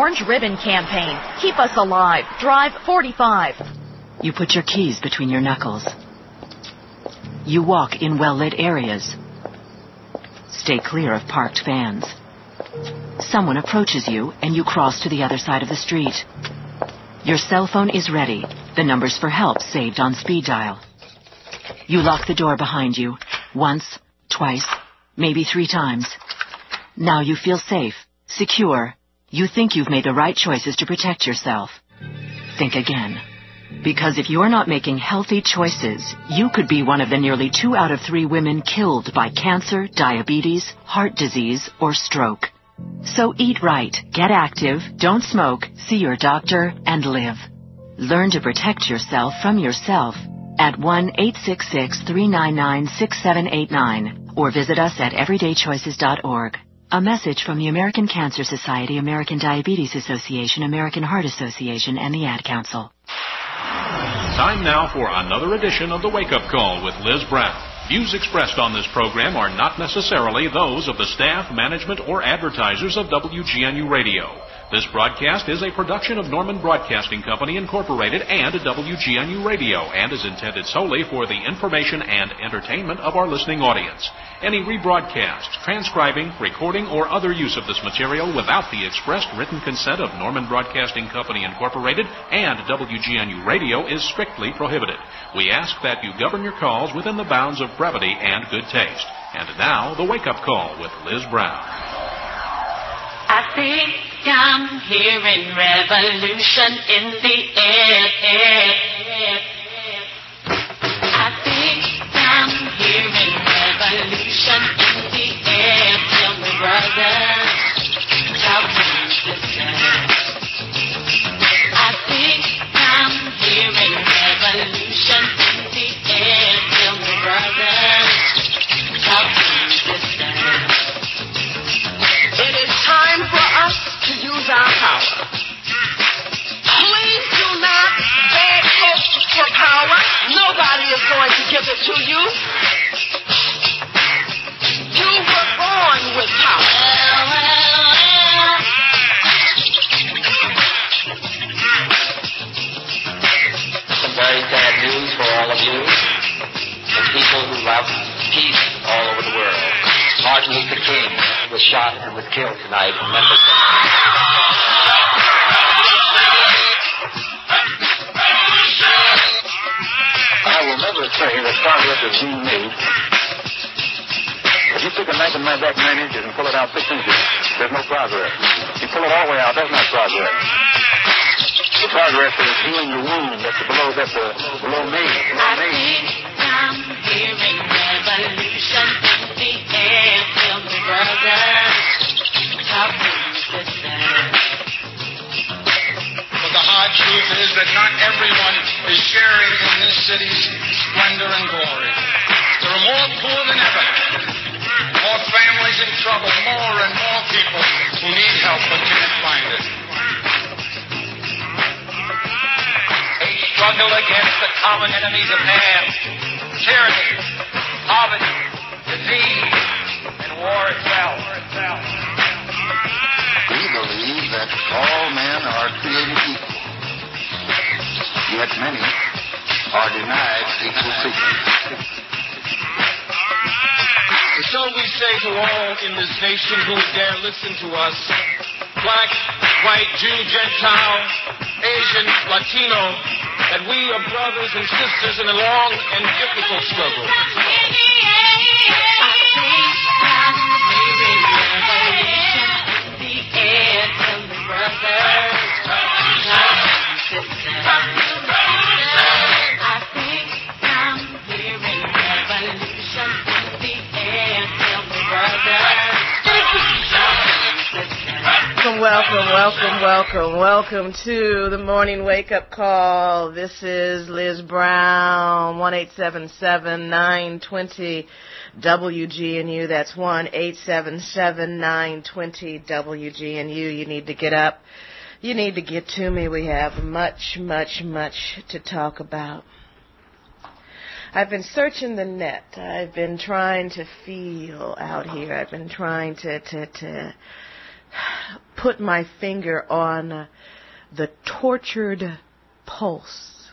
Orange Ribbon Campaign. Keep us alive. Drive 45. You put your keys between your knuckles. You walk in well-lit areas. Stay clear of parked vans. Someone approaches you, and you cross to the other side of the street. Your cell phone is ready. The numbers for help saved on speed dial. You lock the door behind you. Once, twice, maybe 3 times. Now you feel safe, secure. You think you've made the right choices to protect yourself. Think again. Because if you're not making healthy choices, you could be one of the nearly 2 out of 3 women killed by cancer, diabetes, heart disease, or stroke. So eat right, get active, don't smoke, see your doctor, and live. Learn to protect yourself from yourself at 1-866-399-6789 or visit us at everydaychoices.org. A message from the American Cancer Society, American Diabetes Association, American Heart Association, and the Ad Council. Time now for another edition of the Wake Up Call with Liz Brown. Views expressed on this program are not necessarily those of the staff, management, or advertisers of WGNU Radio. This broadcast is a production of Norman Broadcasting Company, Incorporated, and WGNU Radio, and is intended solely for the information and entertainment of our listening audience. Any rebroadcast, transcribing, recording, or other use of this material without the expressed written consent of Norman Broadcasting Company, Incorporated, and WGNU Radio is strictly prohibited. We ask that you govern your calls within the bounds of brevity and good taste. And now, the Wake Up Call with Liz Brown. I think I'm hearing revolution in the air. I think I'm hearing revolution in the air. Tell me, brother, talk to me, sister. I think I'm hearing revolution in the air. Tell me, brother, talk to me, sister. It is time for us to use our power. Please do not beg folks for power. Nobody is going to give it to you. You were born with power. Some very sad news for all of you, the people who love peace all over the world. Martin Luther King was shot and was killed tonight in Memphis. I will never say that progress is being made. If you pick a knife and knife back 9 inches and pull it out 6 inches, there's no progress. You pull it all the way out, that's not progress. The progress is healing the wound that's below me. I think I'm hearing revolution in the air. Tell me, brother, talk to me, sister. But the hard truth is that not everyone is sharing in this city's splendor and glory. There are more poor than ever, more families in trouble, more and more people who need help but can't find it. A struggle against the common enemies of man, tyranny, poverty, disease, and war itself. We believe that all men are created equal, yet many are denied equal treatment. So we say to all in this nation who would dare listen to us, black, white, Jew, Gentile, Asian, Latino, that we are brothers and sisters in a long and difficult struggle. Welcome to the morning wake-up call. This is Liz Brown, 1-877-920 WGNU. That's 1-877-920 WGNU. You need to get up. You need to get to me. We have much to talk about. I've been searching the net. I've been trying to feel out here. I've been trying to put my finger on the tortured pulse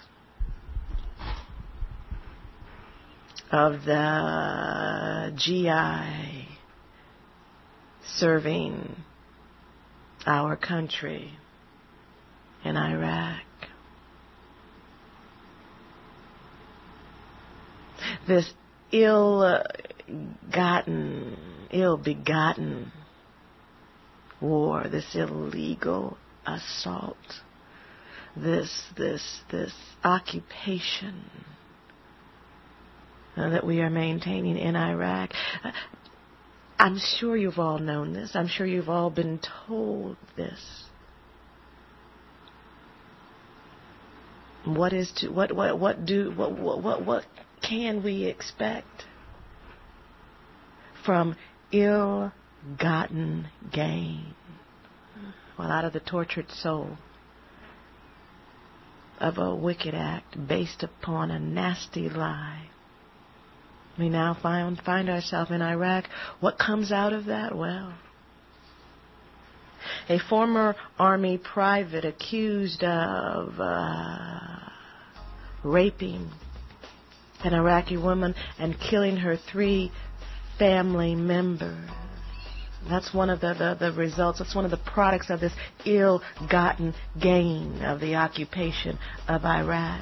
of the GI serving our country in Iraq. This ill-begotten war, this illegal assault, this occupation that we are maintaining in Iraq. I'm sure you've all known this. I'm sure you've all been told this. What can we expect from ill-gotten gain? Well, out of the tortured soul of a wicked act based upon a nasty lie, we now find ourselves in Iraq. What comes out of that? Well, a former Army private accused of raping an Iraqi woman and killing her 3 family members. That's one of the results. That's one of the products of this ill-gotten gain of the occupation of Iraq.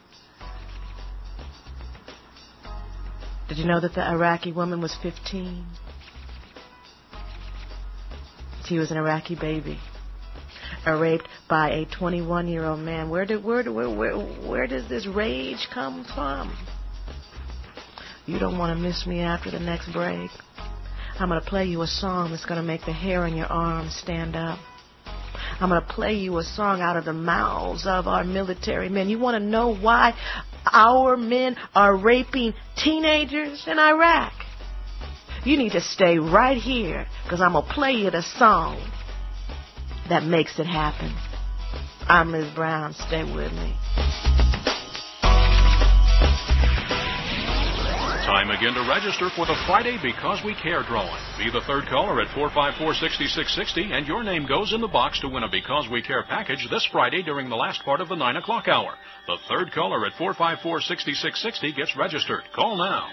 Did you know that the Iraqi woman was 15? She was an Iraqi baby, raped by a 21-year-old man. Where does this rage come from? You don't want to miss me after the next break. I'm going to play you a song that's going to make the hair on your arms stand up. I'm going to play you a song out of the mouths of our military men. You want to know why our men are raping teenagers in Iraq? You need to stay right here, because I'm going to play you the song that makes it happen. I'm Liz Brown. Stay with me. Time again to register for the Friday Because We Care drawing. Be the third caller at 454-6660, and your name goes in the box to win a Because We Care package this Friday during the last part of the 9 o'clock hour. The third caller at 454-6660 gets registered. Call now.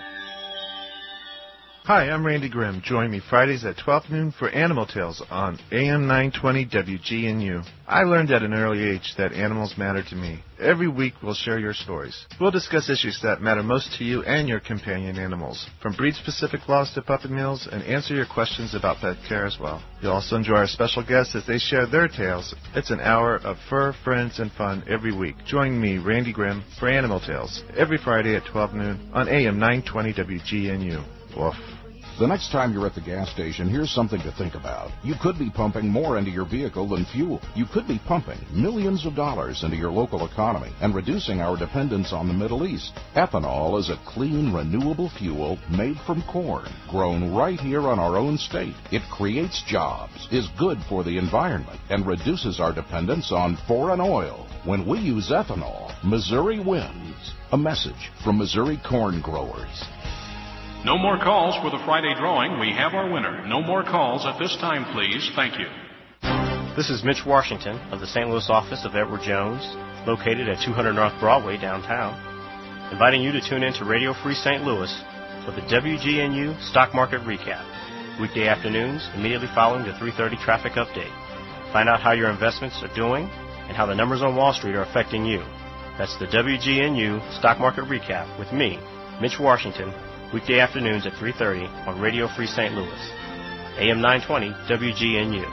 Hi, I'm Randy Grimm. Join me Fridays at 12 noon for Animal Tales on AM 920 WGNU. I learned at an early age that animals matter to me. Every week we'll share your stories. We'll discuss issues that matter most to you and your companion animals, from breed-specific laws to puppy mills, and answer your questions about pet care as well. You'll also enjoy our special guests as they share their tales. It's an hour of fur, friends, and fun every week. Join me, Randy Grimm, for Animal Tales, every Friday at 12 noon on AM 920 WGNU. Woof. The next time you're at the gas station, here's something to think about. You could be pumping more into your vehicle than fuel. You could be pumping millions of dollars into your local economy and reducing our dependence on the Middle East. Ethanol is a clean, renewable fuel made from corn, grown right here on our own state. It creates jobs, is good for the environment, and reduces our dependence on foreign oil. When we use ethanol, Missouri wins. A message from Missouri corn growers. No more calls for the Friday drawing. We have our winner. No more calls at this time, please. Thank you. This is Mitch Washington of the St. Louis office of Edward Jones, located at 200 North Broadway downtown, inviting you to tune in to Radio Free St. Louis for the WGNU Stock Market Recap, weekday afternoons immediately following the 3:30 traffic update. Find out how your investments are doing and how the numbers on Wall Street are affecting you. That's the WGNU Stock Market Recap with me, Mitch Washington, weekday afternoons at 3:30 on Radio Free St. Louis, AM 920 WGNU.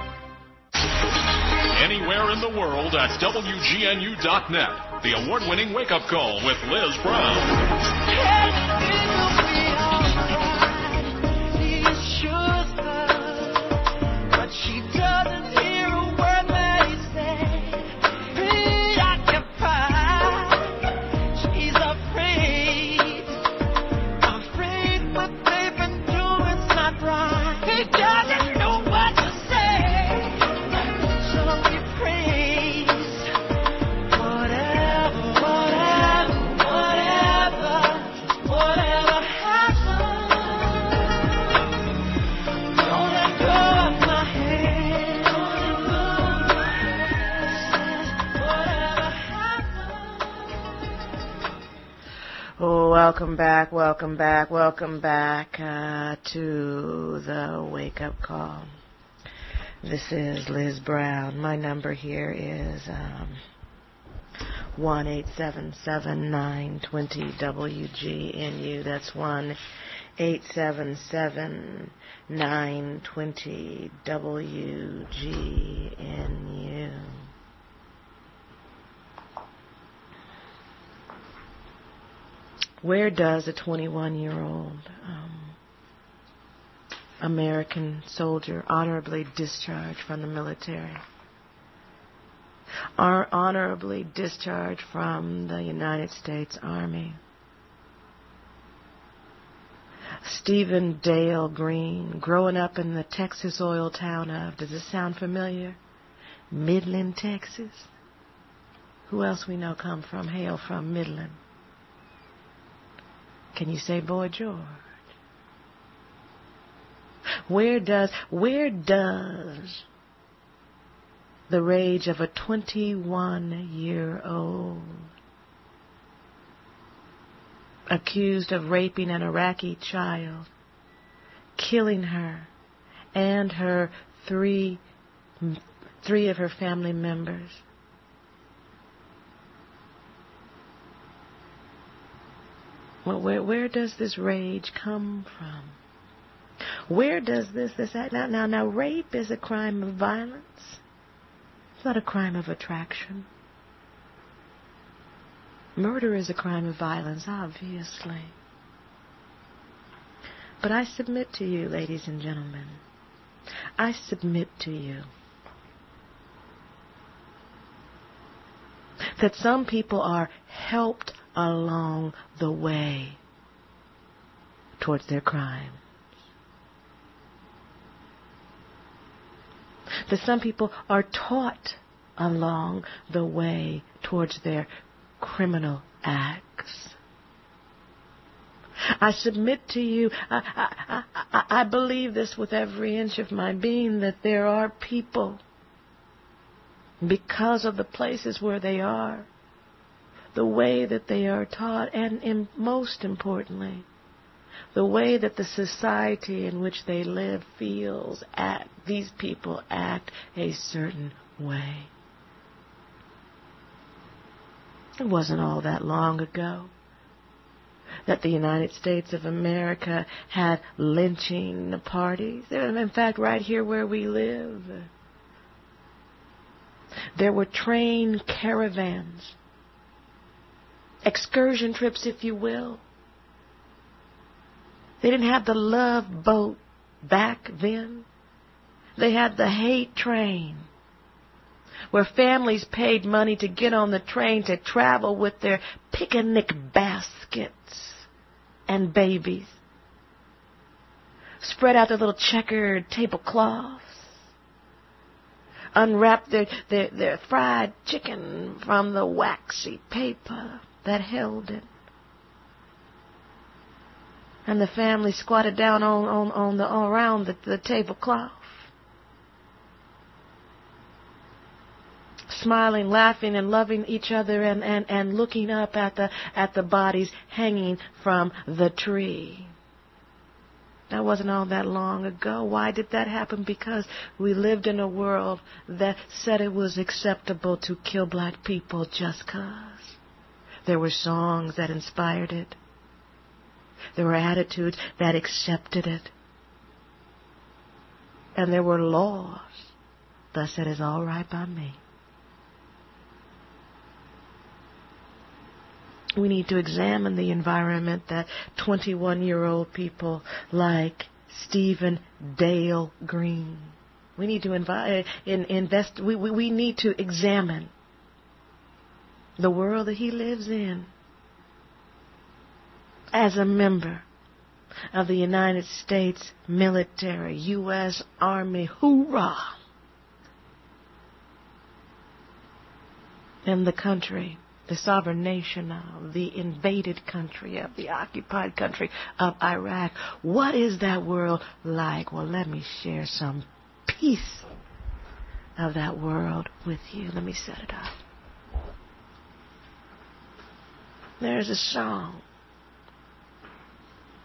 Anywhere in the world at WGNU.net. The award-winning wake-up call with Liz Brown. Whatever welcome back to the Wake Up Call. This is Liz Brown. My number here is 1-877-920-WGNU. That's 1-877-920-WGNU. Where does a 21-year-old American soldier honorably discharged from the military, honorably discharged from the United States Army, Stephen Dale Green, growing up in the Texas oil town of, does this sound familiar? Midland, Texas. Who else we know hail from Midland? Can you say Boy George? Where does the rage of a 21-year-old accused of raping an Iraqi child, killing her and her three of her family members, where does this rage come from? Where does this act? Now, rape is a crime of violence. It's not a crime of attraction. Murder is a crime of violence, obviously. But I submit to you, ladies and gentlemen, I submit to you that some people are helped along the way towards their crime. That some people are taught along the way towards their criminal acts. I submit to you, I believe this with every inch of my being, that there are people, because of the places where they are, the way that they are taught, and most importantly, the way that the society in which they live feels, these people act a certain way. It wasn't all that long ago that the United States of America had lynching parties. In fact, right here where we live, there were train caravans, excursion trips, if you will. They didn't have the love boat back then. They had the hate train, where families paid money to get on the train to travel with their picnic baskets and babies. Spread out their little checkered tablecloths. Unwrap their fried chicken from the waxy paper that held it. And the family squatted down around the tablecloth, smiling, laughing, and loving each other, and looking up at the bodies hanging from the tree. That wasn't all that long ago. Why did that happen? Because we lived in a world that said it was acceptable to kill black people just 'cause. There were songs that inspired it. There were attitudes that accepted it. And there were laws that said it's all right by me. We need to examine the environment that 21-year-old people like Stephen Dale Green. We need to invest. We need to examine the world that he lives in as a member of the United States military, U.S. Army, hoorah! In the country, the sovereign nation of the invaded country, of the occupied country of Iraq. What is that world like? Well, let me share some piece of that world with you. Let me set it up. There's a song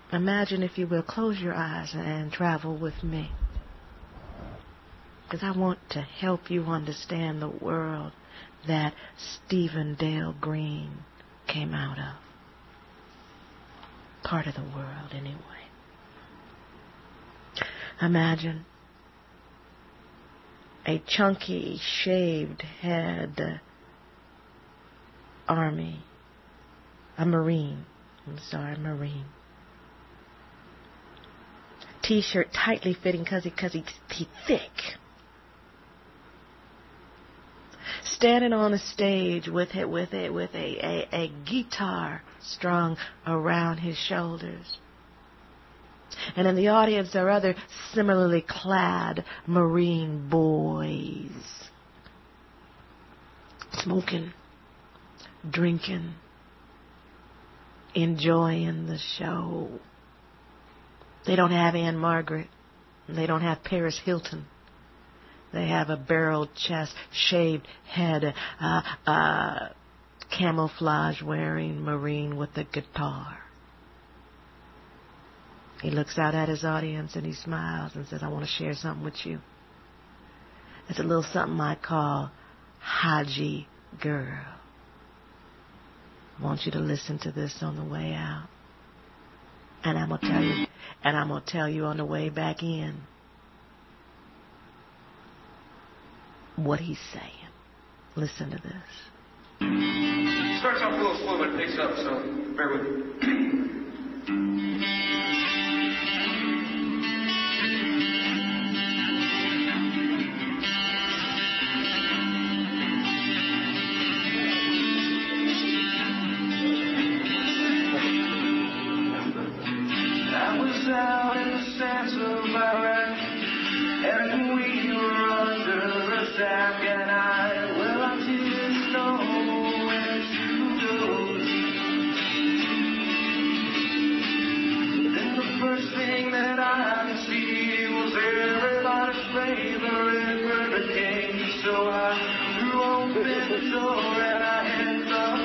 Imagine, if you will, close your eyes and travel with me. Because I want to help you understand the world that Stephen Dale Green came out of. Part of the world, anyway. Imagine a chunky, shaved-head Marine. T-shirt tightly fitting because he's thick. Standing on a stage with a guitar strung around his shoulders. And in the audience are other similarly clad Marine boys. Smoking, drinking, enjoying the show. They don't have Anne Margaret. They don't have Paris Hilton. They have a barreled chest, shaved head, camouflage-wearing Marine with a guitar. He looks out at his audience and he smiles and says, I want to share something with you. It's a little something I call Haji Girl. I want you to listen to this on the way out. And I'm going to tell you on the way back in what he's saying. Listen to this. It starts off a little slow, but it picks up, so bear with me. Out in the sands of Iraq, and we were under attack, and I didn't know where to go. Then the first thing that I could see was everybody's favorite hurricane, so I threw open the door and I hit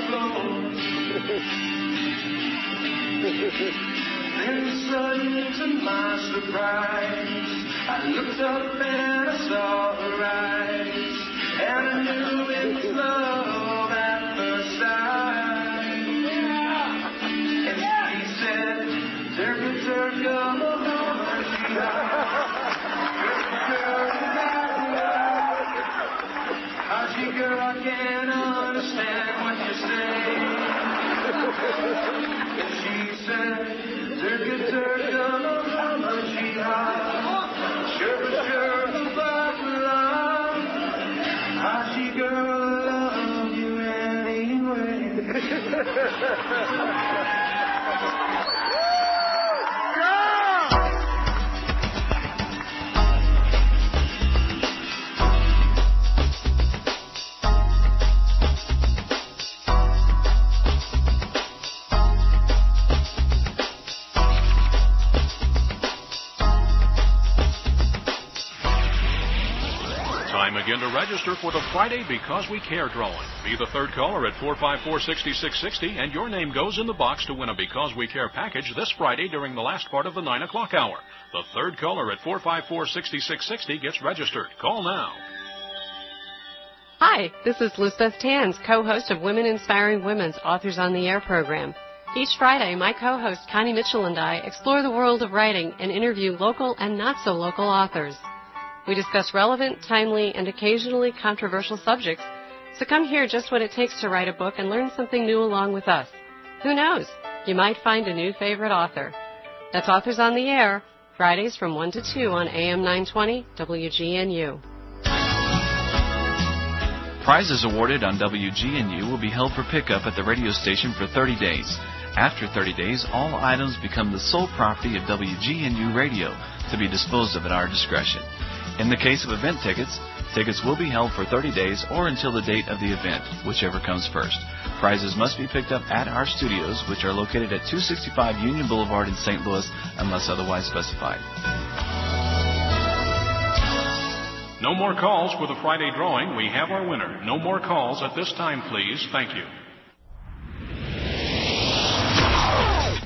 the floor. Then suddenly, to my surprise, I looked up and I saw her eyes, and I knew it was love at first sight. And she said, Turkey, Turkey, Haji girl, I can't understand what you're saying. And she said, Turkey, Turkey, sure, love. Haji girl, I love you anyway. Again to register for the Friday Because We Care drawing. Be the third caller at 454-6660, and your name goes in the box to win a Because We Care package this Friday during the last part of the 9 o'clock hour. The third caller at 454-6660 gets registered. Call now. Hi, this is Lisbeth Tans, co-host of Women Inspiring Women's Authors on the Air program. Each Friday, my co-host Connie Mitchell and I explore the world of writing and interview local and not-so-local authors. We discuss relevant, timely, and occasionally controversial subjects, so come hear just what it takes to write a book and learn something new along with us. Who knows? You might find a new favorite author. That's Authors on the Air, Fridays from 1 to 2 on AM 920 WGNU. Prizes awarded on WGNU will be held for pickup at the radio station for 30 days. After 30 days, all items become the sole property of WGNU Radio to be disposed of at our discretion. In the case of event tickets, tickets will be held for 30 days or until the date of the event, whichever comes first. Prizes must be picked up at our studios, which are located at 265 Union Boulevard in St. Louis, unless otherwise specified. No more calls for the Friday drawing. We have our winner. No more calls at this time, please. Thank you.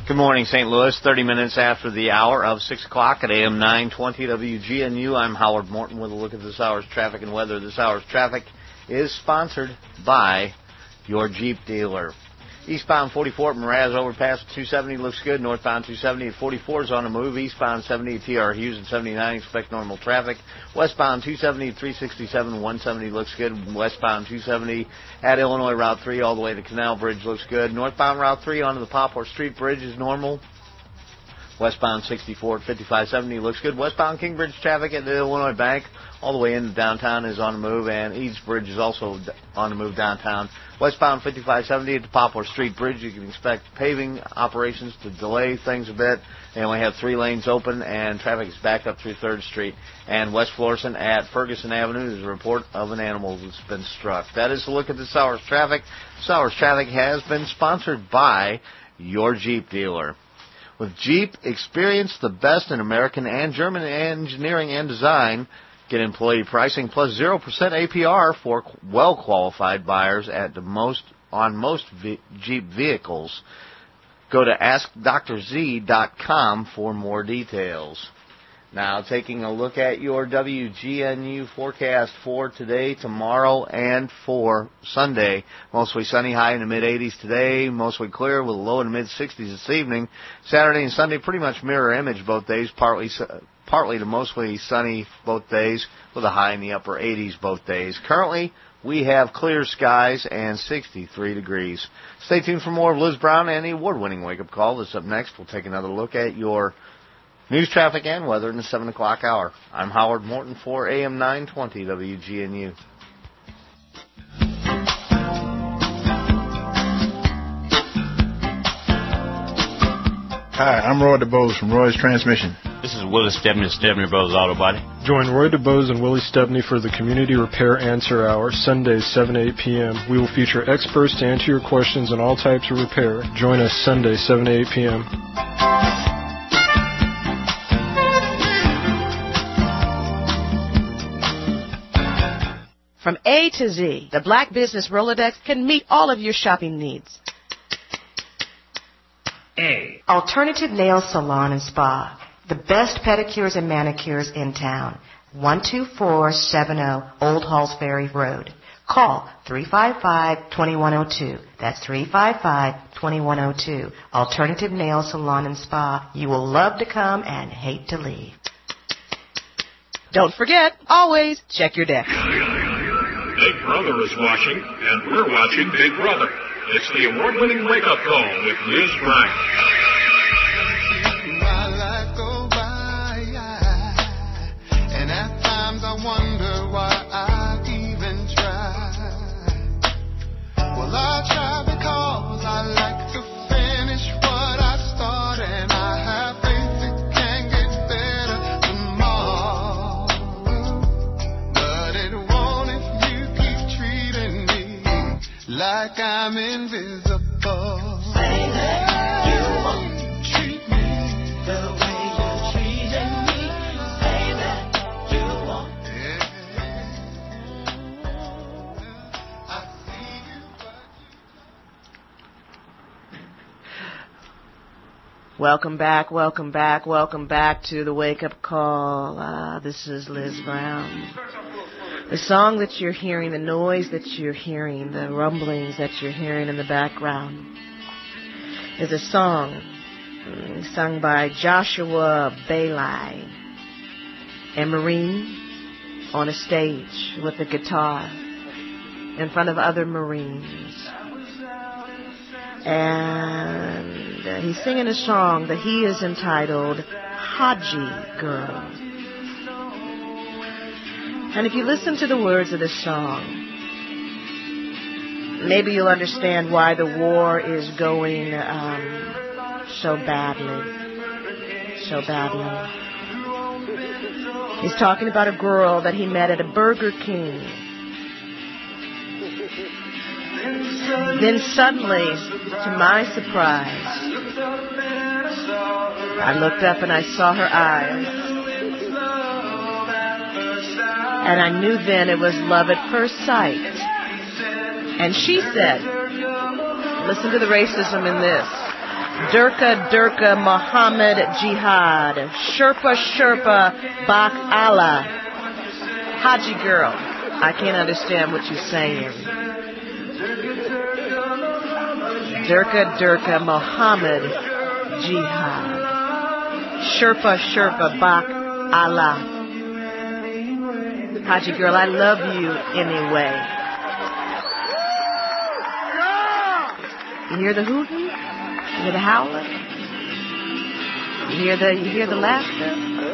Good morning, St. Louis. 30 minutes after the hour of 6 o'clock at AM 920 WGNU. I'm Howard Morton with a look at this hour's traffic and weather. This hour's traffic is sponsored by your Jeep dealer. Eastbound 44 at Mraz overpass at 270 looks good. Northbound 270 at 44 is on the move. Eastbound 70 at TR Hughes at 79 expect normal traffic. Westbound 270 at 367 170 looks good. Westbound 270 at Illinois Route 3 all the way to Canal Bridge looks good. Northbound Route 3 onto the Poplar Street Bridge is normal. Westbound 64 at 5570 looks good. Westbound King Bridge traffic at the Illinois Bank all the way into downtown is on the move, and Eads Bridge is also on the move downtown. Westbound 5570 at the Poplar Street Bridge, you can expect paving operations to delay things a bit. They only have 3 lanes open, and traffic is backed up through 3rd Street. And West Florissant at Ferguson Avenue, there's a report of an animal that's been struck. That is a look at this hour's traffic. This hour's traffic has been sponsored by your Jeep dealer. With Jeep, experience the best in American and German engineering and design. Get employee pricing plus 0% APR for well-qualified buyers at most Jeep vehicles. Go to AskDrZ.com for more details. Now, taking a look at your WGNU forecast for today, tomorrow, and for Sunday. Mostly sunny, high in the mid-80s today. Mostly clear with a low in the mid-60s this evening. Saturday and Sunday, pretty much mirror image both days. Partly to mostly sunny both days with a high in the upper 80s both days. Currently, we have clear skies and 63 degrees. Stay tuned for more of Liz Brown and the award-winning wake-up call. This up next. We'll take another look at your news, traffic, and weather in the 7 o'clock hour. I'm Howard Morton for AM 920 WGNU. Hi, I'm Roy DeBose from Roy's Transmission. This is Willie Stebney of Stebney Brothers Auto Body. Join Roy DeBose and Willie Stebney for the Community Repair Answer Hour, Sundays 7 to 8 p.m. We will feature experts to answer your questions on all types of repair. Join us Sunday 7 to 8 p.m. From A to Z, the Black Business Rolodex can meet all of your shopping needs. A. Alternative Nail Salon and Spa. The best pedicures and manicures in town. 12470 Old Halls Ferry Road. Call 355-2102. That's 355-2102. Alternative Nail Salon and Spa. You will love to come and hate to leave. Don't forget, always check your deck. Big Brother is watching, and we're watching Big Brother. It's the award-winning wake-up call with Liz Brown. And at times I wonder why I even try. Well, I try because I like to finish what I start, and I have faith it can get better tomorrow. But it won't if you keep treating me like I'm invisible. Say that you won't treat me the way you're treating me. Say that you won't. I see you, but Welcome back, welcome back, welcome back to the wake-up call. This is Liz Brown. The song that you're hearing, the noise that you're hearing, the rumblings that you're hearing in the background is a song sung by Joshua Bailey and Marine on a stage with a guitar in front of other Marines. And he's singing a song that he is entitled Haji Girl. And if you listen to the words of this song, maybe you'll understand why the war is going so badly. He's talking about a girl that he met at a Burger King. Then suddenly, to my surprise, I looked up and I saw her eyes. And I knew then it was love at first sight. And she said, listen to the racism in this. Durka Durka Muhammad Jihad. Sherpa Sherpa Bak Allah. Haji girl. I can't understand what you're saying. Durka Durka Muhammad Jihad. Sherpa Sherpa Bak Allah. Haji girl, I love you anyway. You hear the hooting? You hear the howling? You hear the laughter?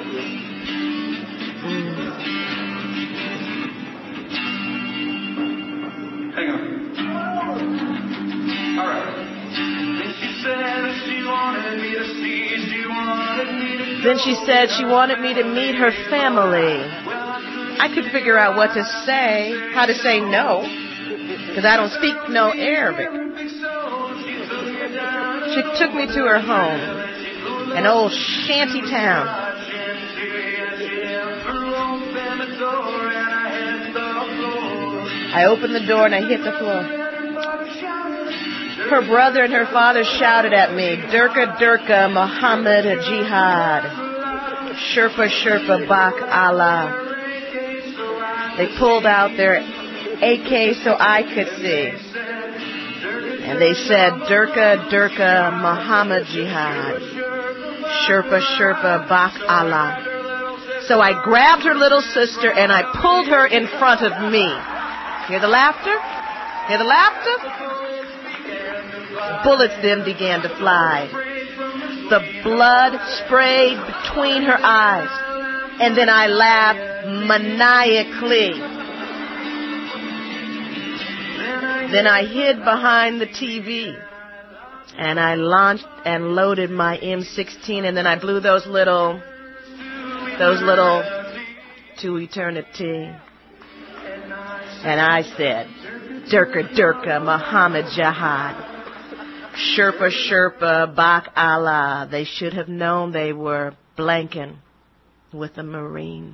Hang on. All right. Then she said she wanted me to meet her family. I could figure out what to say, how to say no, because I don't speak no Arabic. She took me to her home, an old shanty town. I opened the door and I hit the floor. Her brother and her father shouted at me, Durka Durka Muhammad Jihad. Sherpa Sherpa Bak Allah. They pulled out their AK so I could see. And they said, Durka Durka Muhammad Jihad. Sherpa Sherpa Bak Allah. So I grabbed her little sister and I pulled her in front of me. Hear the laughter? Hear the laughter? Bullets then began to fly. The blood sprayed between her eyes. And then I laughed maniacally. Then I hid behind the TV. And I launched and loaded my M16. And then I blew those little to eternity. And I said, Durka Durka Muhammad Jihad. Sherpa Sherpa Bak Allah. They should have known they were blanking with a Marine.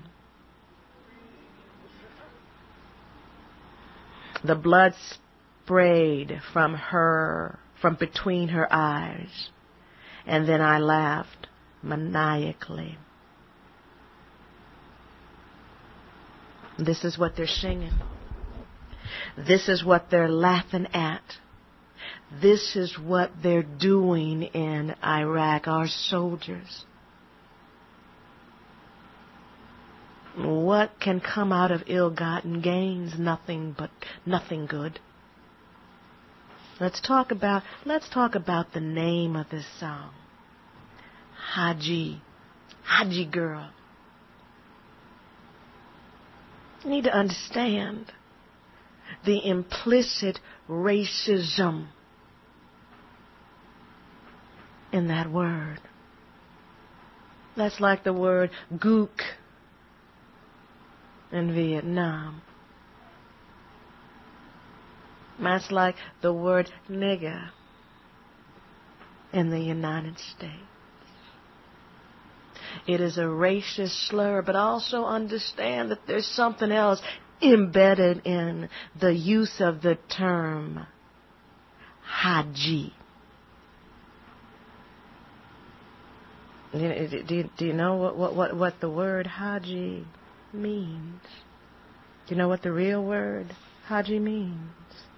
The blood sprayed from between her eyes. And then I laughed maniacally. This is what they're singing. This is what they're laughing at. This is what they're doing in Iraq, our soldiers. What can come out of ill-gotten gains? Nothing good. Let's talk about the name of this song. Haji girl. You need to understand the implicit racism in that word. That's like the word gook in Vietnam. That's like the word nigger in the United States. It is a racist slur, but also understand that there's something else embedded in the use of the term Haji. Do you know what the word Haji means? Do you know what the real word Haji means?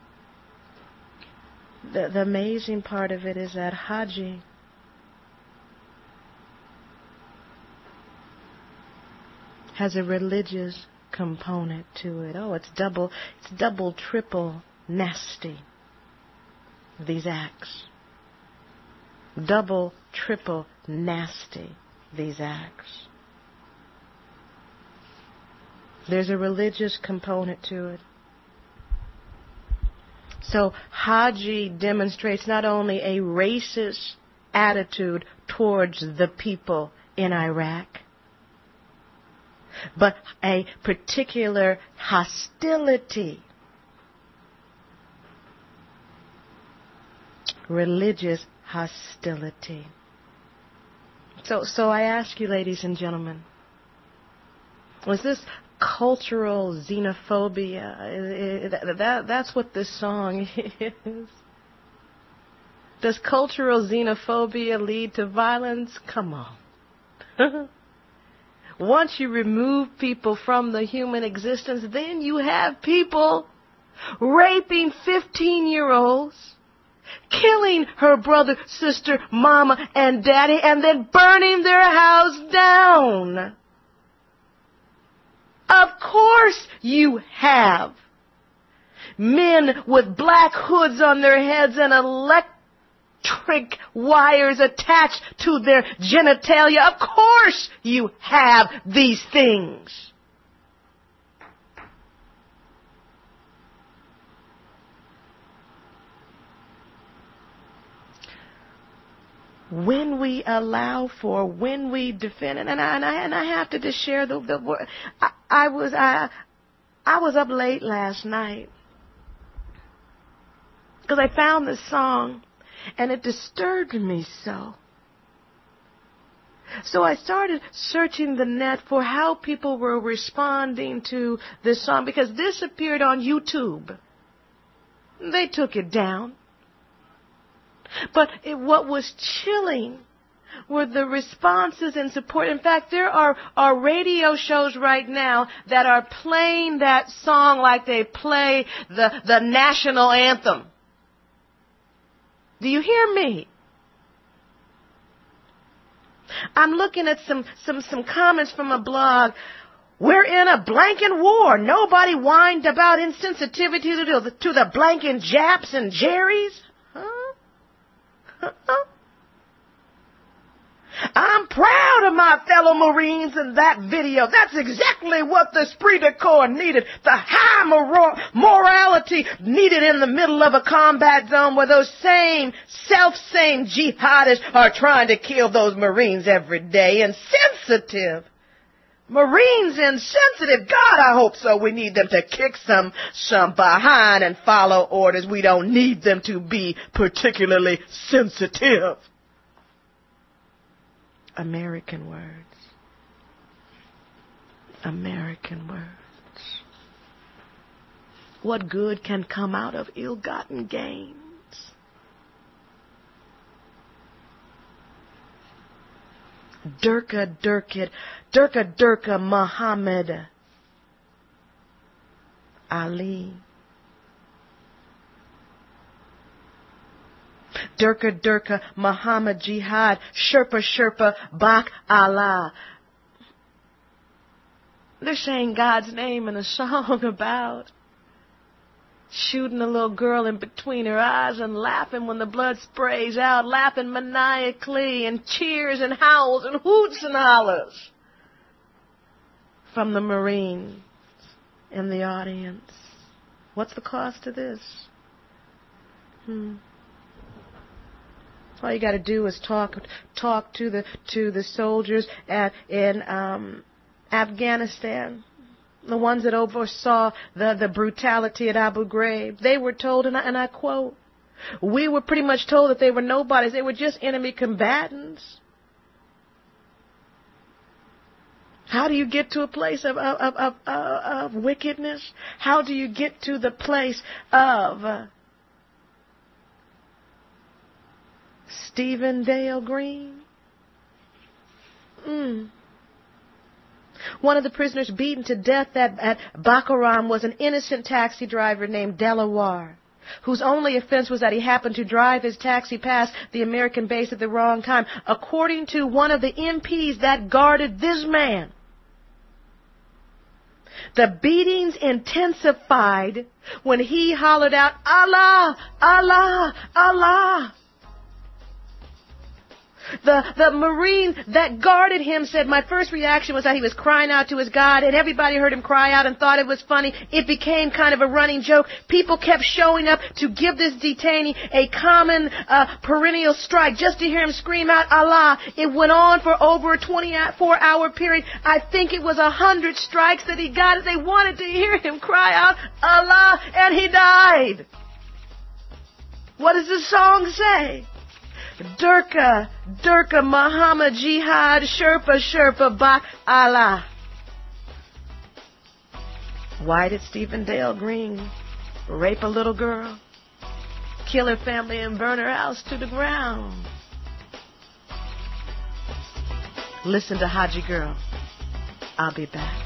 The amazing part of it is that Haji has a religious component to it. Oh, it's double, triple nasty, these acts. Double, triple nasty, these acts. There's a religious component to it. So Haji demonstrates not only a racist attitude towards the people in Iraq, but a particular hostility, religious hostility. So I ask you, ladies and gentlemen, was this cultural xenophobia? That's what this song is. Does cultural xenophobia lead to violence? Come on. Once you remove people from the human existence, then you have people raping 15-year-olds, killing her brother, sister, mama, and daddy, and then burning their house down. Of course you have men with black hoods on their heads and electric wires attached to their genitalia. Of course you have these things. When we allow for, when we defend, and I have to just share the word. I was up late last night because I found this song and it disturbed me so. So I started searching the net for how people were responding to this song because this appeared on YouTube. They took it down. But what was chilling were the responses and support. In fact, there are radio shows right now that are playing that song like they play the national anthem. Do you hear me? I'm looking at some comments from a blog. We're in a blanking war. Nobody whined about insensitivity to the blanking Japs and Jerrys. I'm proud of my fellow Marines in that video. That's exactly what the esprit de corps needed. The high morality needed in the middle of a combat zone where those same jihadists are trying to kill those Marines every day. Insensitive. Marines insensitive. God, I hope so. We need them to kick some behind and follow orders. We don't need them to be particularly sensitive. American words. American words. What good can come out of ill-gotten gains? Durka Muhammad Ali. Durka Muhammad Jihad Sherpa Bak Allah. They're saying God's name in a song about shooting a little girl in between her eyes and laughing when the blood sprays out, laughing maniacally and cheers and howls and hoots and hollers from the Marines in the audience. What's the cost of this? All you got to do is talk to the soldiers in Afghanistan. The ones that oversaw the brutality at Abu Ghraib. They were told, and I quote, we were pretty much told that they were nobodies. They were just enemy combatants. How do you get to a place of wickedness? How do you get to the place of Stephen Dale Green? One of the prisoners beaten to death at Bakaram was an innocent taxi driver named Delaware, whose only offense was that he happened to drive his taxi past the American base at the wrong time. According to one of the MPs that guarded this man, the beatings intensified when he hollered out, Allah, Allah, Allah. The Marine that guarded him said, my first reaction was that he was crying out to his God, and everybody heard him cry out and thought it was funny. It became kind of a running joke. People kept showing up to give this detainee a common perennial strike just to hear him scream out Allah. It went on for over a 24-hour period. I think it was 100 strikes that he got. They wanted to hear him cry out Allah, and he died. What does the song say? Durka Muhammad Jihad Sherpa Bak Allah. Why did Stephen Dale Green rape a little girl? kill her family and burn her house to the ground. Listen to Haji Girl. I'll be back.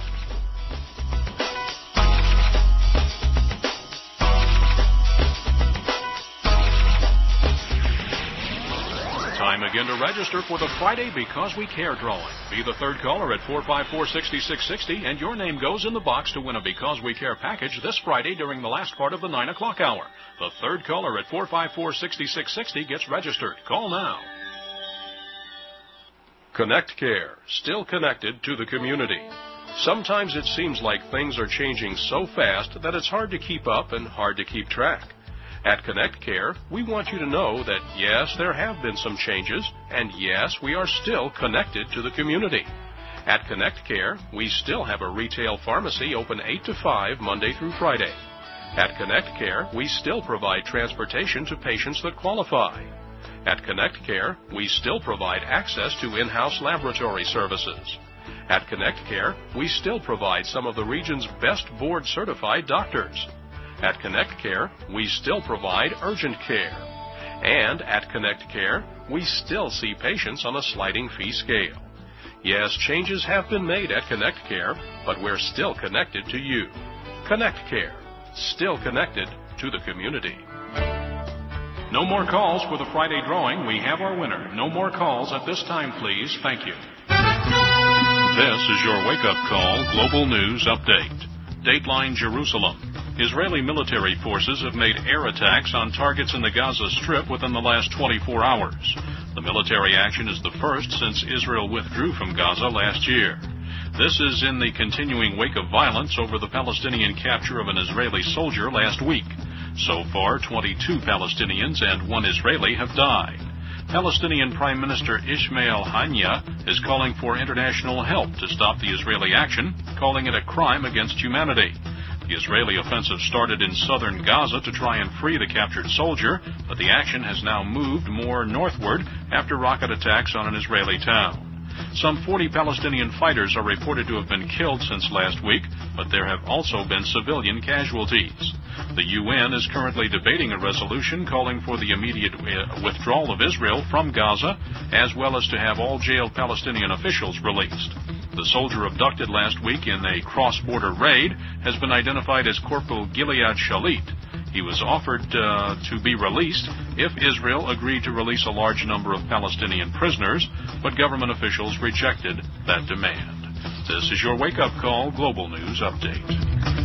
Time again to register for the Friday Because We Care drawing. Be the third caller at 454-6660, and your name goes in the box to win a Because We Care package this Friday during the last part of the 9 o'clock hour. The third caller at 454-6660 gets registered. Call now. Connect Care, still connected to the community. Sometimes it seems like things are changing so fast that it's hard to keep up and hard to keep track. At Connect Care, we want you to know that yes, there have been some changes, and yes, we are still connected to the community. At Connect Care, we still have a retail pharmacy open 8 to 5 Monday through Friday. At Connect Care, we still provide transportation to patients that qualify. At Connect Care, we still provide access to in-house laboratory services. At Connect Care, we still provide some of the region's best board-certified doctors. At Connect Care, we still provide urgent care. And at Connect Care, we still see patients on a sliding fee scale. Yes, changes have been made at Connect Care, but we're still connected to you. Connect Care, still connected to the community. No more calls for the Friday drawing. We have our winner. No more calls at this time, please. Thank you. This is your wake-up call global news update. Dateline Jerusalem. Israeli military forces have made air attacks on targets in the Gaza Strip within the last 24 hours. The military action is the first since Israel withdrew from Gaza last year. This is in the continuing wake of violence over the Palestinian capture of an Israeli soldier last week. So far, 22 Palestinians and 1 Israeli have died. Palestinian Prime Minister Ismail Haniyeh is calling for international help to stop the Israeli action, calling it a crime against humanity. The Israeli offensive started in southern Gaza to try and free the captured soldier, but the action has now moved more northward after rocket attacks on an Israeli town. Some 40 Palestinian fighters are reported to have been killed since last week, but there have also been civilian casualties. The UN is currently debating a resolution calling for the immediate withdrawal of Israel from Gaza, as well as to have all jailed Palestinian officials released. The soldier abducted last week in a cross-border raid has been identified as Corporal Gilead Shalit. He was offered to be released if Israel agreed to release a large number of Palestinian prisoners, but government officials rejected that demand. This is your wake-up call global news update.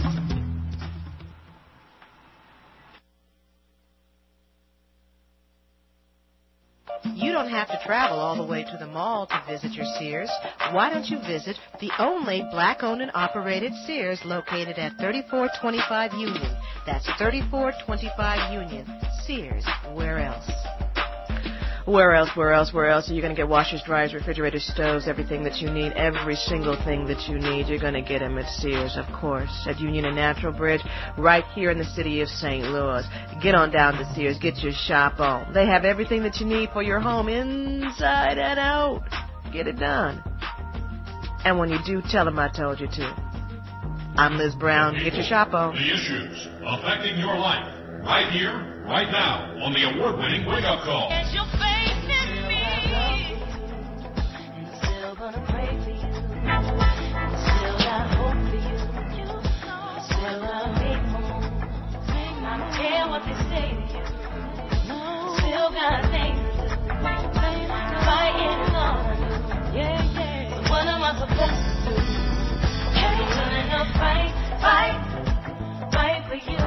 You don't have to travel all the way to the mall to visit your Sears. Why don't you visit the only black-owned and operated Sears located at 3425 Union? That's 3425 Union. Sears, where else? Where else are you going to get washers, dryers, refrigerators, stoves, everything that you need, every single thing that you need. You're going to get them at Sears, of course, at Union and Natural Bridge, right here in the city of St. Louis. Get on down to Sears. Get your shop on. They have everything that you need for your home, inside and out. Get it done. And when you do, tell them I told you to. I'm Liz Brown. Get your shop on. The issues affecting your life, right here, right now, on the award-winning Wake Up Call. What they say to you. Still got things to do. Fighting on. Yeah, yeah. So what am I supposed to do? Turning up, fight for you.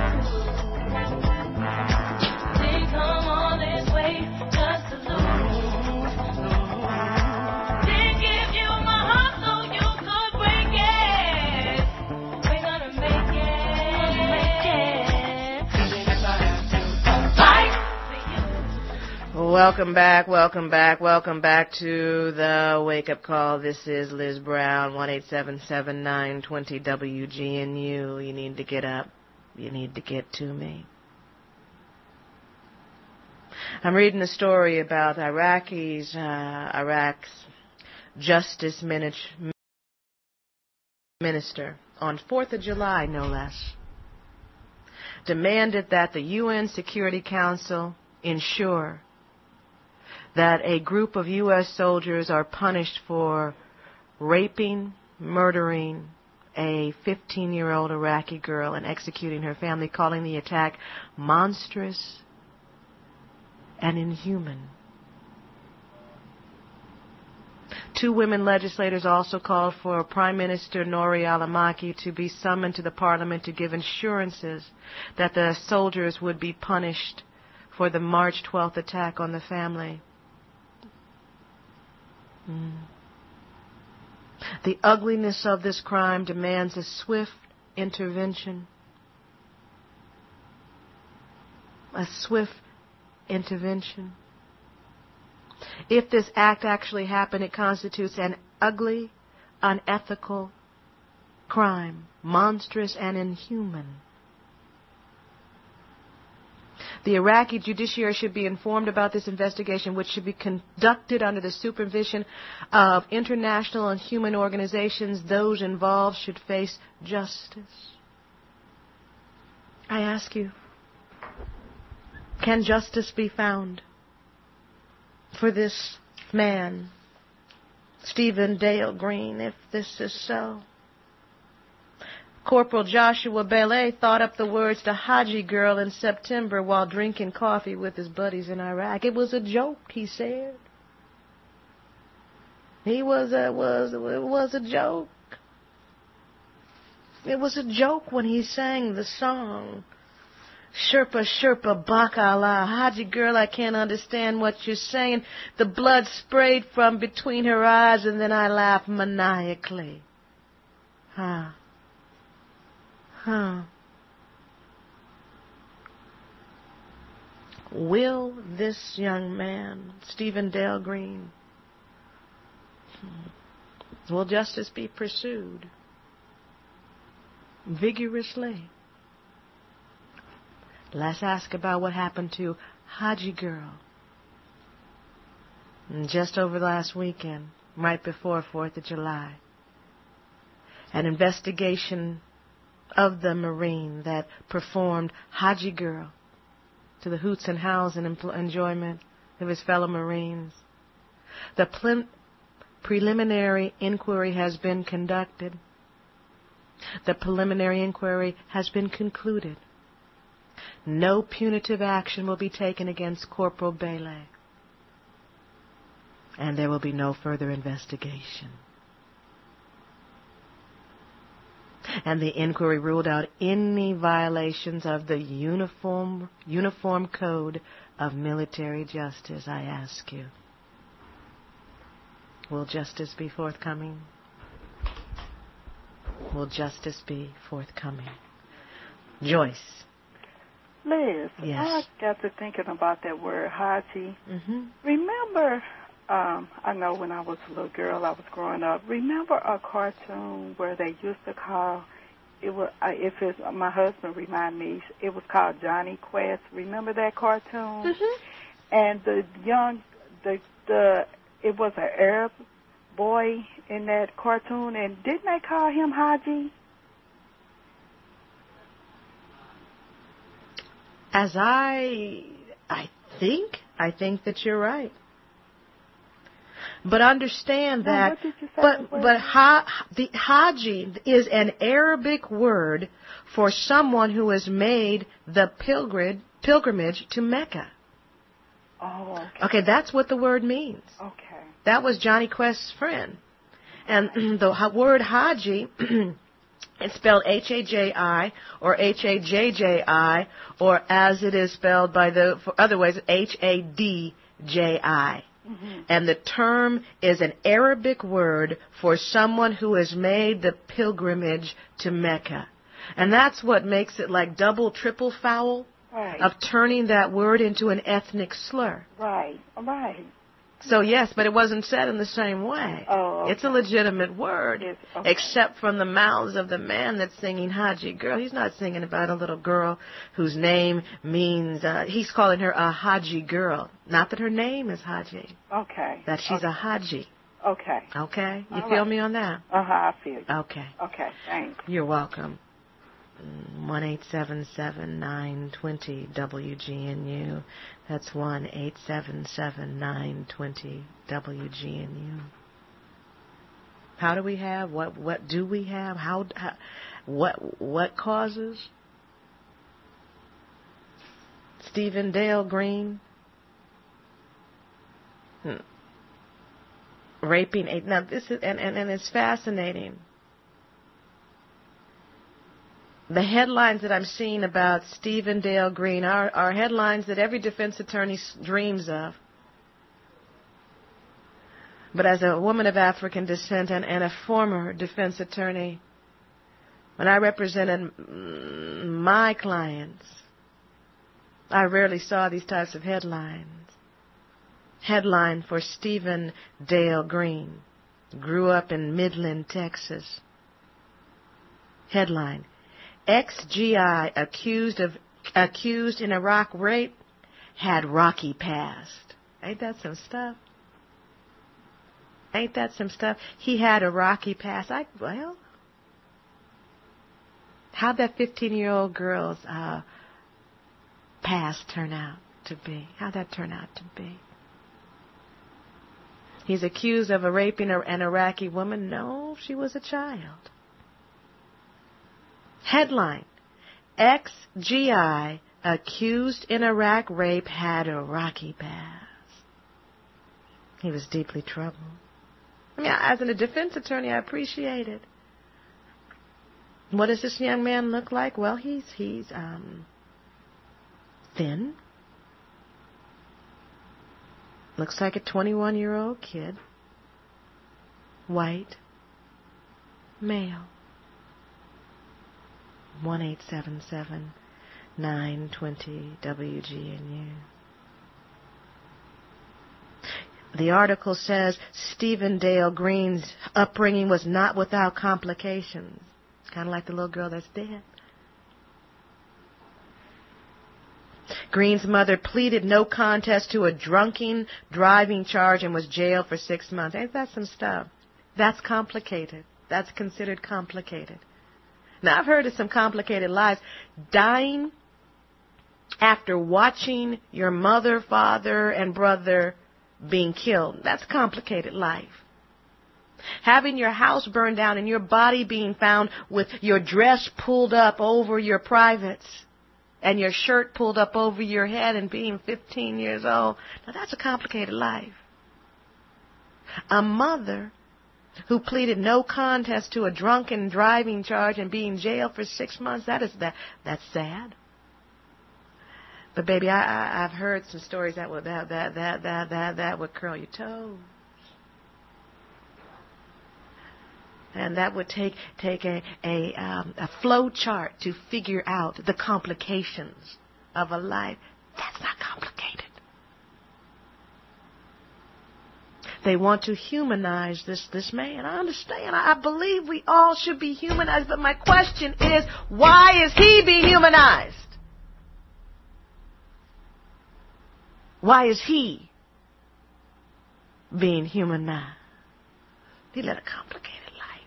Didn't come all this way just to lose. Didn't give you my heart so you could break it. We're gonna make it. Welcome back to the Wake Up Call. This is Liz Brown, 1-877-920-WGNU. You need to get up. You need to get to me. I'm reading a story about Iraq's Justice Minister on 4th of July, no less. demanded that the UN Security Council ensure that a group of U.S. soldiers are punished for raping, murdering a 15-year-old Iraqi girl and executing her family, calling the attack monstrous and inhuman. 2 women legislators also called for Prime Minister Nouri al-Maliki to be summoned to the parliament to give assurances that the soldiers would be punished for the March 12th attack on the family. The ugliness of this crime demands a swift intervention. A swift intervention. If this act actually happened, it constitutes an ugly, unethical crime, monstrous and inhuman. The Iraqi judiciary should be informed about this investigation, which should be conducted under the supervision of international and human organizations. Those involved should face justice. I ask you, can justice be found for this man, Stephen Dale Green, if this is so? Corporal Joshua Belay thought up the words to Haji Girl in September while drinking coffee with his buddies in Iraq. It was a joke, he said. It was a joke. It was a joke when he sang the song, Sherpa, Sherpa, Bakala. Haji Girl, I can't understand what you're saying. The blood sprayed from between her eyes, and then I laughed maniacally. Will this young man, Stephen Dale Green, will justice be pursued vigorously? Let's ask about what happened to Haji Girl just over last weekend, right before 4th of July. An investigation of the Marine that performed Haji Girl to the hoots and howls and enjoyment of his fellow Marines. The preliminary inquiry has been conducted. The preliminary inquiry has been concluded. No punitive action will be taken against Corporal Belay. And there will be no further investigation. And the inquiry ruled out any violations of the Uniform Code of Military Justice. I ask you, will justice be forthcoming? Will justice be forthcoming? Joyce. Liz, yes. I got to thinking about that word Haji. Mm-hmm. Remember, I know when I was a little girl, I was growing up. Remember a cartoon where they used to call it was my husband remind me, it was called Johnny Quest. Remember that cartoon? Mm-hmm. And it was an Arab boy in that cartoon, and didn't they call him Haji? As I think that you're right. But understand that, the Haji is an Arabic word for someone who has made the pilgrimage to Mecca. Oh, okay. Okay, that's what the word means. Okay. That was Johnny Quest's friend. And the word Haji, it's spelled H-A-J-I or H-A-J-J-I, or as it is spelled for other ways, H-A-D-J-I. Mm-hmm. And the term is an Arabic word for someone who has made the pilgrimage to Mecca. And that's what makes it like double, triple foul of turning that word into an ethnic slur. Right. So, yes, but it wasn't said in the same way. Oh, okay. It's a legitimate word, yes, okay. Except from the mouths of the man that's singing Haji Girl. He's not singing about a little girl whose name means, he's calling her a Haji Girl. Not that her name is Haji. Okay. That she's a Haji. Okay. Okay? You All feel right. me on that? I feel you. Okay. Okay, thanks. You're welcome. 1-877-920-WGNU. That's 1-877-920-WGNU. How do we have? What do we have? What causes? Stephen Dale Green raping eight. Now this is and it's fascinating. The headlines that I'm seeing about Stephen Dale Green are headlines that every defense attorney dreams of. But as a woman of African descent and a former defense attorney, when I represented my clients, I rarely saw these types of headlines. Headline for Stephen Dale Green, grew up in Midland, Texas. Headline: ex-GI accused in Iraq rape had rocky past. Ain't that some stuff? Ain't that some stuff? He had a rocky past. How'd that 15-year-old girl's past turn out to be? How'd that turn out to be? He's accused of raping an Iraqi woman. No, she was a child. Headline: ex-GI accused in Iraq rape had a rocky past. He was deeply troubled. I mean, as a defense attorney, I appreciate it. What does this young man look like? Well, he's thin. Looks like a 21-year-old kid. White. Male. 1-877-920-WGNU. The article says Stephen Dale Green's upbringing was not without complications. Kind of like the little girl that's dead. Green's mother pleaded no contest to a drunken driving charge and was jailed for 6 months. Ain't that some stuff? That's complicated. That's considered complicated. Now, I've heard of some complicated lives. Dying after watching your mother, father, and brother being killed. That's complicated life. Having your house burned down and your body being found with your dress pulled up over your privates and your shirt pulled up over your head and being 15 years old. Now, that's a complicated life. A mother who pleaded no contest to a drunken driving charge and being jailed for 6 months, that's sad. But baby, I've heard some stories that would curl your toes. And that would take a flow chart to figure out the complications of a life. That's not complicated. They want to humanize this man. I understand. I believe we all should be humanized. But my question is, why is he being humanized? Why is he being humanized? He led a complicated life.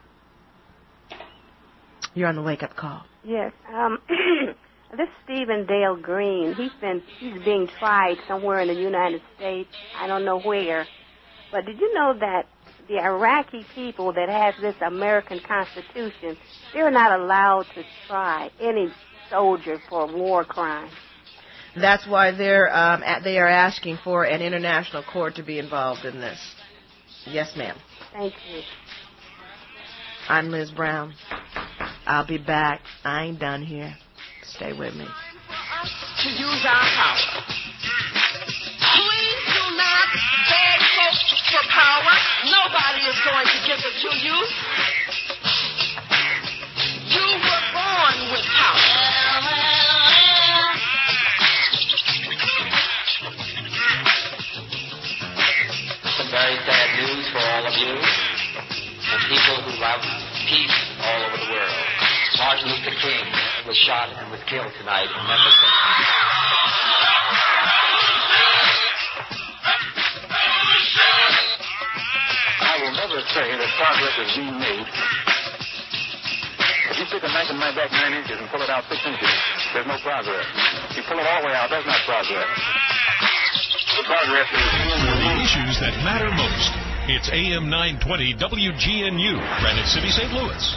You're on the wake-up call. Yes. This Stephen Dale Green, he's being tried somewhere in the United States. I don't know where. But did you know that the Iraqi people that have this American Constitution, they're not allowed to try any soldier for war crimes? That's why they are asking for an international court to be involved in this. Yes, ma'am. Thank you. I'm Liz Brown. I'll be back. I ain't done here. Stay with me. To use our power. Please do not beg folks for power. Nobody is going to give it to you. You were born with power. Some very sad news for all of you, the people who love peace all over the world. Martin Luther King was shot and was killed tonight in Memphis. I will never say that progress is being made. If you stick a knife in my back 9 inches and pull it out 6 inches. There's no progress. You pull it all the way out, there's not progress. The progress is The issues that matter most. It's AM 920 WGNU, Granite City, St. Louis.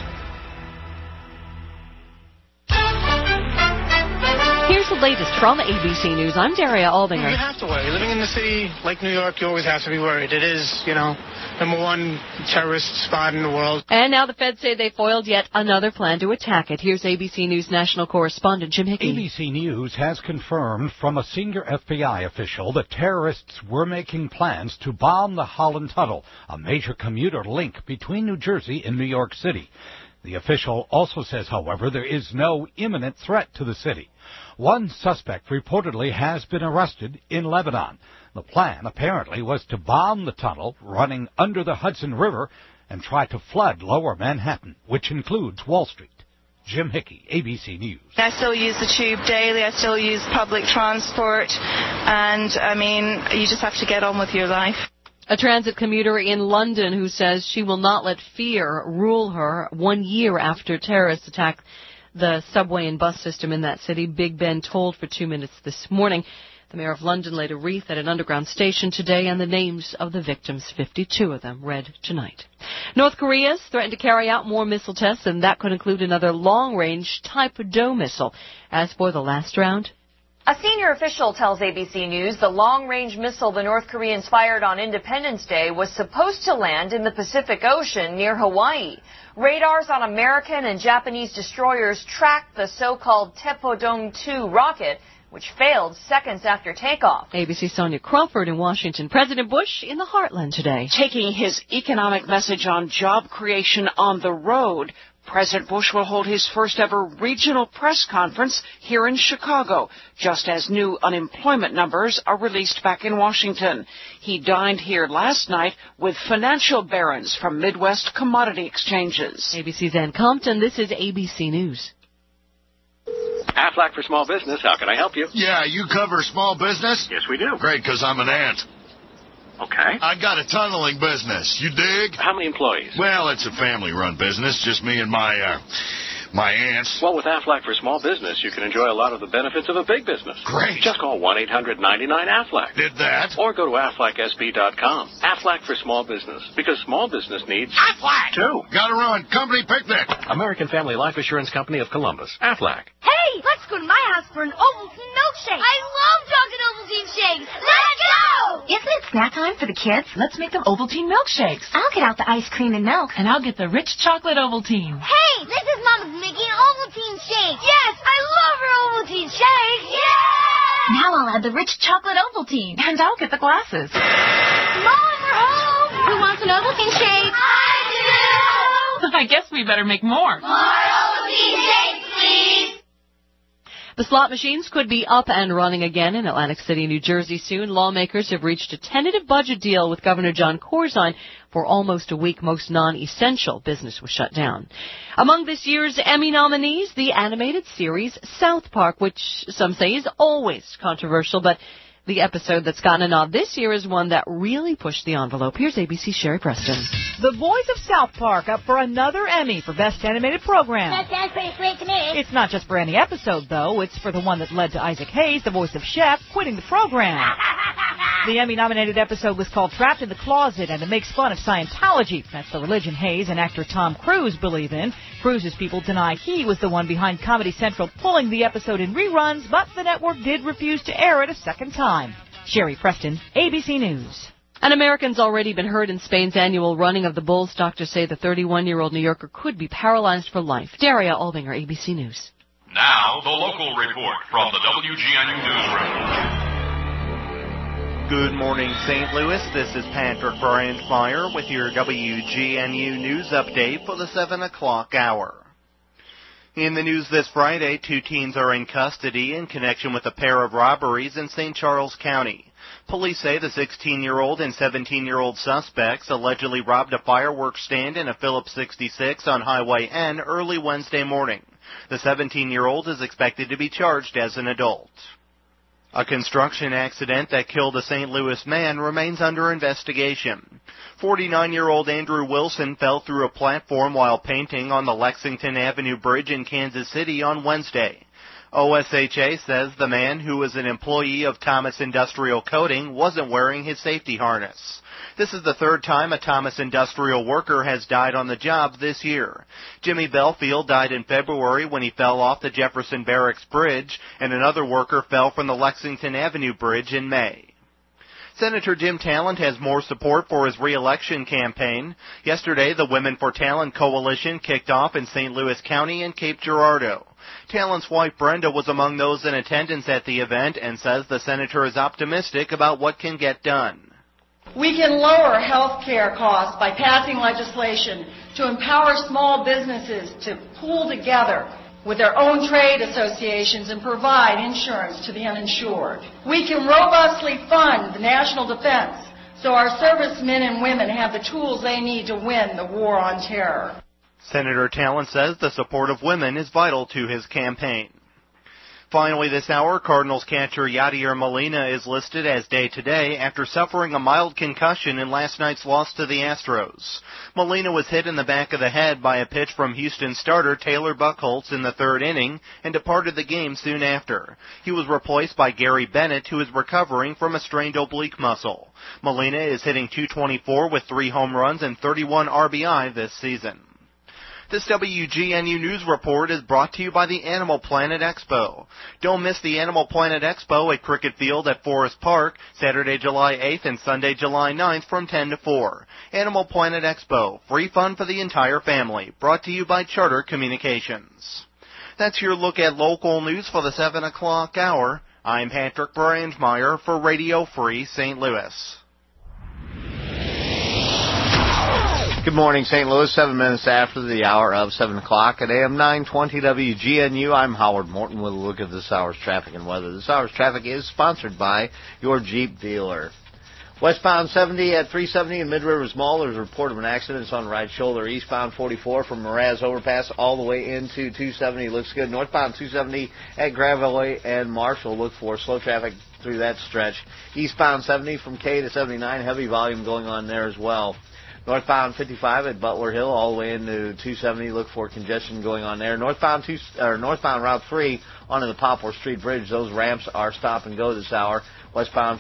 Here's the latest from ABC News. I'm Daria Aldinger. You have to worry. Living in the city like New York, you always have to be worried. It is, number one terrorist spot in the world. And now the feds say they foiled yet another plan to attack it. Here's ABC News national correspondent Jim Hickey. ABC News has confirmed from a senior FBI official that terrorists were making plans to bomb the Holland Tunnel, a major commuter link between New Jersey and New York City. The official also says, however, there is no imminent threat to the city. One suspect reportedly has been arrested in Lebanon. The plan apparently was to bomb the tunnel running under the Hudson River and try to flood lower Manhattan, which includes Wall Street. Jim Hickey, ABC News. I still use the tube daily. I still use public transport. And, you just have to get on with your life. A transit commuter in London who says she will not let fear rule her 1 year after terrorists attacked the subway and bus system in that city. Big Ben told for 2 minutes this morning. The mayor of London laid a wreath at an underground station today, and the names of the victims, 52 of them, read tonight. North Korea's threatened to carry out more missile tests, and that could include another long-range Taepado missile. As for the last round, a senior official tells ABC News the long-range missile the North Koreans fired on Independence Day was supposed to land in the Pacific Ocean near Hawaii. Radars on American and Japanese destroyers tracked the so-called Taepodong-2 rocket, which failed seconds after takeoff. ABC's Sonia Crawford in Washington. President Bush in the heartland today. Taking his economic message on job creation on the road, President Bush will hold his first ever regional press conference here in Chicago, just as new unemployment numbers are released back in Washington. He dined here last night with financial barons from Midwest commodity exchanges. ABC's Ann Compton. This is ABC News. Aflac for Small Business. How can I help you? Yeah, you cover small business? Yes, we do. Great, because I'm an ant. Okay. I got a tunneling business. You dig? How many employees? Well, it's a family-run business. Just me and my ants. Well, with Aflac for Small Business, you can enjoy a lot of the benefits of a big business. Great. Just call 1-800-99-AFLAC. Did that? Or go to AFLACSB.com. Aflac for Small Business. Because small business needs Aflac. Too. Gotta run. Company picnic. American Family Life Assurance Company of Columbus. Aflac. Hey, let's go to my house for an Ovaltine milkshake. I love Dunkin' Ovaltine shakes. Let's go! Isn't it snack time for the kids? Let's make them Ovaltine milkshakes. I'll get out the ice cream and milk. And I'll get the rich chocolate Ovaltine. Hey, this is Mama's making Ovaltine shakes. Yes, I love her Ovaltine shakes. Yeah! Now I'll add the rich chocolate Ovaltine. And I'll get the glasses. Mom, we're home. Who wants an Ovaltine shake? I do! I guess we better make more. More Ovaltine shakes, please. The slot machines could be up and running again in Atlantic City, New Jersey soon. Lawmakers have reached a tentative budget deal with Governor John Corzine. For almost a week, most non-essential business was shut down. Among this year's Emmy nominees, the animated series South Park, which some say is always controversial, but the episode that's gotten a nod this year is one that really pushed the envelope. Here's ABC's Sherry Preston. The boys of South Park up for another Emmy for Best Animated Program. That sounds pretty sweet to me. It's not just for any episode, though. It's for the one that led to Isaac Hayes, the voice of Chef, quitting the program. The Emmy-nominated episode was called Trapped in the Closet, and it makes fun of Scientology. That's the religion Hayes and actor Tom Cruise believe in. Cruise's people deny he was the one behind Comedy Central pulling the episode in reruns, but the network did refuse to air it a second time. Sherry Preston, ABC News. An American's already been hurt in Spain's annual running of the bulls. Doctors say the 31-year-old New Yorker could be paralyzed for life. Daria Aldinger, ABC News. Now, the local report from the WGNU Newsroom. Good morning, St. Louis. This is Patrick Brandmeier with your WGNU News update for the 7 o'clock hour. In the news this Friday, 2 teens are in custody in connection with a pair of robberies in St. Charles County. Police say the 16-year-old and 17-year-old suspects allegedly robbed a fireworks stand in a Phillips 66 on Highway N early Wednesday morning. The 17-year-old is expected to be charged as an adult. A construction accident that killed a St. Louis man remains under investigation. 49-year-old Andrew Wilson fell through a platform while painting on the Lexington Avenue Bridge in Kansas City on Wednesday. OSHA says the man, who was an employee of Thomas Industrial Coating, wasn't wearing his safety harness. This is the third time a Thomas Industrial worker has died on the job this year. Jimmy Belfield died in February when he fell off the Jefferson Barracks Bridge, and another worker fell from the Lexington Avenue Bridge in May. Senator Jim Talent has more support for his re-election campaign. Yesterday, the Women for Talent Coalition kicked off in St. Louis County and Cape Girardeau. Talent's wife Brenda was among those in attendance at the event and says the senator is optimistic about what can get done. We can lower health care costs by passing legislation to empower small businesses to pool together with their own trade associations and provide insurance to the uninsured. We can robustly fund the national defense so our servicemen and women have the tools they need to win the war on terror. Senator Talent says the support of women is vital to his campaign. Finally this hour, Cardinals catcher Yadier Molina is listed as day-to-day after suffering a mild concussion in last night's loss to the Astros. Molina was hit in the back of the head by a pitch from Houston starter Taylor Buchholz in the third inning and departed the game soon after. He was replaced by Gary Bennett, who is recovering from a strained oblique muscle. Molina is hitting .224 with 3 home runs and 31 RBI this season. This WGNU News Report is brought to you by the Animal Planet Expo. Don't miss the Animal Planet Expo at Cricket Field at Forest Park, Saturday, July 8th and Sunday, July 9th from 10 to 4. Animal Planet Expo, free fun for the entire family, brought to you by Charter Communications. That's your look at local news for the 7 o'clock hour. I'm Patrick Brandmeier for Radio Free St. Louis. Good morning, St. Louis. 7 minutes after the hour of 7 o'clock at AM 920 WGNU. I'm Howard Morton with a look at this hour's traffic and weather. This hour's traffic is sponsored by your Jeep dealer. Westbound 70 at 370 in Mid-Rivers Mall, there's a report of an accident. It's on the right shoulder. Eastbound 44 from Mraz Overpass all the way into 270. Looks good. Northbound 270 at Gravois and Marshall. Look for slow traffic through that stretch. Eastbound 70 from K to 79. Heavy volume going on there as well. Northbound 55 at Butler Hill all the way into 270. Look for congestion going on there. Northbound Route 3 onto the Poplar Street Bridge. Those ramps are stop and go this hour. Westbound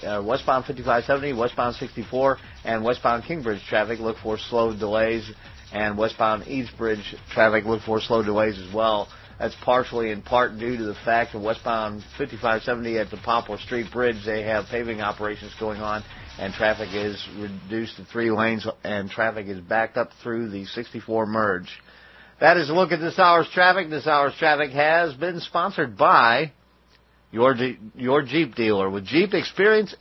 5570, westbound 64, and westbound Kingbridge traffic. Look for slow delays. And westbound East Bridge traffic. Look for slow delays as well. That's partially in part due to the fact that westbound 5570 at the Poplar Street Bridge, they have paving operations going on, and traffic is reduced to 3 lanes, and traffic is backed up through the 64 merge. That is a look at this hour's traffic. This hour's traffic has been sponsored by your Jeep dealer. With Jeep, experience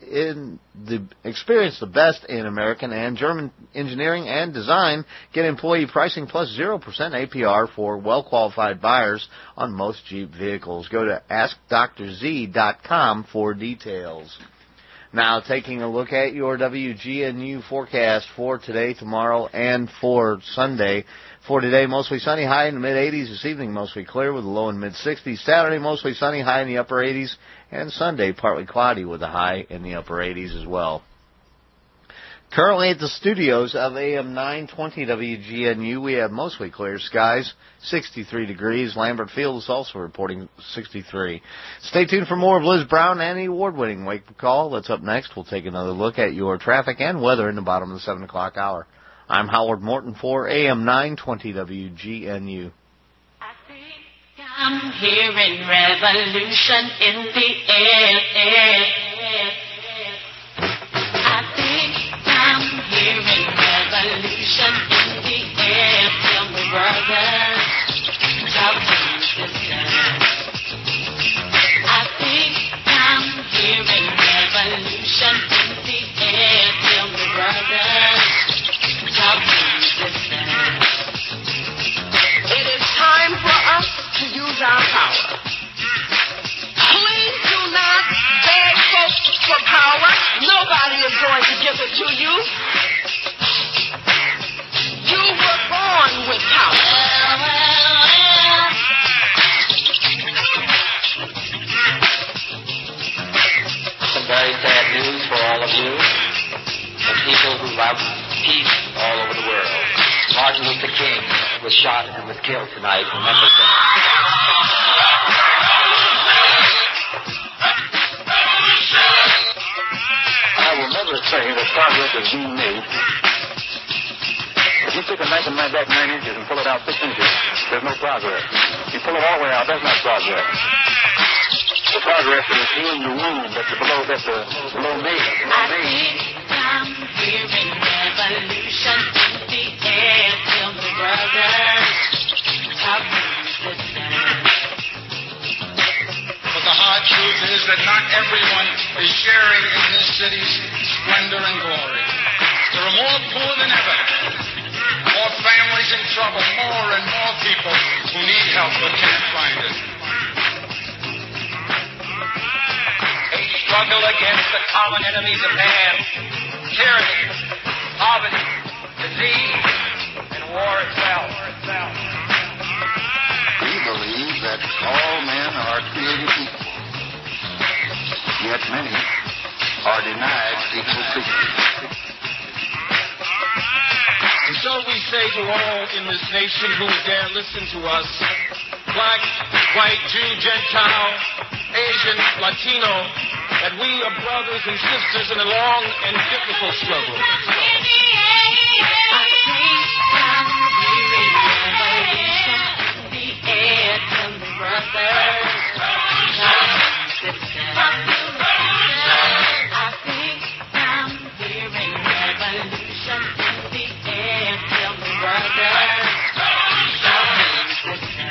the best in American and German engineering and design. Get employee pricing plus 0% APR for well-qualified buyers on most Jeep vehicles. Go to AskDrZ.com for details. Now, taking a look at your WGNU forecast for today, tomorrow, and for Sunday. For today, mostly sunny, high in the mid-80s. This evening, mostly clear with a low in mid-60s. Saturday, mostly sunny, high in the upper 80s. And Sunday, partly cloudy with a high in the upper 80s as well. Currently at the studios of AM 920 WGNU, we have mostly clear skies, 63 degrees. Lambert Field is also reporting 63. Stay tuned for more of Liz Brown and the award-winning Wake Up Call. That's up next. We'll take another look at your traffic and weather in the bottom of the 7 o'clock hour. I'm Howard Morton for AM 920 WGNU. I'm hearing revolution in the air. I think I'm hearing revolution in the air. Tell me, brother, talk to me, sister. I think I'm hearing revolution in the air. Tell me, brother, talk to me, sister. It is time for us to use our power. Please do not beg folks for power. Nobody is going to give it to you. You were born with power. Some very sad news for all of you. The people who love peace all over the world. Martin Luther King was shot and was killed tonight in Memphis. I will never say that progress is being made. If you take a knife and knife back 9 inches and pull it out 6 inches, there's no progress. If you pull it all the way out, that's not progress. The progress is healing the wound that's below me. I think I'm hearing revolution in the air. Tell me, brothers, how can you listen? But the hard truth is that not everyone is sharing in this city's splendor and glory. There are more poor than ever, more families in trouble, more and more people who need help but can't find it. A struggle against the common enemies of man, tyranny, poverty, disease, and war itself. We believe that all men are created equal, yet many are denied equal treatment. And so we say to all in this nation who dare listen to us, black, white, Jew, Gentile, Asian, Latino, that we are brothers and sisters in a long and difficult struggle. I think I'm hearing revolution in the air. Tell me, brothers, how can you listen? I think I'm hearing revolution in the air. Tell me, brothers, how can you listen?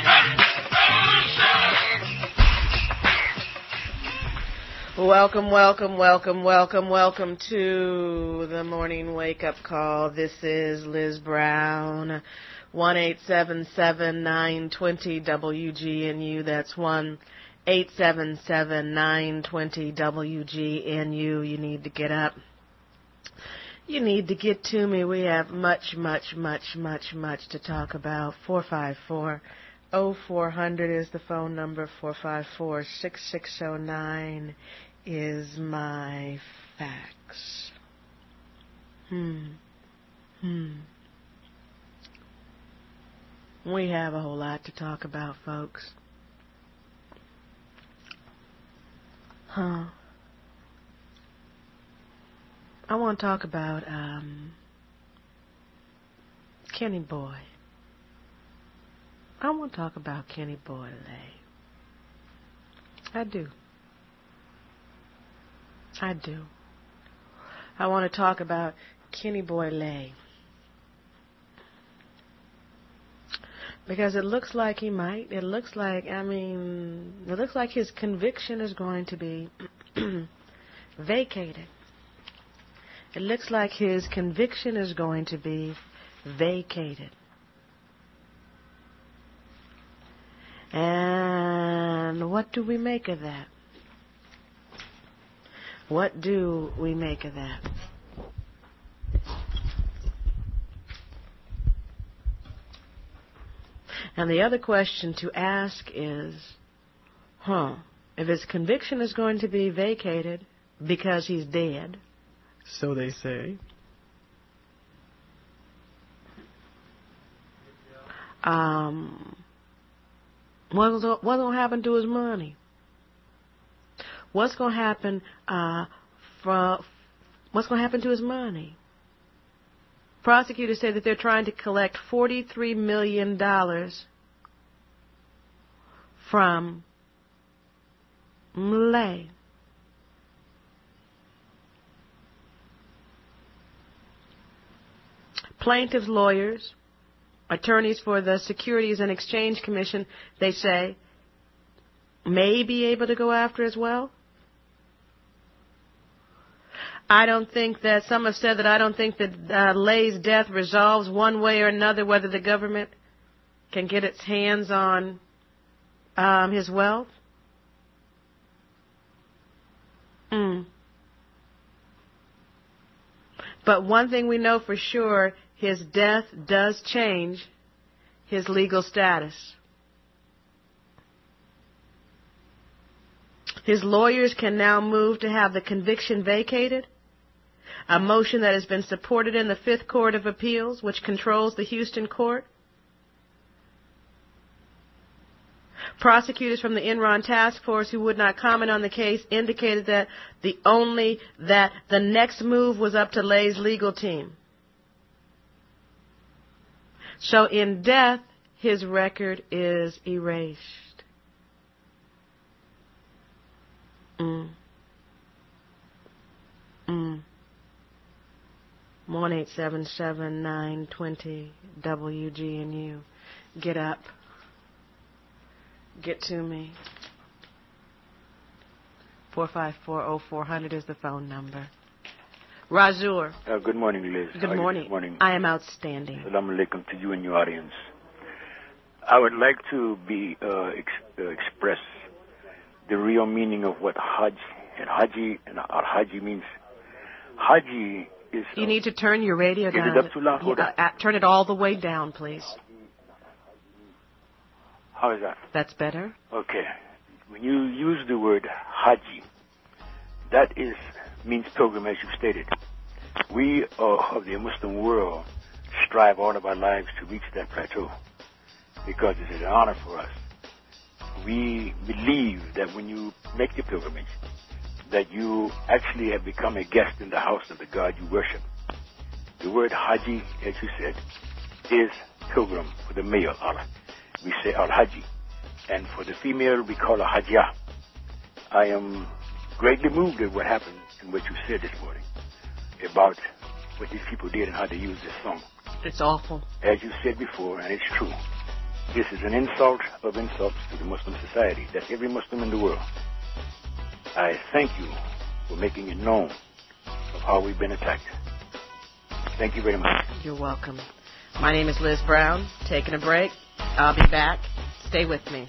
Welcome to the morning wake-up call. This is Liz Brown, 1-877-920-WGNU. That's 1-877-920-WGNU. You need to get up. You need to get to me. We have much to talk about. 454-0400 is the phone number. 454-6609 is my fax. We have a whole lot to talk about, folks. I want to talk about Kenny Boy. I want to talk about Kenny Boy Lay. I do. I want to talk about Kenny Boy Lay. Because it looks like he might. It looks like his conviction is going to be vacated. It looks like his conviction is going to be vacated. And what do we make of that? What do we make of that? And the other question to ask is, if his conviction is going to be vacated because he's dead, so they say, what's going to happen to his money? What's going to happen to his money? Prosecutors say that they're trying to collect $43 million from Lay. Plaintiffs' lawyers, attorneys for the Securities and Exchange Commission, they say, may be able to go after as well. Some have said that I don't think that Lay's death resolves one way or another whether the government can get its hands on his wealth. But one thing we know for sure, his death does change his legal status. His lawyers can now move to have the conviction vacated. a motion that has been supported in the Fifth Court of Appeals, which controls the Houston court. Prosecutors from the Enron task force who would not comment on the case indicated that the next move was up to Lay's legal team. So in death, his record is erased. 1-877-920 WGNU. Get up. Get to me. 454-0400 is the phone number. Razur. Good morning, Liz. Good morning. Good morning. I am outstanding. Assalamu alaikum to you and your audience. I would like to express the real meaning of what Hajj and Haji and Al-Haji means. Haji is... You need to turn your radio down. Is it up too loud? Hold on. Turn it all the way down, please. How is that? That's better. Okay. When you use the word Haji, that means pilgrim, as you stated. We of the Muslim world strive all of our lives to reach that plateau because it is an honor for us. We believe that when you make the pilgrimage, that you actually have become a guest in the house of the God you worship. The word Haji, as you said, is pilgrim for the male, Allah. We say Al-Haji. And for the female, we call her Hajjah. I am greatly moved at what happened and what you said this morning about what these people did and how they used this song. It's awful. As you said before, and it's true, this is an insult of insults to the Muslim society. That's every Muslim in the world. I thank you for making it known of how we've been attacked. Thank you very much. You're welcome. My name is Liz Brown. Taking a break. I'll be back. Stay with me.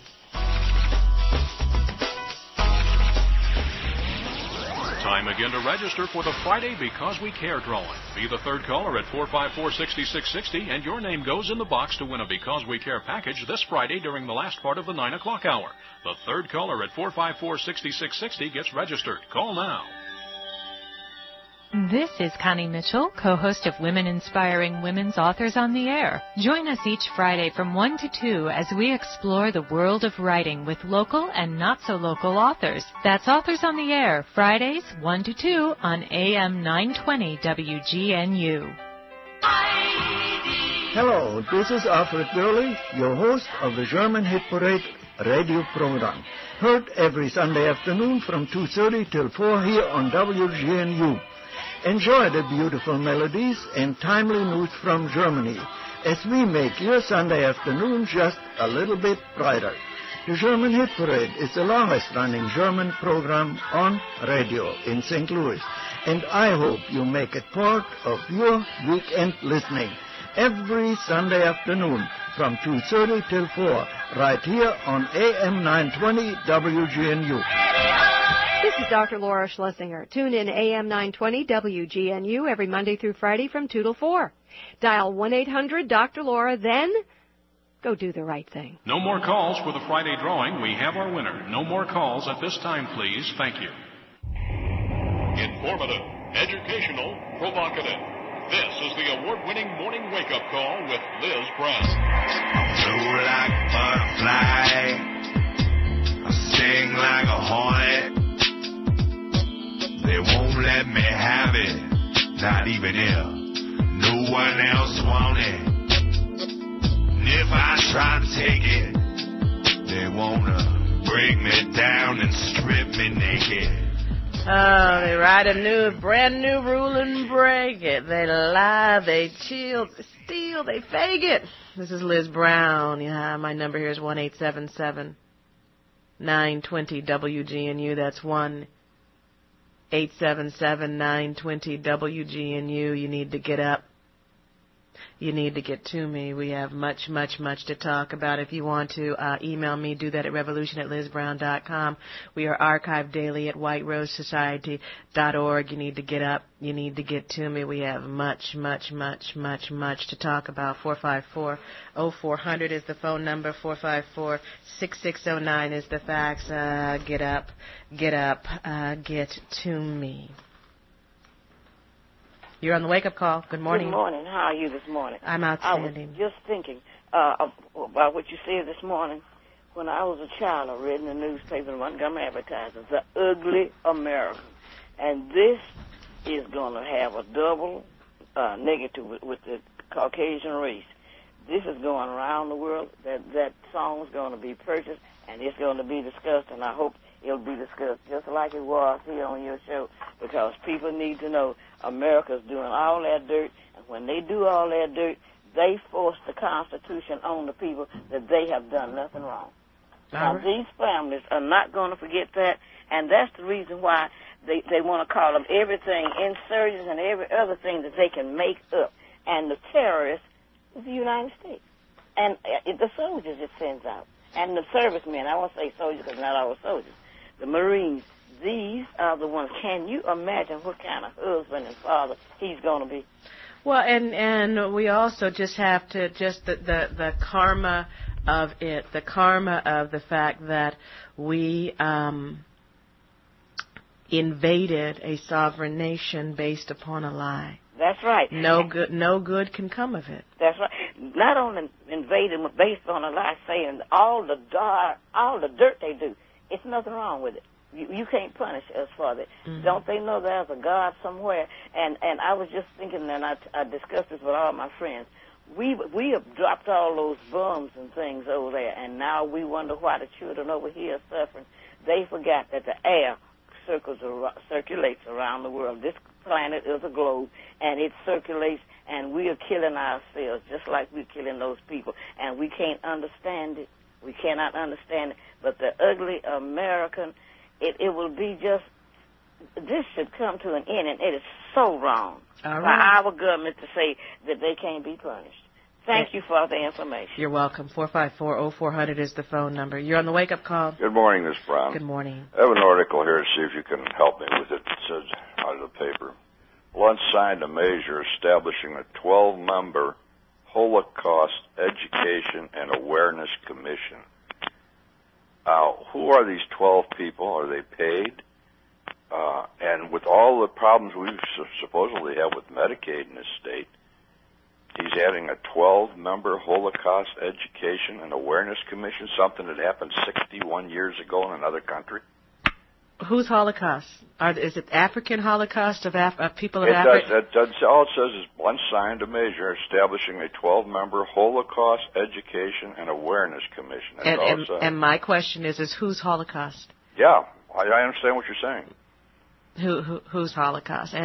Time again to register for the Friday Because We Care drawing. Be the third caller at 454-6660, and your name goes in the box to win a Because We Care package this Friday during the last part of the 9 o'clock hour. The third caller at 454-6660 gets registered. Call now. This is Connie Mitchell, co-host of Women Inspiring Women's Authors on the Air. Join us each Friday from 1 to 2 as we explore the world of writing with local and not-so-local authors. That's Authors on the Air, Fridays 1 to 2 on AM 920 WGNU. Hello, this is Alfred Gurley, your host of the German Hit Parade radio program. Heard every Sunday afternoon from 2:30 till 4 here on WGNU. Enjoy the beautiful melodies and timely news from Germany as we make your Sunday afternoon just a little bit brighter. The German Hit Parade is the longest-running German program on radio in St. Louis, and I hope you make it part of your weekend listening every Sunday afternoon from 2:30 till 4 right here on AM 920 WGNU. This is Dr. Laura Schlesinger. Tune in AM 920 WGNU every Monday through Friday from 2 till 4. Dial 1-800-DR-LAURA, then go do the right thing. No more calls for the Friday drawing. We have our winner. No more calls at this time, please. Thank you. Informative, educational, provocative. This is the award-winning morning wake-up call with Liz Brown. Flew like a butterfly. I sing like a hornet. They won't let me have it, not even if no one else wants it. And if I try to take it, they wanna break me down and strip me naked. Oh, they write a brand new rule and break it. They lie, they chill, they steal, they fake it. This is Liz Brown. Yeah, my number here is 1-877-920 WGNU. That's 1-877-920 WGNU. You need to get up. You need to get to me. We have much, much, much to talk about. If you want to email me, do that at revolution@lizbrown.com. We are archived daily at whiterosesociety.org. You need to get up. You need to get to me. We have much, much, much, much, much to talk about. 454-0400 is the phone number. 454-6609 is the fax. Get up, get to me. You're on the wake-up call. Good morning. Good morning. How are you this morning? I'm outstanding. I was just thinking about what you said this morning. When I was a child, I read in the newspaper, the Montgomery Advertiser, The Ugly American. And this is going to have a double negative with the Caucasian race. This is going around the world. That song is going to be purchased, and it's going to be discussed, and I hope it'll be discussed just like it was here on your show, because people need to know America's doing all that dirt, and when they do all that dirt, they force the Constitution on the people that they have done nothing wrong. Now, these families are not going to forget that, and that's the reason why they want to call them everything, insurgents and every other thing that they can make up. And the terrorists is the United States. And the soldiers it sends out. And the servicemen, I won't say soldiers because not all soldiers, the Marines, these are the ones. Can you imagine what kind of husband and father he's going to be? Well, and we also just have to, the karma of it, the karma of the fact that we invaded a sovereign nation based upon a lie. That's right. No good can come of it. That's right. Not only invaded based on a lie, saying all the dirt they do, it's nothing wrong with it. You can't punish us for that. Mm-hmm. Don't they know there's a God somewhere? And I was just thinking, and I discussed this with all my friends. We have dropped all those bombs and things over there, and now we wonder why the children over here are suffering. They forgot that the air circulates around the world. This planet is a globe, and it circulates, and we are killing ourselves just like we're killing those people, and we can't understand it. We cannot understand it. But the ugly American, it will be just, this should come to an end, and it is so wrong for our government to say that they can't be punished. Thank you for the information. You're welcome. 454-0400 is the phone number. You're on the wake-up call. Good morning, Ms. Brown. Good morning. I have an article here to see if you can help me with it. It says, out of the paper, Luntz signed a measure establishing a 12-member Holocaust Education and Awareness Commission. Who are these 12 people? Are they paid? And with all the problems we supposedly have with Medicaid in this state, he's adding a 12-member Holocaust Education and Awareness Commission, something that happened 61 years ago in another country. Whose Holocaust? Is it African Holocaust of people of Africa? All it says is Luntz signed a measure establishing a 12-member Holocaust Education and Awareness Commission. That's all it says. And my question is whose Holocaust? Yeah, I understand what you're saying. Whose Holocaust?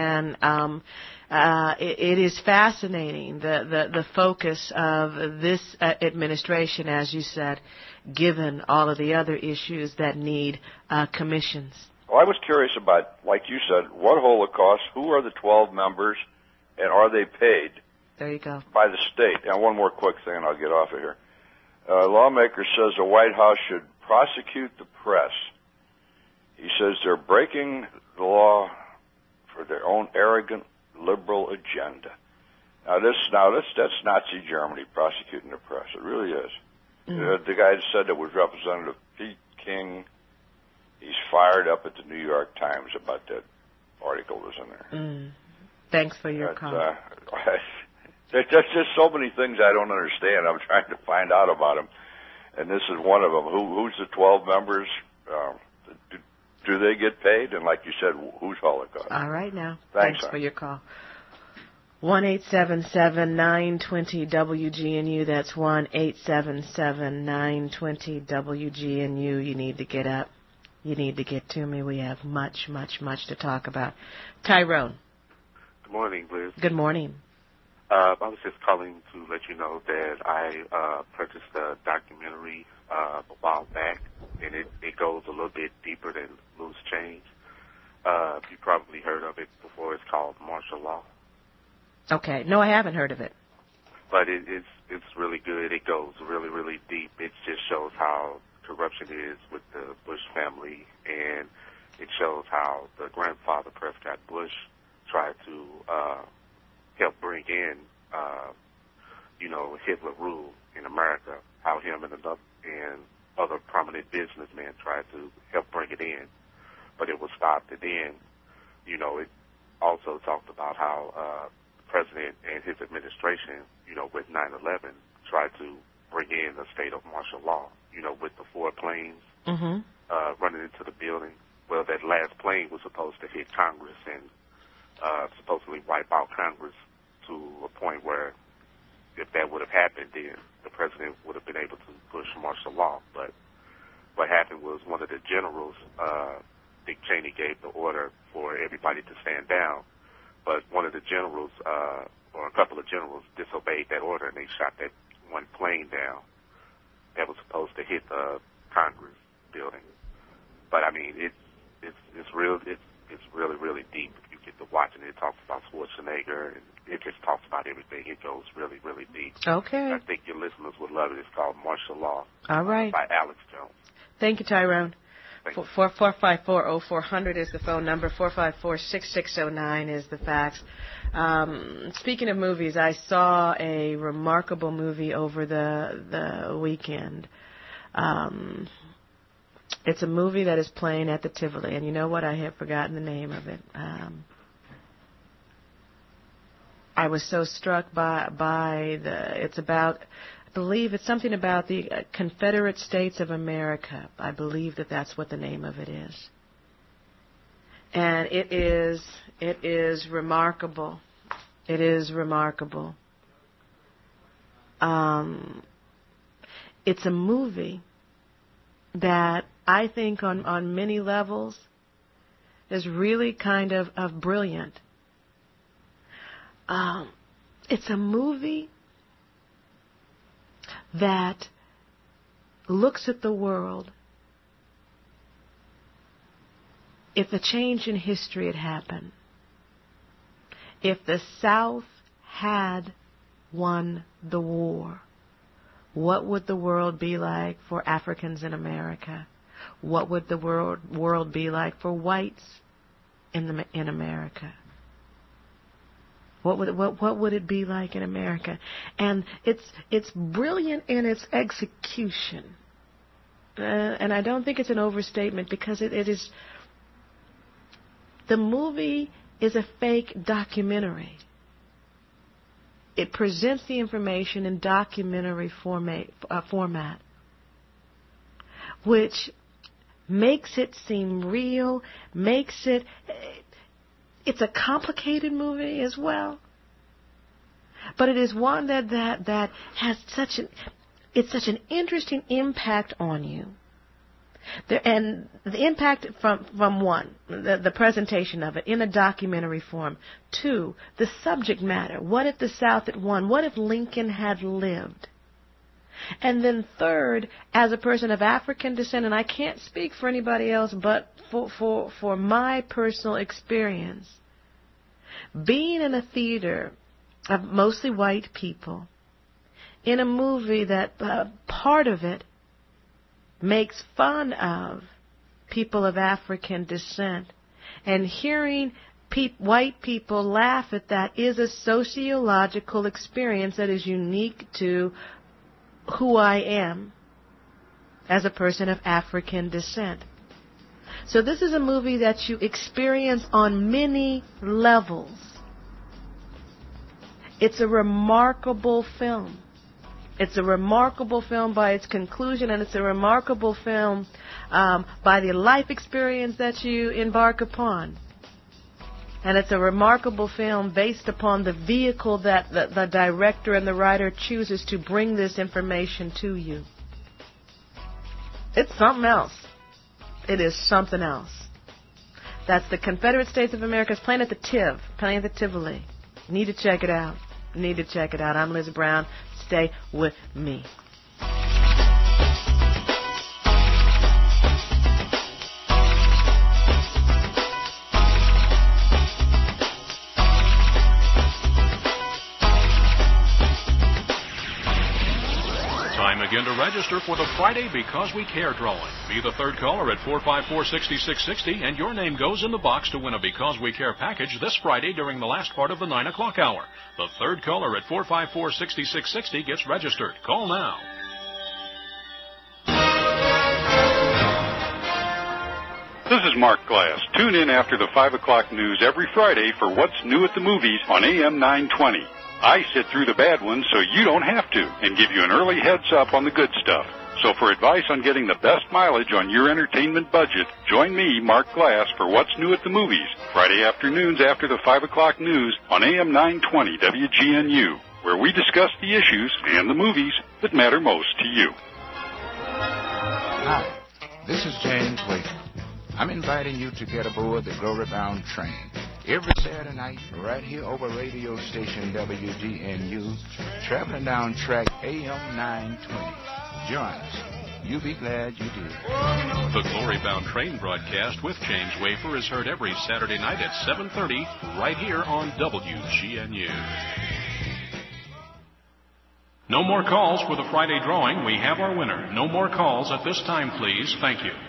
It is fascinating the focus of this administration, as you said, given all of the other issues that need commissions. Well, I was curious about, like you said, what Holocaust, who are the 12 members, and are they paid? There you go. By the state. And one more quick thing, and I'll get off of here. Lawmaker says the White House should prosecute the press. He says they're breaking the law for their own arrogant liberal agenda. That's Nazi Germany prosecuting the press. It really is. Mm-hmm. The guy that said that was Representative Pete King. He's fired up at the New York Times about that article that's in there. Mm. Thanks for your comment. There's just so many things I don't understand. I'm trying to find out about them, and this is one of them. Who's the 12 members? Do they get paid? And like you said, who's Holocaust? All right now. Thanks for your call. 1-877-920-WGNU. That's 1-877-920-WGNU. You need to get up. You need to get to me. We have much, much, much to talk about. Tyrone. Good morning, Liz. Good morning. I was just calling to let you know that I purchased a documentary a while back, and it goes a little bit deeper than Loose Change. You probably heard of it before. It's called Martial Law. Okay. No, I haven't heard of it. But it's really good. It goes really, really deep. It just shows how corruption is with the Bush family, and it shows how the grandfather, Prescott Bush, tried to help bring in, Hitler rule in America, how him and other prominent businessmen tried to help bring it in. But it was stopped, and then, also talked about how the president and his administration, with 9/11, tried to bring in a state of martial law, with the 4 planes running into the building. Well, that last plane was supposed to hit Congress and supposedly wipe out Congress to a point where if that would have happened, then the president would have been able to push martial law. But what happened was one of the generals, Dick Cheney, gave the order for everybody to stand down, but one of the generals, or a couple of generals, disobeyed that order, and they shot that one plane down that was supposed to hit the Congress building. But I mean, it's really, really deep. If you get to watching it, it talks about Schwarzenegger, and it just talks about everything. It goes really, really deep. Okay. I think your listeners would love it. It's called Martial Law. All right. By Alex Jones. Thank you, Tyrone. 454-0400 is the phone number. 454-6609 is the fax. Speaking of movies, I saw a remarkable movie over the weekend. It's a movie that is playing at the Tivoli, and you know what? I have forgotten the name of it. I was so struck by it's about, I believe it's something about the Confederate States of America. I believe that's what the name of it is. And it is remarkable. It is remarkable. It's a movie that I think on many levels is really kind of brilliant. It's a movie that looks at the world. If a change in history had happened, if the South had won the war, what would the world be like for Africans in America? What would the world be like for whites in America? What would it be like in America? And it's brilliant in its execution, and I don't think it's an overstatement, because it is. The movie is a fake documentary. It presents the information in documentary format, which makes it seem real, it's a complicated movie as well, but it is one that has such an interesting impact on you. And the impact from one, the presentation of it in a documentary form. 2, the subject matter. What if the South had won? What if Lincoln had lived? And then 3rd, as a person of African descent, and I can't speak for anybody else, but for my personal experience, being in a theater of mostly white people, in a movie that part of it makes fun of people of African descent, and hearing white people laugh at that is a sociological experience that is unique to who I am as a person of African descent. So this is a movie that you experience on many levels. It's a remarkable film. It's a remarkable film by its conclusion, and it's a remarkable film by the life experience that you embark upon. And it's a remarkable film based upon the vehicle that the director and the writer chooses to bring this information to you. It's something else. It is something else. That's the Confederate States of America. It's playing at the playing at the Tivoli. You need to check it out. You need to check it out. I'm Liz Brown. Stay with me. Time again to register for the Friday Because We Care drawing. Be the 3rd caller at 454-6660, and your name goes in the box to win a Because We Care package this Friday during the last part of the 9 o'clock hour. The 3rd caller at 454-6660 gets registered. Call now. This is Mark Glass. Tune in after the 5 o'clock news every Friday for What's New at the Movies on AM 920. I sit through the bad ones so you don't have to and give you an early heads up on the good stuff. So for advice on getting the best mileage on your entertainment budget, join me, Mark Glass, for What's New at the Movies, Friday afternoons after the 5 o'clock news on AM 920 WGNU, where we discuss the issues and the movies that matter most to you. Hi, this is James Waker. I'm inviting you to get aboard the Glory Bound train every Saturday night right here over radio station WGNU, traveling down track AM 920. Join us. You'll be glad you did. The Glory Bound train broadcast with James Wafer is heard every Saturday night at 7:30 right here on WGNU. No more calls for the Friday drawing. We have our winner. No more calls at this time, please. Thank you.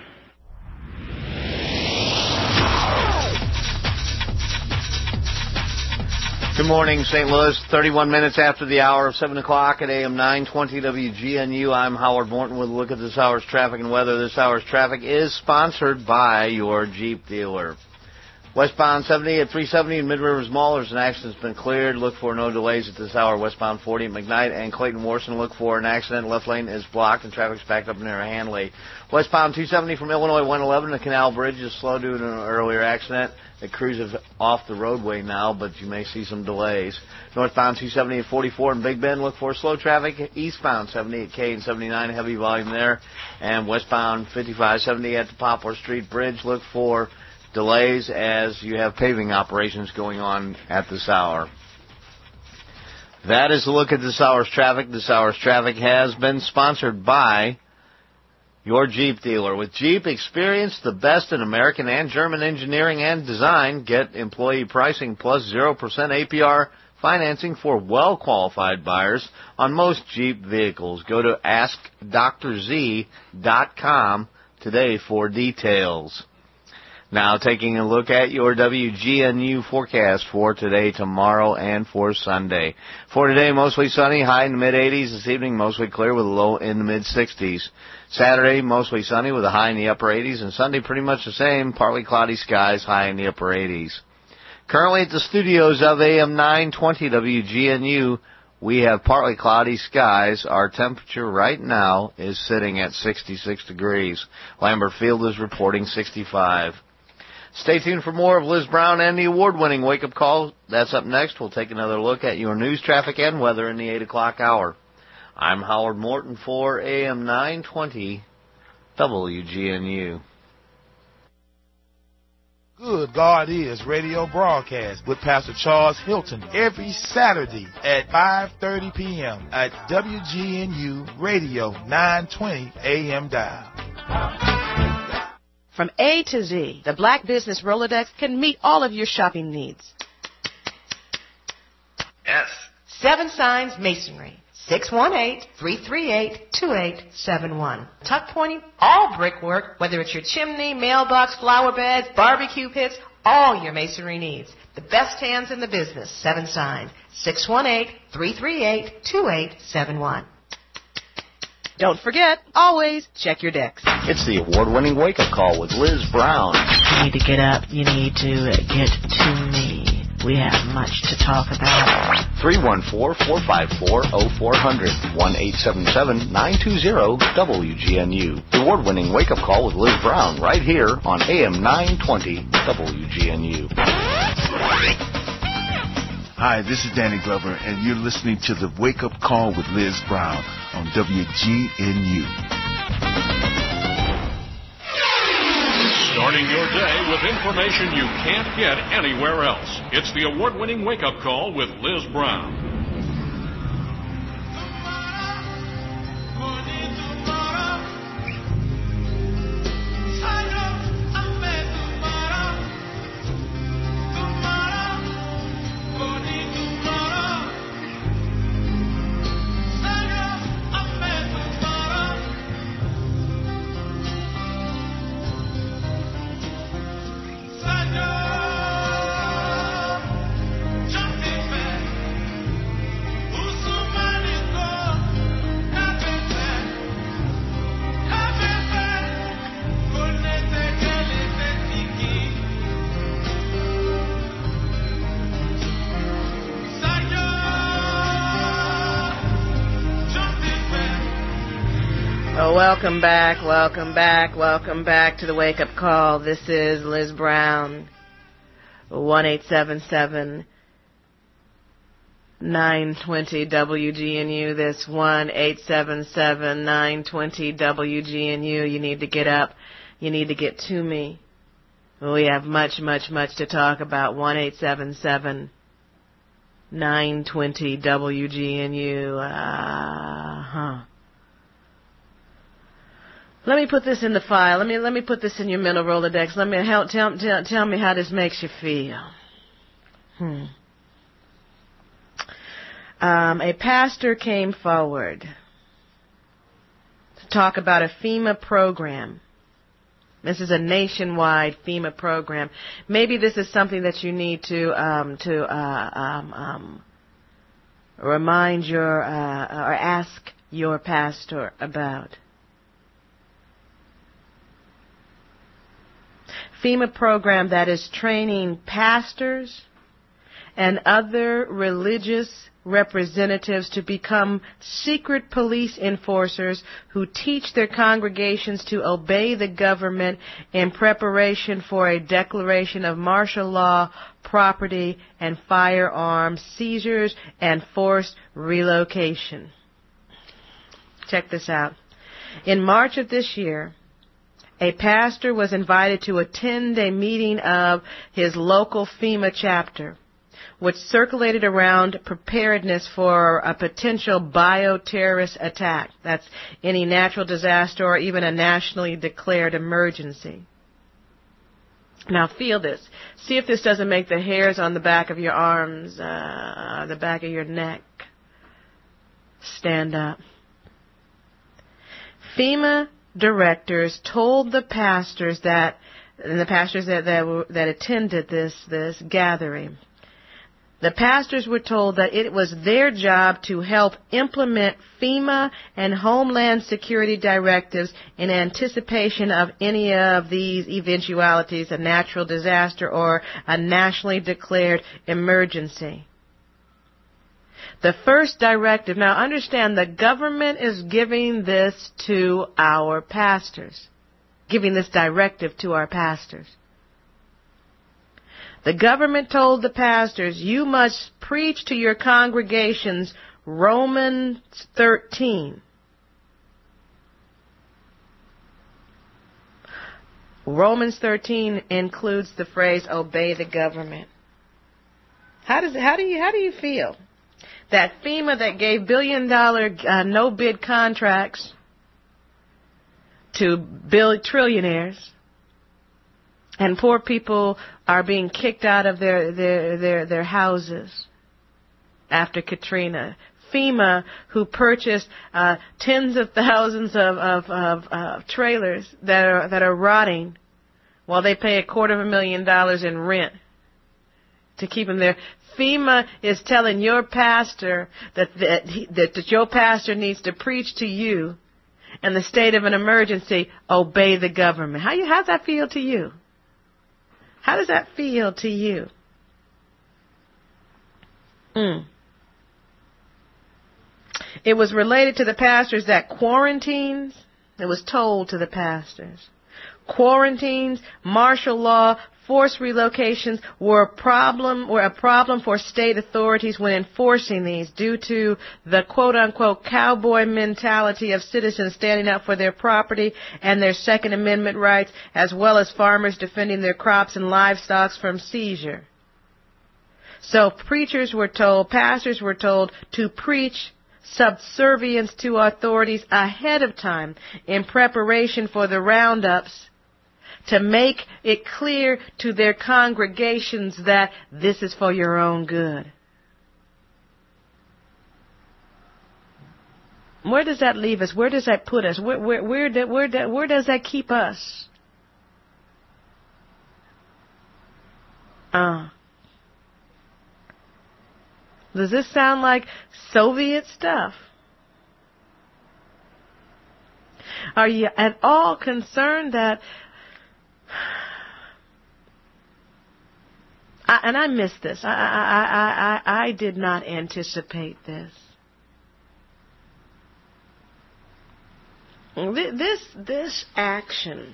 Good morning, St. Louis. 31 minutes after the hour of 7 o'clock at AM 920 WGNU. I'm Howard Morton with a look at this hour's traffic and weather. This hour's traffic is sponsored by your Jeep dealer. Westbound 70 at 370 in Mid Rivers Mall. There's an accident that's been cleared. Look for no delays at this hour. Westbound 40 at McKnight and Clayton Warson. Look for an accident. Left lane is blocked and traffic's backed up near Hanley. Westbound 270 from Illinois 111 to Canal Bridge is slow due to an earlier accident. The crews are off the roadway now, but you may see some delays. Northbound 270 at 44 in Big Bend. Look for slow traffic. Eastbound 70 at K and 79, heavy volume there. And westbound 5570 at the Poplar Street Bridge. Look for delays as you have paving operations going on at this hour. That is a look at this hour's traffic. This hour's traffic has been sponsored by your Jeep dealer. With Jeep, experience the best in American and German engineering and design. Get employee pricing plus 0% APR financing for well-qualified buyers on most Jeep vehicles. Go to AskDrZ.com today for details. Now taking a look at your WGNU forecast for today, tomorrow, and for Sunday. For today, mostly sunny, high in the mid-80s. This evening, mostly clear with a low in the mid-60s. Saturday, mostly sunny with a high in the upper 80s. And Sunday, pretty much the same, partly cloudy skies, high in the upper 80s. Currently at the studios of AM 920 WGNU, we have partly cloudy skies. Our temperature right now is sitting at 66 degrees. Lambert Field is reporting 65. Stay tuned for more of Liz Brown and the award-winning Wake Up Call. That's up next. We'll take another look at your news, traffic, and weather in the 8 o'clock hour. I'm Howard Morton for AM 920 WGNU. Good God Is radio broadcast with Pastor Charles Hilton every Saturday at 5:30 p.m. at WGNU Radio 920 AM dial. From A to Z, the Black Business Rolodex can meet all of your shopping needs. Yes. Seven Signs Masonry, 618-338-2871. Tuck pointing, all brickwork, whether it's your chimney, mailbox, flower beds, barbecue pits, all your masonry needs. The best hands in the business. Seven Signs, 618-338-2871. Don't forget, always check your decks. It's the award-winning wake-up call with Liz Brown. You need to get up. You need to get to me. We have much to talk about. 314-454-0400. 1-877-920-WGNU. The award-winning wake-up call with Liz Brown right here on AM 920 WGNU. Hi, this is Danny Glover, and you're listening to the Wake Up Call with Liz Brown on WGNU. Starting your day with information you can't get anywhere else. It's the award-winning Wake Up Call with Liz Brown. Welcome back, welcome back, welcome back to the Wake Up Call. This is Liz Brown, 1-877-920 WGNU. This 1-877-920 WGNU. You need to get up. You need to get to me. We have much, much, much to talk about. 1-877-920 WGNU. Let me put this in the file. Let me put this in your mental Rolodex. Let me tell me how this makes you feel. A pastor came forward to talk about a FEMA program. This is a nationwide FEMA program. Maybe this is something that you need to remind your or ask your pastor about. FEMA program that is training pastors and other religious representatives to become secret police enforcers who teach their congregations to obey the government in preparation for a declaration of martial law, property and firearms seizures, and forced relocation. Check this out. In March of this year, a pastor was invited to attend a meeting of his local FEMA chapter, which circulated around preparedness for a potential bioterrorist attack. That's any natural disaster or even a nationally declared emergency. Now feel this. See if this doesn't make the hairs on the back of your arms, the back of your neck stand up. FEMA directors told the pastors that attended this gathering. The pastors were told that it was their job to help implement FEMA and Homeland Security directives in anticipation of any of these eventualities, a natural disaster or a nationally declared emergency. The first directive, now understand, the government is giving this to our pastors, giving this directive to our pastors. The government told the pastors, you must preach to your congregations Romans 13. Romans 13 includes the phrase, obey the government. How do you feel? That FEMA that gave billion-dollar no-bid contracts to trillionaires, and poor people are being kicked out of their houses after Katrina. FEMA, who purchased tens of thousands of trailers that are rotting, while they pay $250,000 in rent to keep them there. FEMA is telling your pastor that your pastor needs to preach to you in the state of an emergency, obey the government. How's that feel to you? How does that feel to you? It was related to the pastors that quarantines, it was told to the pastors, quarantines, martial law, forced relocations were a problem for state authorities when enforcing these due to the quote-unquote cowboy mentality of citizens standing up for their property and their Second Amendment rights, as well as farmers defending their crops and livestock from seizure. So pastors were told to preach subservience to authorities ahead of time in preparation for the roundups, to make it clear to their congregations that this is for your own good. Where does that leave us? Where does that put us? Where does that keep us? Does this sound like Soviet stuff? Are you at all concerned that... And I missed this. I did not anticipate this. This action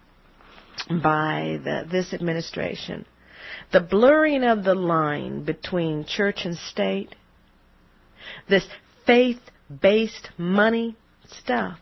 by this administration, the blurring of the line between church and state, this faith-based money stuff.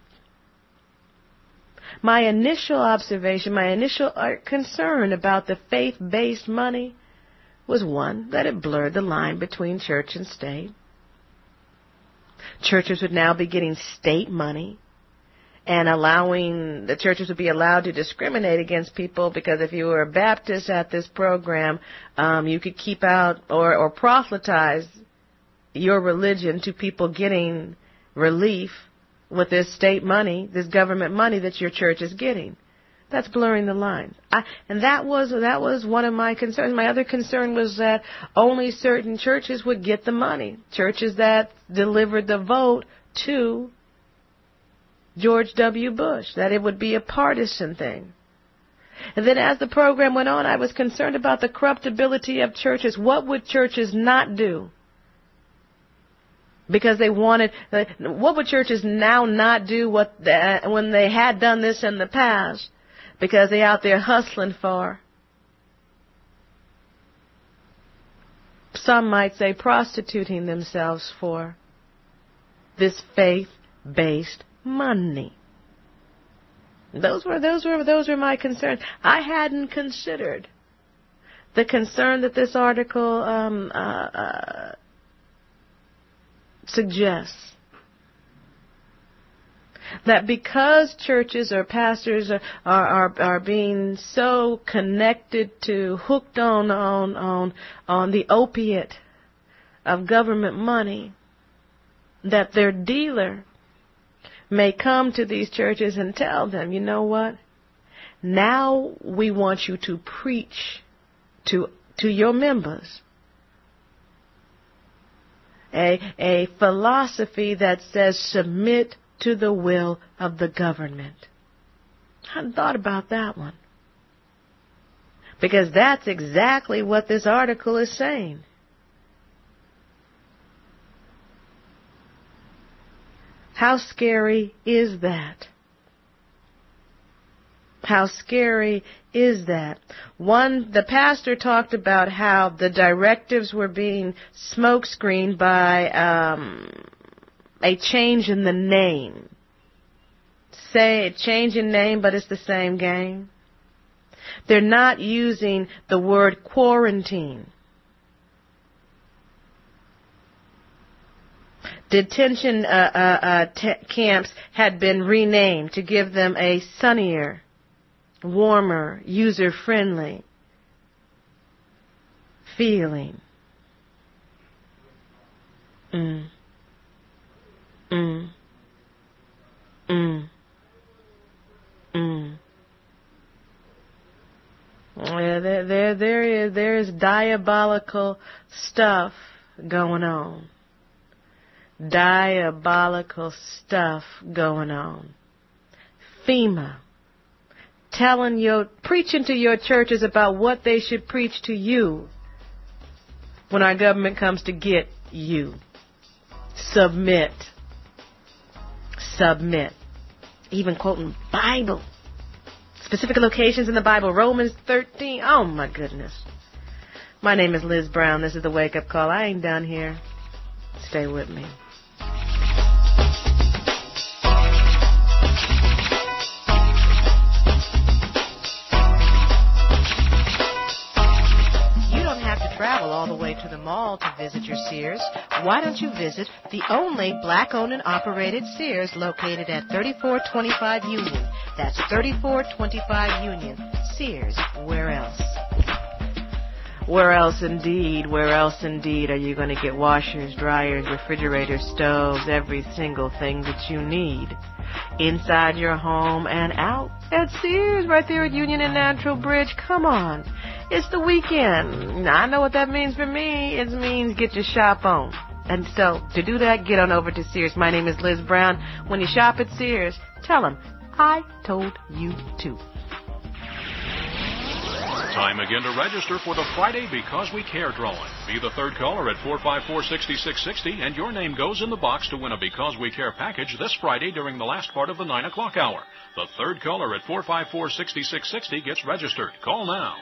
My initial observation, my initial concern about the faith-based money was, one, that it blurred the line between church and state. Churches would now be getting state money, and allowing the churches would be allowed to discriminate against people, because if you were a Baptist at this program, you could keep out or proselytize your religion to people getting relief with this state money, this government money that your church is getting. That's blurring the lines. And that was one of my concerns. My other concern was that only certain churches would get the money. Churches that delivered the vote to George W. Bush, that it would be a partisan thing. And then as the program went on, I was concerned about the corruptibility of churches. What would churches not do? Because they wanted, what would churches now not do when they had done this in the past? Because they're out there hustling for, some might say, prostituting themselves for this faith-based money. Those were my concerns. I hadn't considered the concern that this article suggests, that because churches or pastors are being so connected to, hooked on the opiate of government money, that their dealer may come to these churches and tell them, you know what? Now we want you to preach to your members a philosophy that says submit to the will of the government. I hadn't thought about that one, because that's exactly what this article is saying. How scary is that? How scary is that? One, the pastor talked about how the directives were being smokescreened by a change in the name. Say a change in name, but it's the same game. They're not using the word quarantine. Detention camps had been renamed to give them a sunnier, warmer, user-friendly feeling. There is diabolical stuff going on. Diabolical stuff going on. FEMA preaching to your churches about what they should preach to you when our government comes to get you. Submit. Even quoting Bible. Specific locations in the Bible. Romans 13. Oh, my goodness. My name is Liz Brown. This is the Wake Up Call. I ain't done here. Stay with me. Travel all the way to the mall to visit your Sears. Why don't you visit the only black-owned and operated Sears located at 3425 Union? That's 3425 Union. Sears, where else? Where else indeed are you going to get washers, dryers, refrigerators, stoves, every single thing that you need inside your home and out? At Sears, right there at Union and Natural Bridge. Come on. It's the weekend. I know what that means for me. It means get your shop on. And so, to do that, get on over to Sears. My name is Liz Brown. When you shop at Sears, tell them I told you to. Time again to register for the Friday Because We Care drawing. Be the third caller at 454-6660, and your name goes in the box to win a Because We Care package this Friday during the last part of the 9 o'clock hour. The third caller at 454-6660 gets registered. Call now.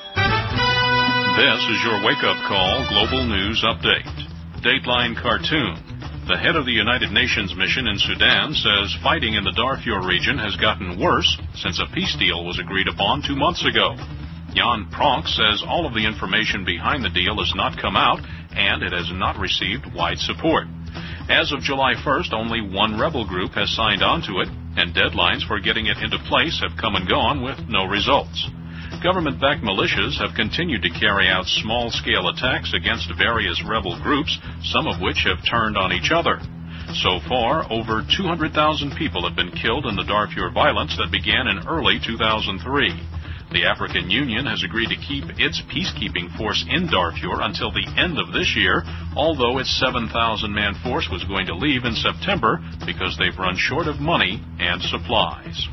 This is your wake-up call global news update. Dateline cartoon. The head of the United Nations mission in Sudan says fighting in the Darfur region has gotten worse since a peace deal was agreed upon 2 months ago. Jan Pronk says all of the information behind the deal has not come out and it has not received wide support. As of July 1st, only one rebel group has signed on to it, and deadlines for getting it into place have come and gone with no results. Government-backed militias have continued to carry out small-scale attacks against various rebel groups, some of which have turned on each other. So far, over 200,000 people have been killed in the Darfur violence that began in early 2003. The African Union has agreed to keep its peacekeeping force in Darfur until the end of this year, although its 7,000-man force was going to leave in September because they've run short of money and supplies.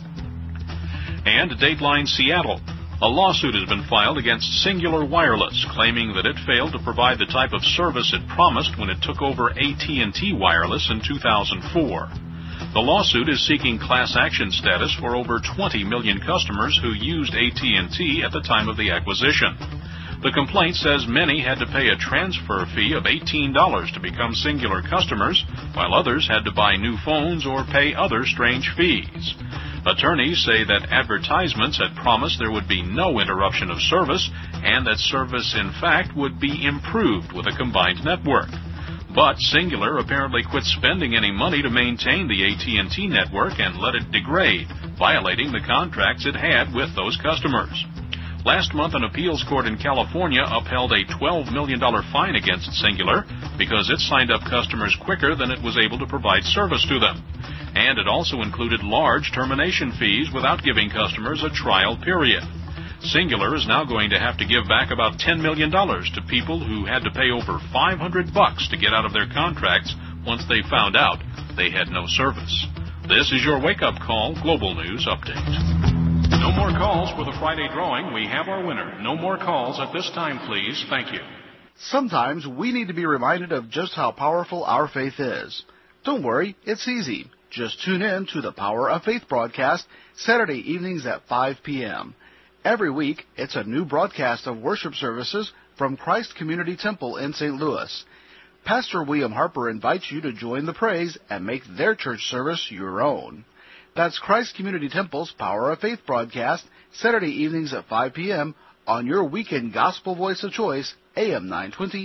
And Dateline Seattle. A lawsuit has been filed against Singular Wireless, claiming that it failed to provide the type of service it promised when it took over AT&T Wireless in 2004. The lawsuit is seeking class action status for over 20 million customers who used AT&T at the time of the acquisition. The complaint says many had to pay a transfer fee of $18 to become Singular customers, while others had to buy new phones or pay other strange fees. Attorneys say that advertisements had promised there would be no interruption of service and that service, in fact, would be improved with a combined network. But Singular apparently quit spending any money to maintain the AT&T network and let it degrade, violating the contracts it had with those customers. Last month, an appeals court in California upheld a $12 million fine against Singular because it signed up customers quicker than it was able to provide service to them. And it also included large termination fees without giving customers a trial period. Singular is now going to have to give back about $10 million to people who had to pay over $500 to get out of their contracts once they found out they had no service. This is your wake-up call global news update. No more calls for the Friday drawing. We have our winner. No more calls at this time, please. Thank you. Sometimes we need to be reminded of just how powerful our faith is. Don't worry, it's easy. Just tune in to the Power of Faith broadcast Saturday evenings at 5 p.m. Every week, it's a new broadcast of worship services from Christ Community Temple in St. Louis. Pastor William Harper invites you to join the praise and make their church service your own. That's Christ Community Temple's Power of Faith broadcast Saturday evenings at 5 p.m. on your weekend gospel voice of choice, AM 920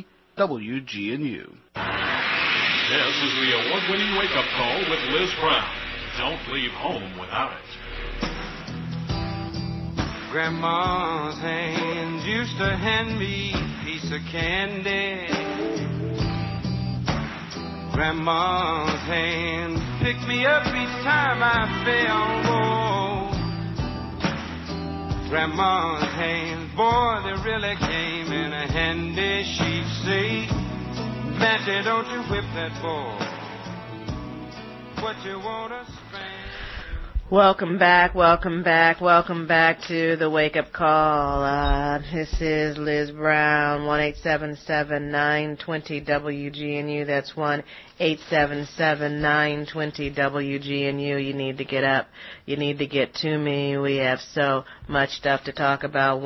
WGNU. This is the award-winning wake-up call with Liz Brown. Don't leave home without it. Grandma's hands used to hand me a piece of candy. Grandma's hands picked me up each time I fell. Grandma's hands, boy, they really came in a handy. She'd say, Matty, don't you whip that boy. What you want to spend? Welcome back to the wake-up call. This is Liz Brown, 1-877-920-WGNU. That's 1-877-920-WGNU. You need to get up. You need to get to me. We have so much stuff to talk about.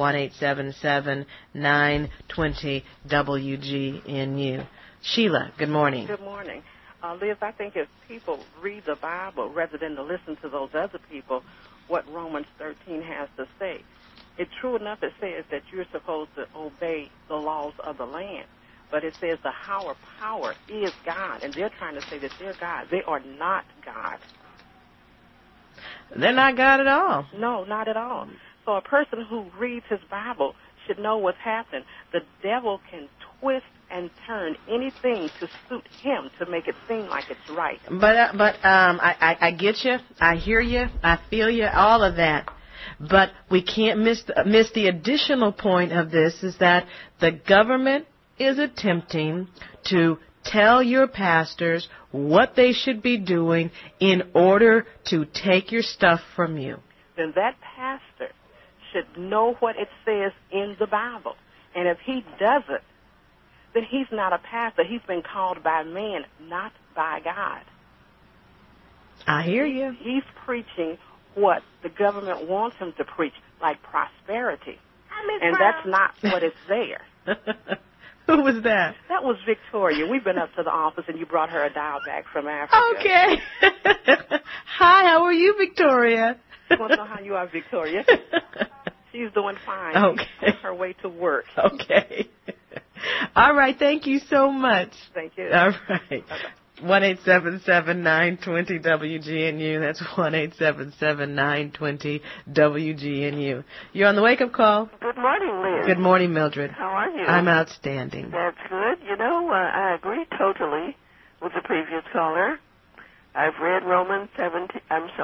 1-877-920-WGNU. Sheila, good morning. Good morning. Liz, I think if people read the Bible rather than to listen to those other people, what Romans 13 has to say, it's true enough it says that you're supposed to obey the laws of the land, but it says the higher power is God, and they're trying to say that they're God. They are not God. They're not God at all. No, not at all. So a person who reads his Bible should know what's happening. The devil can twist and turn anything to suit him to make it seem like it's right. But I get you. I hear you. I feel you. All of that. But we can't miss the additional point of this is that the government is attempting to tell your pastors what they should be doing in order to take your stuff from you. Then that pastor should know what it says in the Bible. And if he doesn't, then he's not a pastor. He's been called by man, not by God. I hear you. He's preaching what the government wants him to preach, like prosperity. And that's not what is there. Who was that? That was Victoria. We've been up to the office, and you brought her a dial back from Africa. Okay. Hi, how are you, Victoria? I want to know how you are, Victoria. She's doing fine. Okay. She's on her way to work. Okay. All right, thank you so much. Thank you. All right. 1-877-920-WGNU. That's 1-877-920-WGNU. You're on the wake-up call. Good morning, Liz. Good morning, Mildred. How are you? I'm outstanding. That's good. You know, I agree totally with the previous caller. I've read Romans 13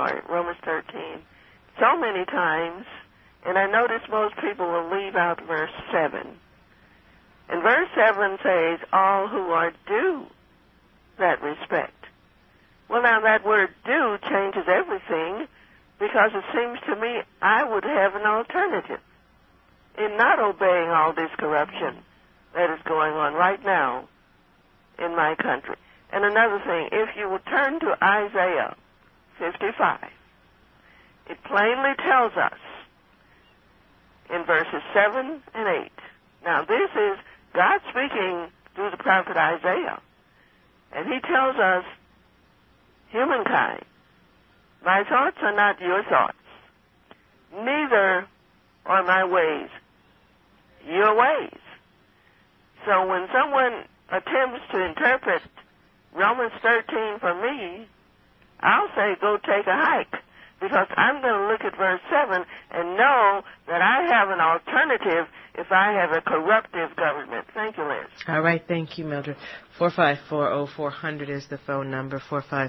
so many times, and I notice most people will leave out verse 7. And verse 7 says, all who are due that respect. Well, now that word due changes everything, because it seems to me I would have an alternative in not obeying all this corruption that is going on right now in my country. And another thing, if you will turn to Isaiah 55, it plainly tells us in verses 7 and 8. Now, this is God speaking through the prophet Isaiah. And he tells us, humankind, my thoughts are not your thoughts, neither are my ways your ways. So when someone attempts to interpret Romans 13 for me, I'll say go take a hike, because I'm going to look at verse 7 and know that I have an alternative if I have a corruptive government. Thank you, Liz. All right, thank you, Mildred. 454-0400 is the phone number.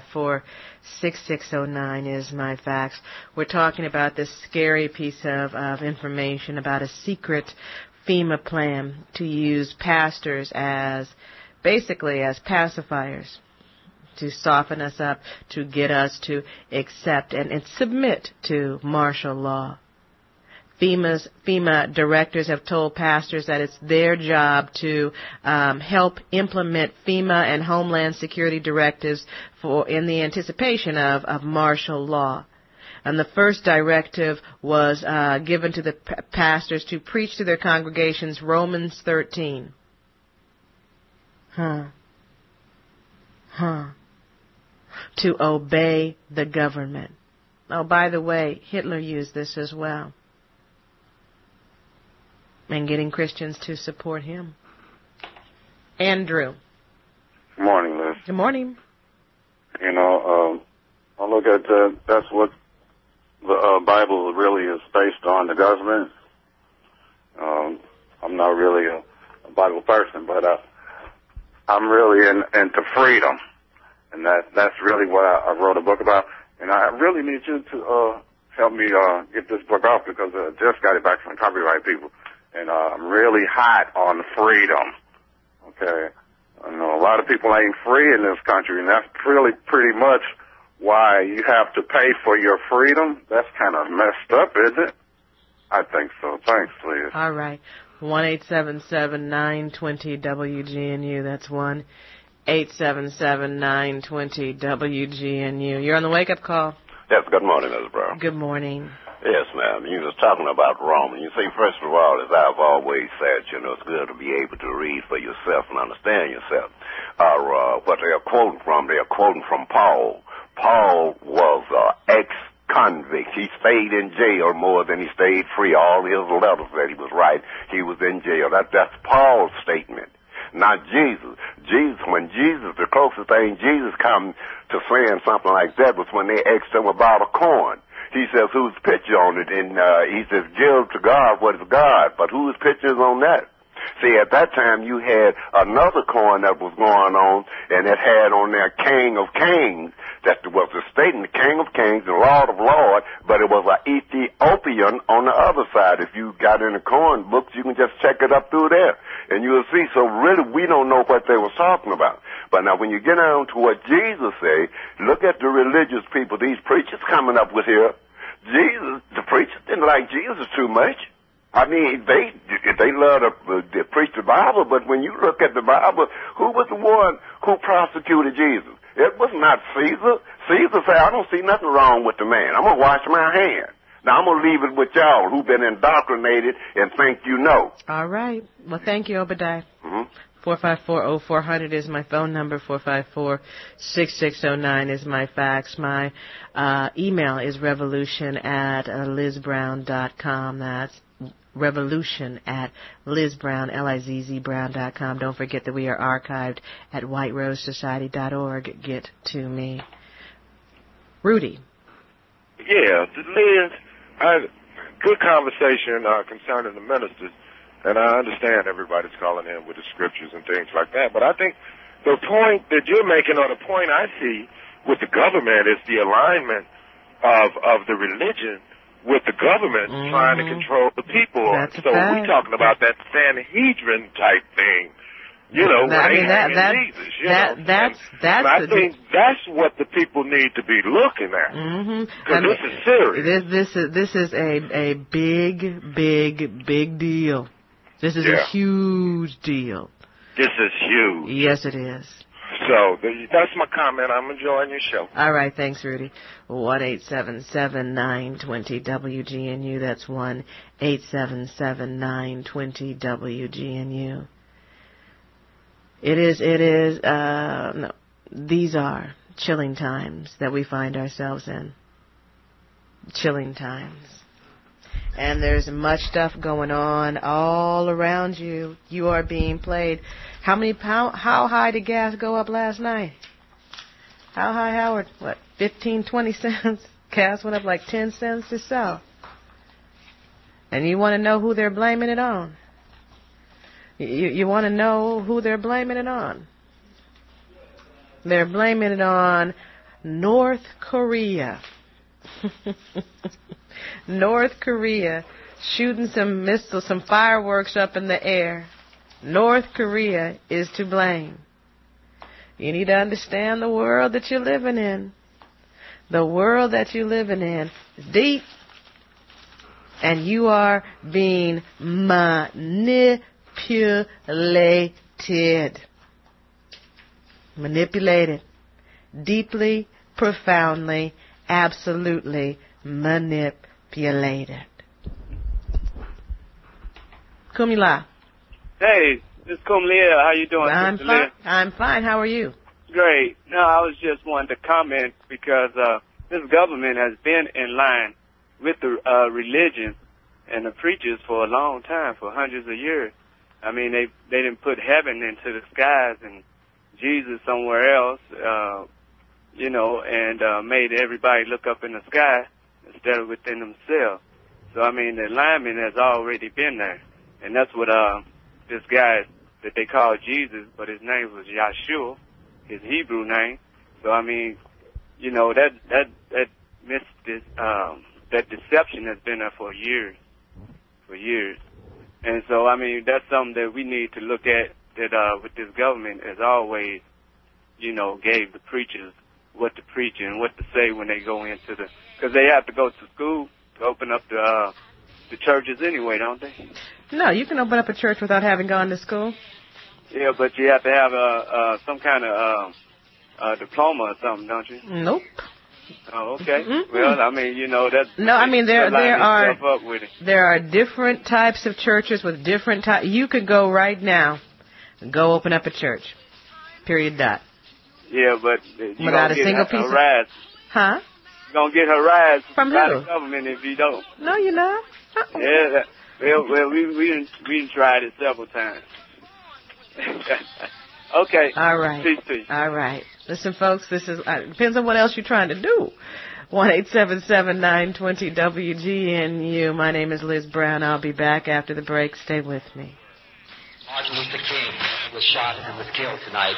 454-6609 is my fax. We're talking about this scary piece of information about a secret FEMA plan to use pastors as basically as pacifiers, to soften us up, to get us to accept and submit to martial law. FEMA directors have told pastors that it's their job to help implement FEMA and Homeland Security directives in the anticipation of martial law. And the first directive was given to the pastors to preach to their congregations Romans 13. To obey the government. Oh, by the way, Hitler used this as well. And getting Christians to support him. Andrew. Good morning, Liz. Good morning. You know, I look at that's what the Bible really is based on, the government. I'm not really a Bible person, but I'm really into freedom. And that's really what I wrote a book about. And I really need you to help me get this book off, because I just got it back from copyright people. And I'm really hot on freedom. Okay? You know, a lot of people ain't free in this country, and that's really pretty much why you have to pay for your freedom. That's kind of messed up, isn't it? I think so. Thanks, Liz. All right. 1-877-920-WGNU. That's 1-877-920-WGNU. You're on the wake-up call. Yes, good morning, Ms. Brown. Good morning. Yes, ma'am. You was talking about Romans. You see, first of all, as I've always said, you know, it's good to be able to read for yourself and understand yourself. What they're quoting from Paul. Paul was ex-convict. He stayed in jail more than he stayed free. All his letters that he was writing, he was in jail. That's Paul's statement, not Jesus. The closest thing Jesus come to saying something like that was when they asked him about a coin. He says, whose picture on it? And he says, give to God what is God. But whose picture is on that? See, at that time, you had another coin that was going on, and it had on there King of Kings. That was the statement, the King of Kings and Lord of Lords, but it was an Ethiopian on the other side. If you got in the coin books, you can just check it up through there, and you'll see. So really, we don't know what they were talking about. But now when you get down to what Jesus said, look at the religious people, these preachers coming up with here. Jesus, the preachers didn't like Jesus too much. I mean, they love to preach the Bible, but when you look at the Bible, who was the one who prosecuted Jesus? It was not Caesar. Caesar said, I don't see nothing wrong with the man. I'm going to wash my hands. Now, I'm going to leave it with y'all who've been indoctrinated and think you know. All right. Well, thank you, Obadiah. Mm-hmm. 454-0400 is my phone number. 454-6609 is my fax. My email is revolution@lizbrown.com. That's revolution@lizbrown, LIZZBrown.com. Don't forget that we are archived at whiterosesociety.org. Get to me. Rudy. Yeah, Liz, good conversation concerning the ministers, and I understand everybody's calling in with the scriptures and things like that, but I think the point that you're making, or the point I see with the government, is the alignment of the religion with the government trying to control the people. So we're talking about that Sanhedrin type thing. You know, Jesus, you know. I think that's what the people need to be looking at. Because this is serious. This is a big deal. This is a huge deal. This is huge. Yes, it is. So that's my comment. I'm enjoying your show. All right, thanks, Rudy. 1-877-920-WGNU. That's 1-877-920-WGNU. These are chilling times that we find ourselves in. Chilling times. And there's much stuff going on all around you. You are being played. How high did gas go up last night? How high, Howard? What, 15, 20 cents? Gas went up like 10 cents or so. And you want to know who they're blaming it on? You want to know who they're blaming it on? They're blaming it on North Korea. North Korea shooting some missiles, some fireworks up in the air. North Korea is to blame. You need to understand the world that you're living in. The world that you're living in is deep. And you are being manipulated. Manipulated. Deeply, profoundly, absolutely manipulated. Kumila. Hey, this is Kumila. How you doing? I'm fine. I'm fine. How are you? Great. No, I was just wanting to comment because this government has been in line with the religion and the preachers for a long time, for hundreds of years. I mean, they didn't put heaven into the skies and Jesus somewhere else, and made everybody look up in the sky instead of within themselves. So, I mean, the alignment has already been there. And that's what this guy that they call Jesus, but his name was Yahshua, his Hebrew name. So, I mean, that deception has been there for years. And so, I mean, that's something that we need to look at, that with this government has always, gave the preachers what to preach and what to say when they go into because they have to go to school to open up the churches anyway, don't they? No, you can open up a church without having gone to school. Yeah, but you have to have some kind of diploma or something, don't you? Nope. Oh, okay. Mm-hmm. Well, I mean, that's... No, I mean, there are different types of churches with different types. You could go right now and go open up a church. Period. Dot. Yeah, but without a single piece harassed. Huh? You're going to get harassed from by who? The government if you don't. No, you're not. Yeah, well, we tried it several times. Okay. All right. Peace. All right. Listen, folks, this is depends on what else you're trying to do. 1-877-920-WGNU. My name is Liz Brown. I'll be back after the break. Stay with me. Martin Luther King was shot and was killed tonight.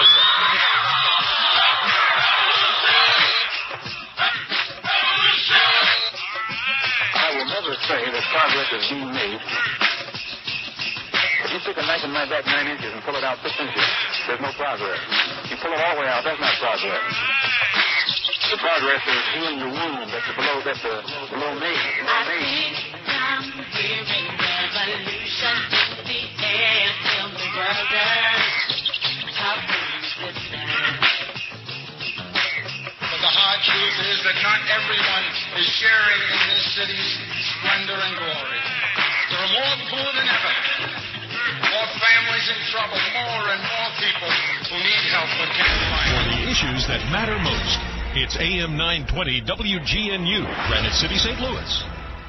I will never say that progress is being made. If you pick a knife and knife back 9 inches and pull it out 6 inches, there's no progress. You pull it all the way out, that's not progress. the progress of healing the wound that's below me. I think I'm hearing revolution in the air. Tell me, brothers, how things listen. But the hard truth is that not everyone is sharing in this city's splendor and glory. There are more poor than ever, more families in trouble, more and more people who need help but can't find it. For the issues that matter most, it's AM 920 WGNU, Granite City, St. Louis.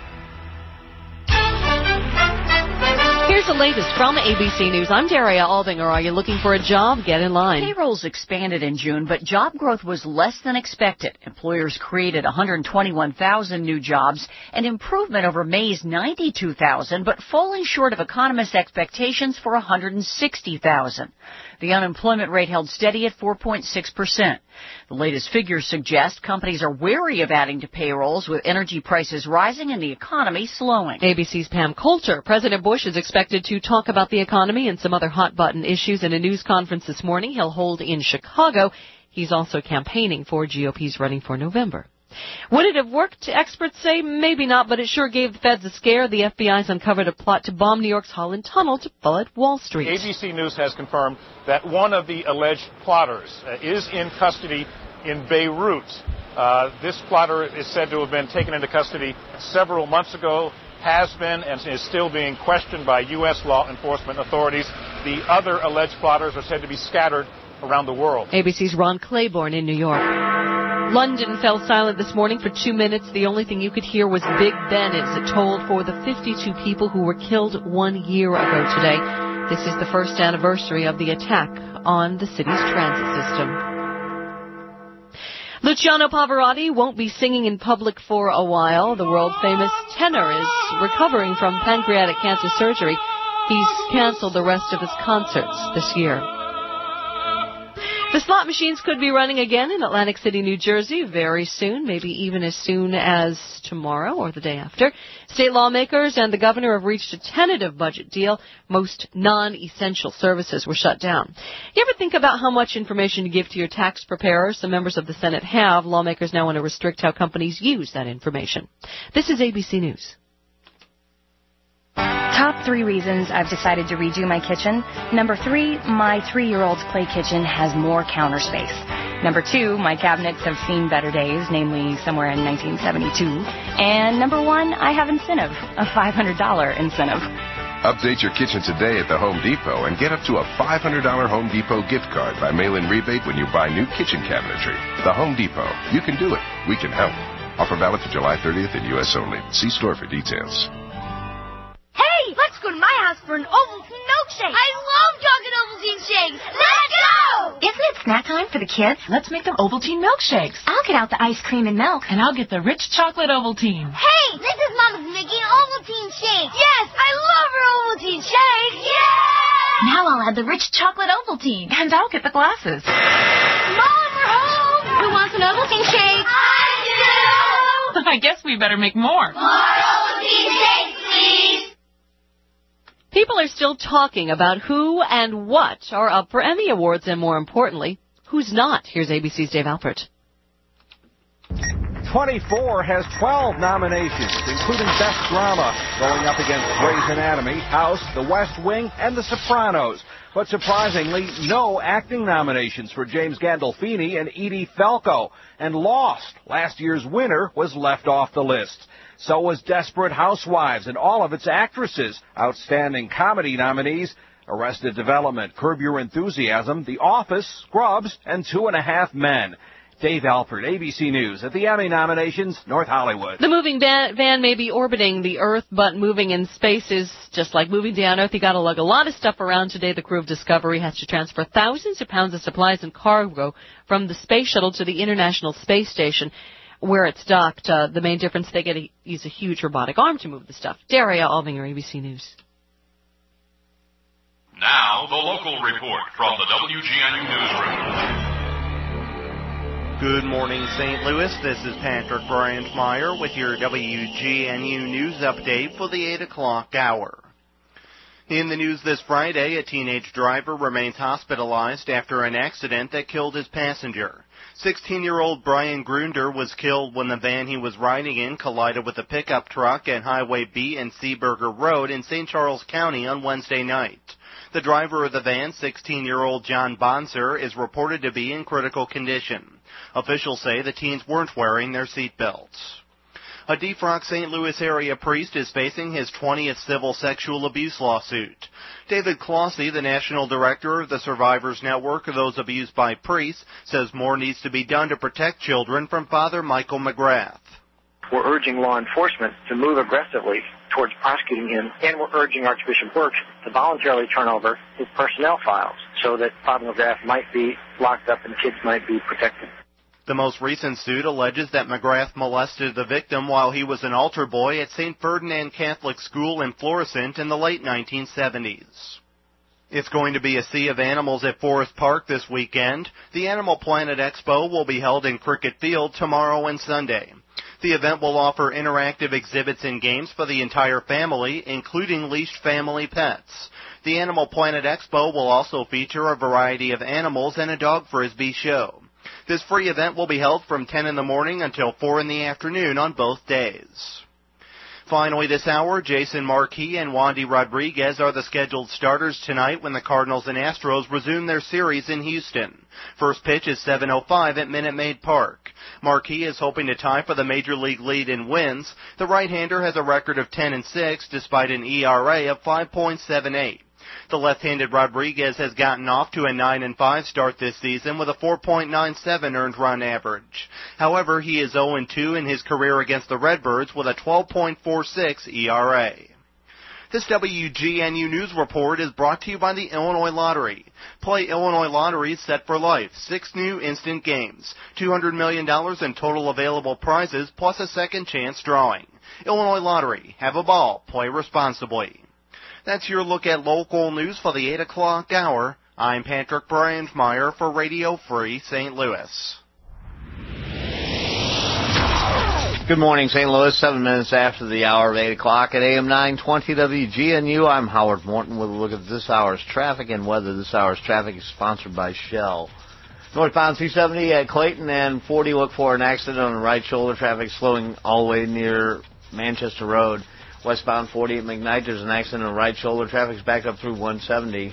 Here's the latest from ABC News. I'm Daria Aldinger. Are you looking for a job? Get in line. Payrolls expanded in June, but job growth was less than expected. Employers created 121,000 new jobs, an improvement over May's 92,000, but falling short of economists' expectations for 160,000. The unemployment rate held steady at 4.6%. The latest figures suggest companies are wary of adding to payrolls with energy prices rising and the economy slowing. ABC's Pam Coulter. President Bush is expected to talk about the economy and some other hot-button issues in a news conference this morning he'll hold in Chicago. He's also campaigning for GOP's running for November. Would it have worked? Experts say maybe not, but it sure gave the feds a scare. The FBI's uncovered a plot to bomb New York's Holland Tunnel to flood Wall Street. ABC News has confirmed that one of the alleged plotters is in custody in Beirut. This plotter is said to have been taken into custody several months ago, has been, and is still being questioned by U.S. law enforcement authorities. The other alleged plotters are said to be scattered around the world. ABC's Ron Claiborne in New York. London fell silent this morning for 2 minutes. The only thing you could hear was Big Ben as it tolled for the 52 people who were killed 1 year ago today. This is the first anniversary of the attack on the city's transit system. Luciano Pavarotti won't be singing in public for a while. The world-famous tenor is recovering from pancreatic cancer surgery. He's canceled the rest of his concerts this year. The slot machines could be running again in Atlantic City, New Jersey very soon, maybe even as soon as tomorrow or the day after. State lawmakers and the governor have reached a tentative budget deal. Most non-essential services were shut down. You ever think about how much information you give to your tax preparer? Some members of the Senate have. Lawmakers now want to restrict how companies use that information. This is ABC News. Top 3 reasons I've decided to redo my kitchen. Number 3, my 3-year-old's play kitchen has more counter space. Number 2, my cabinets have seen better days, namely somewhere in 1972. And number 1, I have incentive, a $500 incentive. Update your kitchen today at the Home Depot and get up to a $500 Home Depot gift card by mail-in rebate when you buy new kitchen cabinetry. The Home Depot. You can do it. We can help. Offer valid to July 30th in U.S. only. See store for details. Hey, let's go to my house for an Ovaltine milkshake. I love chocolate Ovaltine shakes. Let's go! Isn't it snack time for the kids? Let's make them Ovaltine milkshakes. I'll get out the ice cream and milk. And I'll get the rich chocolate Ovaltine. Hey, this is Mama's making Ovaltine shakes. Yes, I love her Ovaltine shakes. Yeah! Now I'll add the rich chocolate Ovaltine. And I'll get the glasses. Mom, we're home. Who wants an Ovaltine shake? I do. I guess we better make more. More Ovaltine shakes, please. People are still talking about who and what are up for Emmy Awards, and more importantly, who's not. Here's ABC's Dave Alpert. 24 has 12 nominations, including Best Drama, going up against Grey's Anatomy, House, The West Wing, and The Sopranos. But surprisingly, no acting nominations for James Gandolfini and Edie Falco. And Lost, last year's winner, was left off the list. So was Desperate Housewives and all of its actresses. Outstanding comedy nominees: Arrested Development, Curb Your Enthusiasm, The Office, Scrubs, and 2.5 Men. Dave Alpert, ABC News. At the Emmy nominations, North Hollywood. The moving van may be orbiting the Earth, but moving in space is just like moving down Earth. You got to lug a lot of stuff around today. The crew of Discovery has to transfer thousands of pounds of supplies and cargo from the space shuttle to the International Space Station, where it's docked. The main difference, they get to use a huge robotic arm to move the stuff. Daria Alvinger, ABC News. Now, the local report from the WGNU Newsroom. Good morning, St. Louis. This is Patrick Bryant-Meyer with your WGNU News update for the 8 o'clock hour. In the news this Friday, a teenage driver remains hospitalized after an accident that killed his passenger. 16-year-old Brian Grunder was killed when the van he was riding in collided with a pickup truck at Highway B and Seaburger Road in St. Charles County on Wednesday night. The driver of the van, 16-year-old John Bonser, is reported to be in critical condition. Officials say the teens weren't wearing their seatbelts. A Deep Rock, St. Louis area priest is facing his 20th civil sexual abuse lawsuit. David Clossie, the national director of the Survivors Network of Those Abused by Priests, says more needs to be done to protect children from Father Michael McGrath. We're urging law enforcement to move aggressively towards prosecuting him, and we're urging Archbishop Burks to voluntarily turn over his personnel files so that Father McGrath might be locked up and kids might be protected. The most recent suit alleges that McGrath molested the victim while he was an altar boy at St. Ferdinand Catholic School in Florissant in the late 1970s. It's going to be a sea of animals at Forest Park this weekend. The Animal Planet Expo will be held in Cricket Field tomorrow and Sunday. The event will offer interactive exhibits and games for the entire family, including leashed family pets. The Animal Planet Expo will also feature a variety of animals and a dog frisbee show. This free event will be held from 10 in the morning until 4 in the afternoon on both days. Finally this hour, Jason Marquis and Wandy Rodriguez are the scheduled starters tonight when the Cardinals and Astros resume their series in Houston. First pitch is 7:05 at Minute Maid Park. Marquis is hoping to tie for the Major League lead in wins. The right-hander has a record of 10-6 despite an ERA of 5.78. The left-handed Rodriguez has gotten off to a 9-5 start this season with a 4.97 earned run average. However, he is 0-2 in his career against the Redbirds with a 12.46 ERA. This WGNU News Report is brought to you by the Illinois Lottery. Play Illinois Lottery set for life. 6 new instant games. $200 million in total available prizes plus a second chance drawing. Illinois Lottery. Have a ball. Play responsibly. That's your look at local news for the 8 o'clock hour. I'm Patrick Brandmeier for Radio Free St. Louis. Good morning, St. Louis. 7 minutes after the hour of 8 o'clock at AM 920 WGNU. I'm Howard Morton with a look at this hour's traffic and weather. This hour's traffic is sponsored by Shell. Northbound 270 at Clayton and 40. Look for an accident on the right shoulder. Traffic slowing all the way near Manchester Road. Westbound 40 at McKnight, there's an accident on the right shoulder. Traffic's back up through 170.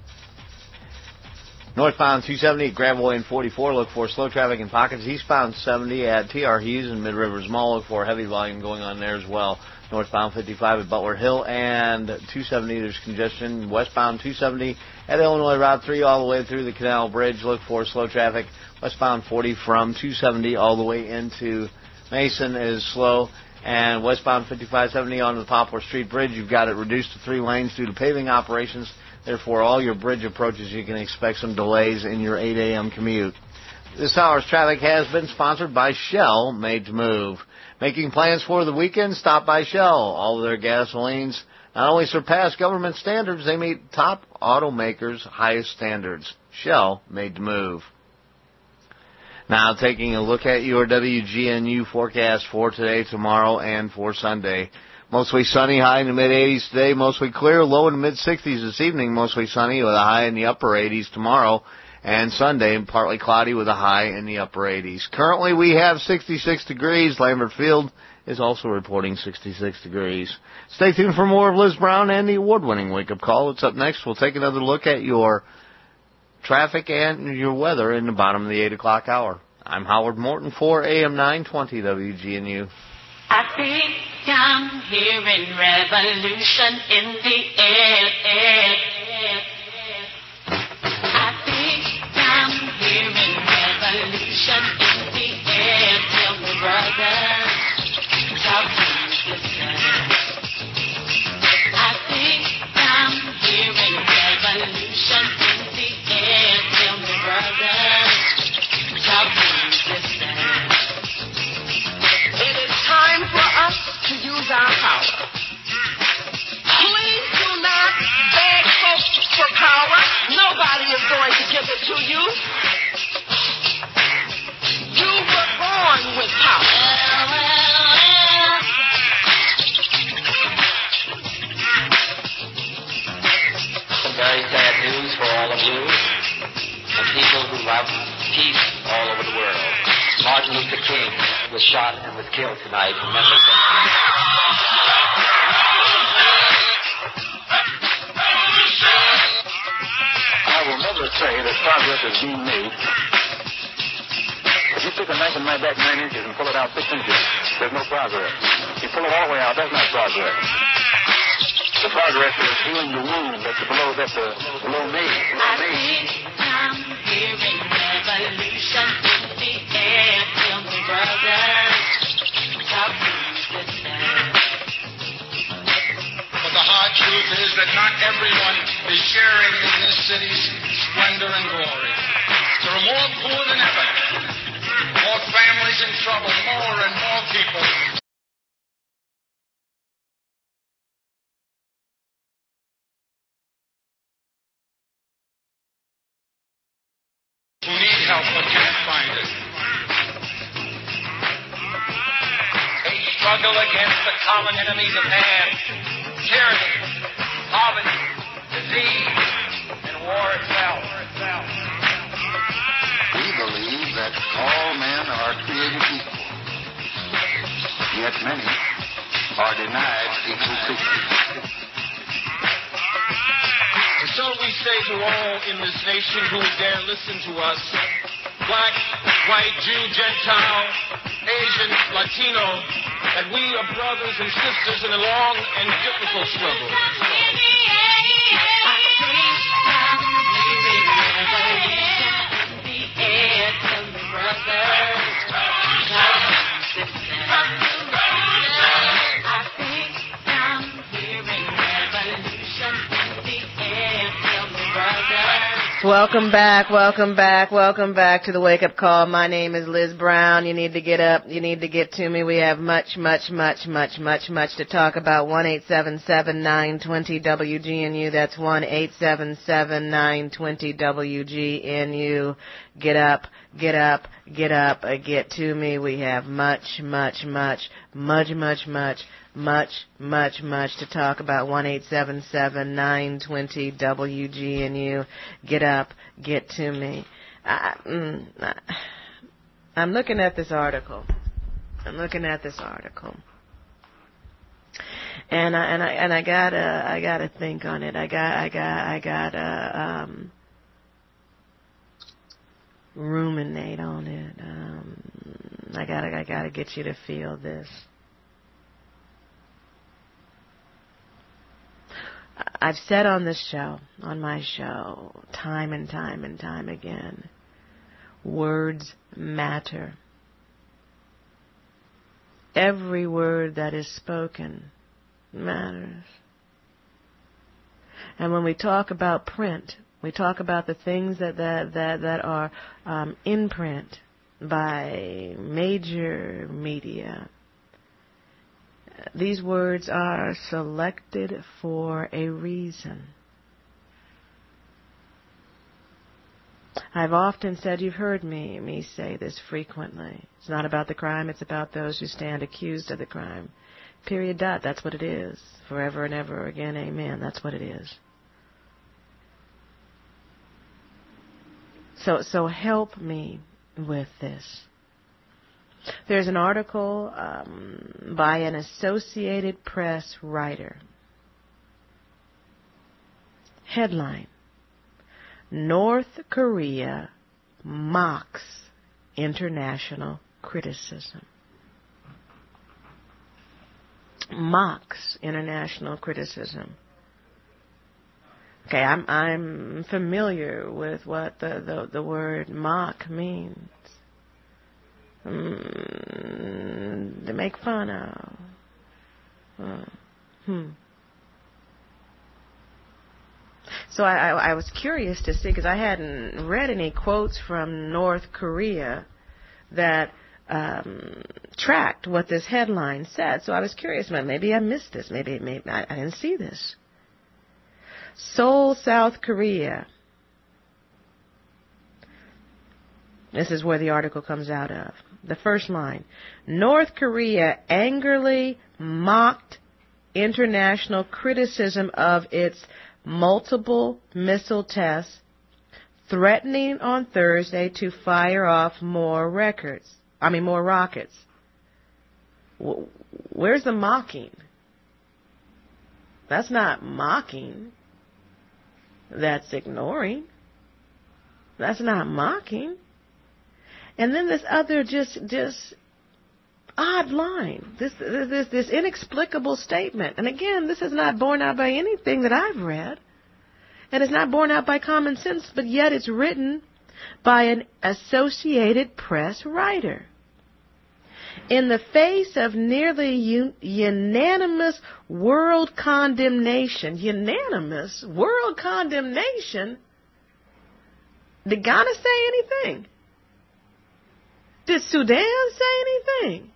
Northbound 270 at Gravel Lane 44. Look for slow traffic in pockets. Eastbound 70 at T.R. Hughes and Mid Rivers Mall. Look for heavy volume going on there as well. Northbound 55 at Butler Hill and 270. There's congestion. Westbound 270 at Illinois Route 3 all the way through the Canal Bridge. Look for slow traffic. Westbound 40 from 270 all the way into Mason is slow. And westbound 5570 on the Poplar Street Bridge, you've got it reduced to 3 lanes due to paving operations. Therefore, all your bridge approaches, you can expect some delays in your 8 a.m. commute. This hour's traffic has been sponsored by Shell, made to move. Making plans for the weekend? Stop by Shell. All of their gasolines not only surpass government standards, they meet top automakers' highest standards. Shell, made to move. Now, taking a look at your WGNU forecast for today, tomorrow, and for Sunday. Mostly sunny, high in the mid-80s today. Mostly clear, low in the mid-60s this evening. Mostly sunny with a high in the upper 80s tomorrow. And Sunday, partly cloudy with a high in the upper 80s. Currently, we have 66 degrees. Lambert Field is also reporting 66 degrees. Stay tuned for more of Liz Brown and the award-winning Wake Up Call. What's up next? We'll take another look at your traffic and your weather in the bottom of the 8 o'clock hour. I'm Howard Morton for AM 920 WGNU. I think I'm hearing revolution in the air. I think I'm hearing revolution in the air. Tell me, brother, talk to me, sister. I think I'm hearing revolution in the air. Tell me, brother, talk to me, sister. It is time for us to use our power. Please do not beg folks for for all of you, the people who love peace all over the world. Martin Luther King was shot and was killed tonight in Memphis. I will never say that progress is being made. If you take a knife and knife back 9 inches and pull it out 6 inches, there's no progress. You pull it all the way out, that's not progress. The progress is healing the wound that's below me. I think I'm hearing revolution in the air. Tell me, brothers, talk to me sisters. But the hard truth is that not everyone is sharing in this city's splendor and glory. There are more poor than ever, more families in trouble, more and more people who need help but can't find it. They struggle against the common enemies of man, tyranny, poverty, disease, and war itself. We believe that all men are created equal, yet many are denied equal treatment. And so we say to all in this nation who would dare listen to us, black, white, Jew, Gentile, Asian, Latino, that we are brothers and sisters in a long and difficult struggle. Welcome back to the Wake Up Call. My name is Liz Brown. You need to get up. You need to get to me. We have much to talk about. 1-877-920-WGNU. That's 1-877-920-WGNU. Get up. Get to me. We have much to talk about. 1-877-920-WGNU. Get up, get to me. I'm looking at this article. And I gotta think on it. I gotta ruminate on it. I gotta get you to feel this. I've said on this show, on my show, time and time again, words matter. Every word that is spoken matters. And when we talk about print, we talk about the things that are in print by major media. These words are selected for a reason. I've often said, you've heard me say this frequently. It's not about the crime, it's about those who stand accused of the crime. Period. Dot. That's what it is. Forever and ever again. Amen. That's what it is. So help me with this. There's an article by an Associated Press writer. Headline: North Korea mocks international criticism. Mocks international criticism. Okay, I'm familiar with what the word mock means. To make fun of. So I was curious to see, because I hadn't read any quotes from North Korea that tracked what this headline said. So I was curious, maybe I missed this. Maybe I didn't see this. Seoul, South Korea. This is where the article comes out of. The first line: North Korea angrily mocked international criticism of its multiple missile tests, threatening on Thursday to fire off more rockets. Where's the mocking? That's not mocking. That's ignoring. That's not mocking. And then this other just odd line, this inexplicable statement. And again, this is not borne out by anything that I've read. And it's not borne out by common sense, but yet it's written by an Associated Press writer. In the face of nearly unanimous world condemnation, did Ghana say anything? Did Sudan say anything?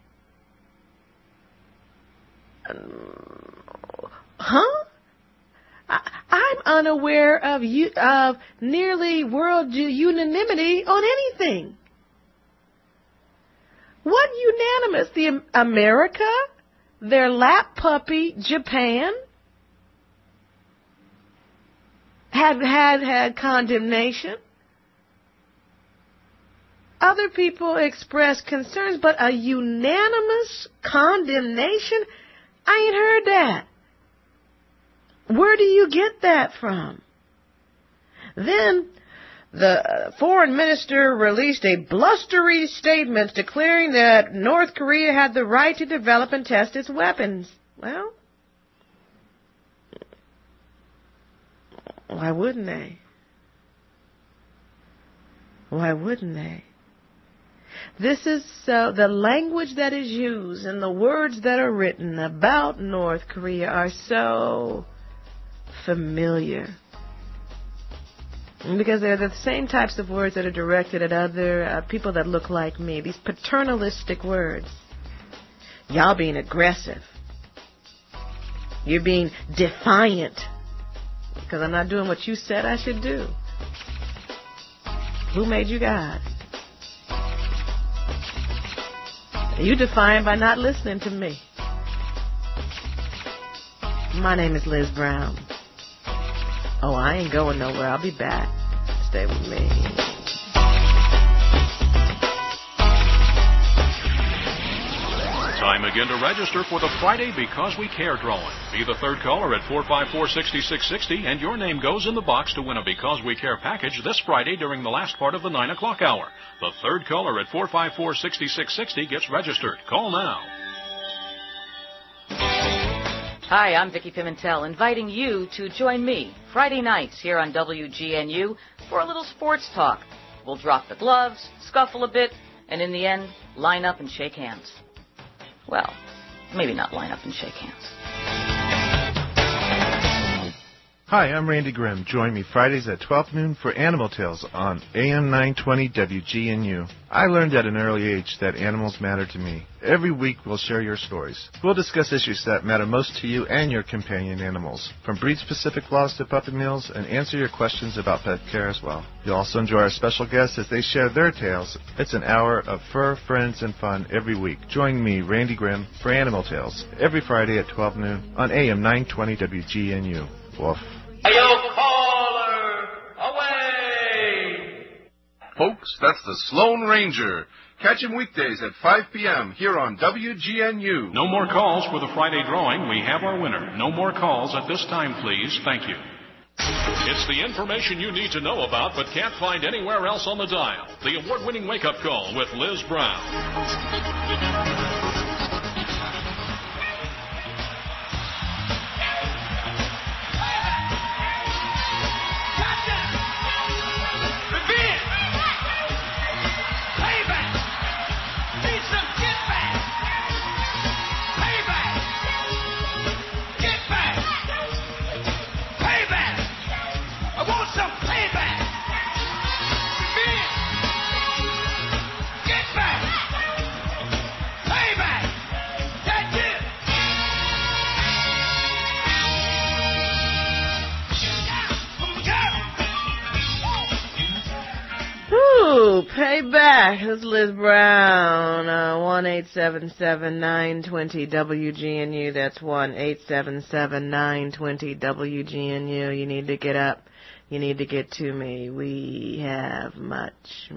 I'm unaware of nearly world unanimity on anything. What unanimous? The America, their lap puppy, Japan, had condemnation. Other people expressed concerns, but a unanimous condemnation? I ain't heard that. Where do you get that from? Then the foreign minister released a blustery statement declaring that North Korea had the right to develop and test its weapons. Well, why wouldn't they? Why wouldn't they? This is so, the language that is used and the words that are written about North Korea are so familiar. Because they're the same types of words that are directed at other people that look like me. These paternalistic words. Y'all being aggressive. You're being defiant. Because I'm not doing what you said I should do. Who made you God? You defiant by not listening to me. My name is Liz Brown. Oh, I ain't going nowhere. I'll be back. Stay with me. Time again to register for the Friday Because We Care drawing. Be the third caller at 454-6660, and your name goes in the box to win a Because We Care package this Friday during the last part of the 9 o'clock hour. The third caller at 454-6660 gets registered. Call now. Hi, I'm Vicki Pimentel, inviting you to join me Friday nights here on WGNU for a little sports talk. We'll drop the gloves, scuffle a bit, and in the end, line up and shake hands. Well, maybe not line up and shake hands. Hi, I'm Randy Grimm. Join me Fridays at 12 noon for Animal Tales on AM 920 WGNU. I learned at an early age that animals matter to me. Every week we'll share your stories. We'll discuss issues that matter most to you and your companion animals, from breed-specific laws to puppy mills, and answer your questions about pet care as well. You'll also enjoy our special guests as they share their tales. It's an hour of fur, friends, and fun every week. Join me, Randy Grimm, for Animal Tales every Friday at 12 noon on AM 920 WGNU. Woof. Yo, caller, away! Folks, that's the Sloan Ranger. Catch him weekdays at 5 p.m. here on WGNU. No more calls for the Friday drawing. We have our winner. No more calls at this time, please. Thank you. It's the information you need to know about but can't find anywhere else on the dial. The award-winning wake-up call with Liz Brown. Payback! Ooh, payback. This is Liz Brown. 1-877-920-WGNU. That's 1-877-920-WGNU. You need to get up. You need to get to me. We have much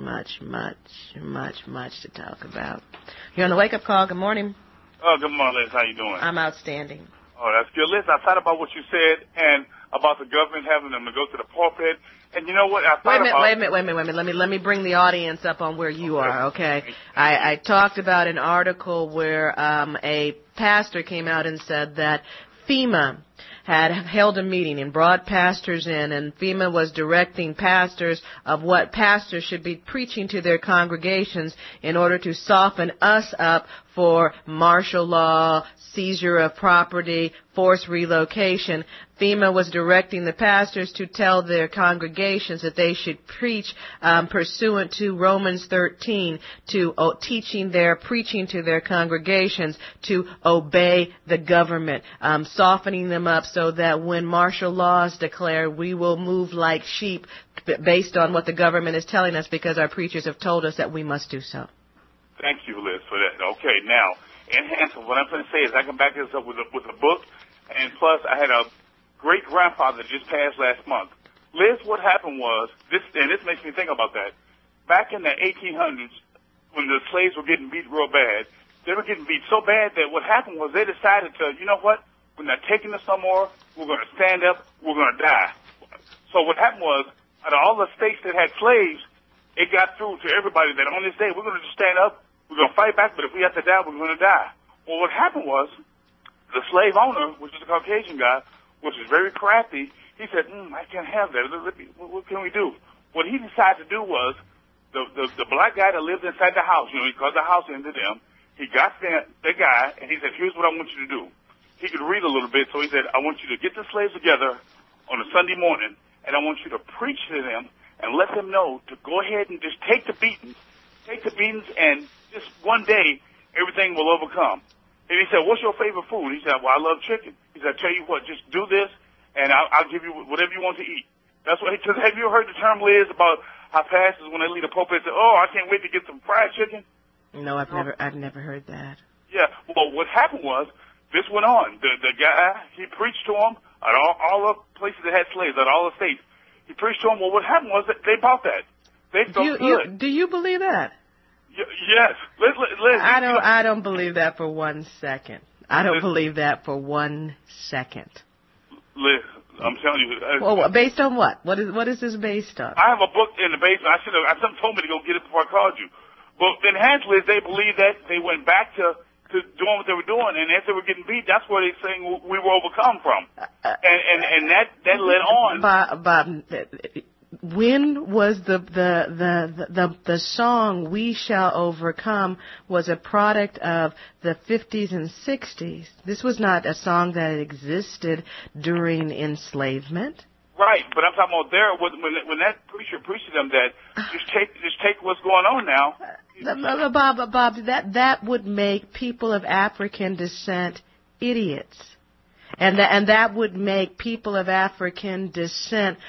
to talk about. You're on the wake-up call. Good morning. Oh, good morning, Liz. How you doing? I'm outstanding. Oh, that's good. Liz, I thought about what you said and about the government having them to go to the pulpit. And you know what? Wait a minute. Let me bring the audience up on where you are, okay? I talked about an article where a pastor came out and said that FEMA had held a meeting and brought pastors in, and FEMA was directing pastors of what pastors should be preaching to their congregations in order to soften us up for martial law, seizure of property, forced relocation. FEMA was directing the pastors to tell their congregations that they should preach pursuant to Romans 13, to preaching to their congregations to obey the government, softening them up so that when martial law is declared, we will move like sheep based on what the government is telling us because our preachers have told us that we must do so. Thank you, Liz, for that. Okay, now, enhancement. What I'm going to say is I can back this up with a book, and plus I had a great-grandfather that just passed last month. Liz, what happened was, this makes me think about that. Back in the 1800s, when the slaves were getting beat real bad, they were getting beat so bad that what happened was they decided to, you know what, we're not taking this no more, we're going to stand up, we're going to die. So what happened was, out of all the states that had slaves, it got through to everybody that on this day, we're going to just stand up, we're going to fight back, but if we have to die, we're going to die. Well, what happened was, the slave owner, which is a Caucasian guy, which is very crafty, he said, I can't have that. What can we do? What he decided to do was, the black guy that lived inside the house, he called the house into them, he got the guy, and he said, here's what I want you to do. He could read a little bit, so he said, I want you to get the slaves together on a Sunday morning, and I want you to preach to them and let them know to go ahead and just take the beatings, and just one day, everything will overcome. And he said, what's your favorite food? He said, well, I love chicken. He said, I tell you what, just do this, and I'll give you whatever you want to eat. That's what because have you heard the term, Liz, about how pastors, when they leave the pulpit, say, oh, I can't wait to get some fried chicken? No, I've never heard that. Yeah, well, what happened was, this went on. The guy, he preached to them at all the places that had slaves, at all the states. He preached to them. Well, what happened was that they bought that. They felt good. Do you believe that? Yes. Liz, I don't believe that for 1 second. I don't believe that for 1 second. Liz, I'm telling you. Well, based on what? What is this based on? I have a book in the basement. Someone told me to go get it before I called you. But Enhanced, Liz, they believe that they went back to doing what they were doing, and as they were getting beat, that's where they're saying we were overcome from. And that led on. Bob, when was the song "We Shall Overcome" was a product of the 50s and 60s. This was not a song that existed during enslavement. Right, but I'm talking about there when that preacher preached to them that just take what's going on now. Bob, that would make people of African descent idiots. And that would make people of African descent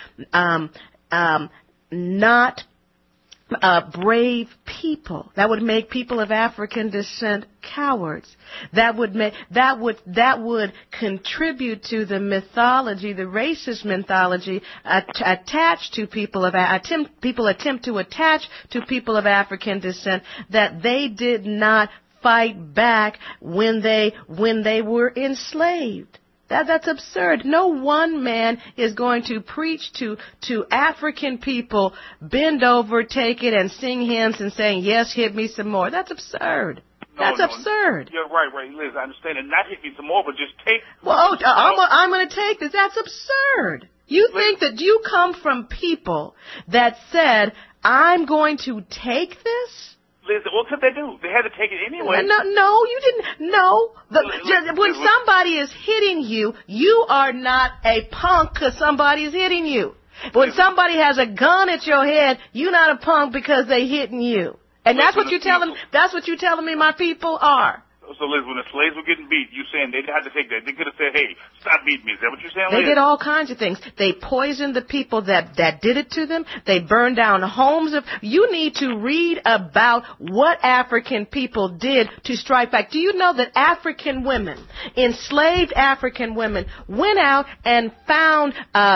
not brave people. That would make people of African descent cowards. That would contribute to the mythology, the racist mythology attached to people attempt to attach to people of African descent that they did not fight back when they were enslaved. That's absurd. No one man is going to preach to African people, bend over, take it, and sing hymns and saying, yes, hit me some more. That's absurd. That's absurd. You're right, Liz. I understand it. Not hit me some more, but just take. Well, I'm going to take this. That's absurd. You think that you come from people that said, I'm going to take this? Liz, what could they do? They had to take it anyway. No, you didn't. No. When somebody is hitting you, you are not a punk because somebody is hitting you. When somebody has a gun at your head, you're not a punk because they hitting you. And that's what you're telling me my people are. So, Liz, when the slaves were getting beat, you saying they had to take that? They could have said, "Hey, stop beating me." Is that what you're saying, Liz? They did all kinds of things. They poisoned the people that did it to them. They burned down homes. You need to read about what African people did to strike back. Do you know that African women, enslaved African women, went out and found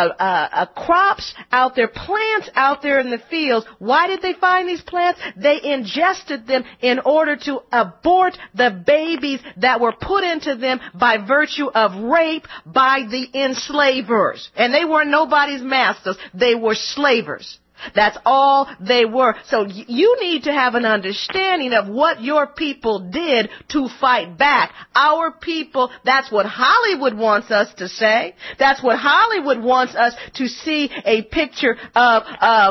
crops out there, plants out there in the fields? Why did they find these plants? They ingested them in order to abort the babies that were put into them by virtue of rape by the enslavers. And they were nobody's masters. They were slavers. That's all they were. So you need to have an understanding of what your people did to fight back. Our people, that's what Hollywood wants us to say. That's what Hollywood wants us to see, a picture of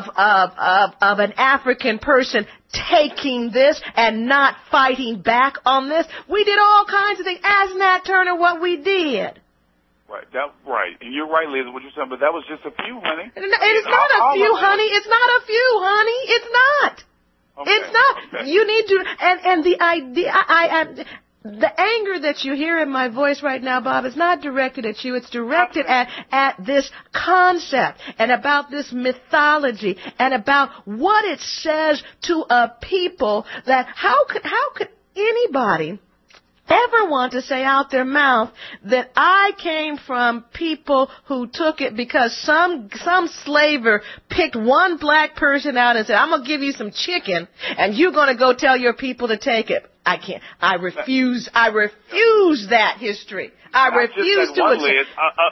an African person taking this and not fighting back on this. We did all kinds of things. Ask Nat Turner what we did. Right. And you're right, Liz, what you're saying, but that was just a few, honey. It's not a few, honey. It's not a few, honey. It's not. Okay. It's not. Okay. You need to, and the idea, the anger that you hear in my voice right now, Bob, is not directed at you. It's directed at this concept and about this mythology and about what it says to a people that how could anybody ever want to say out their mouth that I came from people who took it because some slaver picked one black person out and said, I'm going to give you some chicken and you're going to go tell your people to take it. I can't. I refuse that history. I refuse to accept.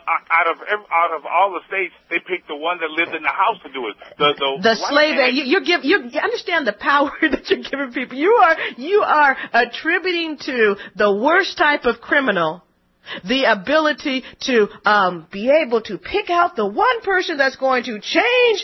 Out of all the states, they picked the one that lived in the house to do it. The slave. You understand the power that you're giving people. You are attributing to the worst type of criminal the ability to be able to pick out the one person that's going to change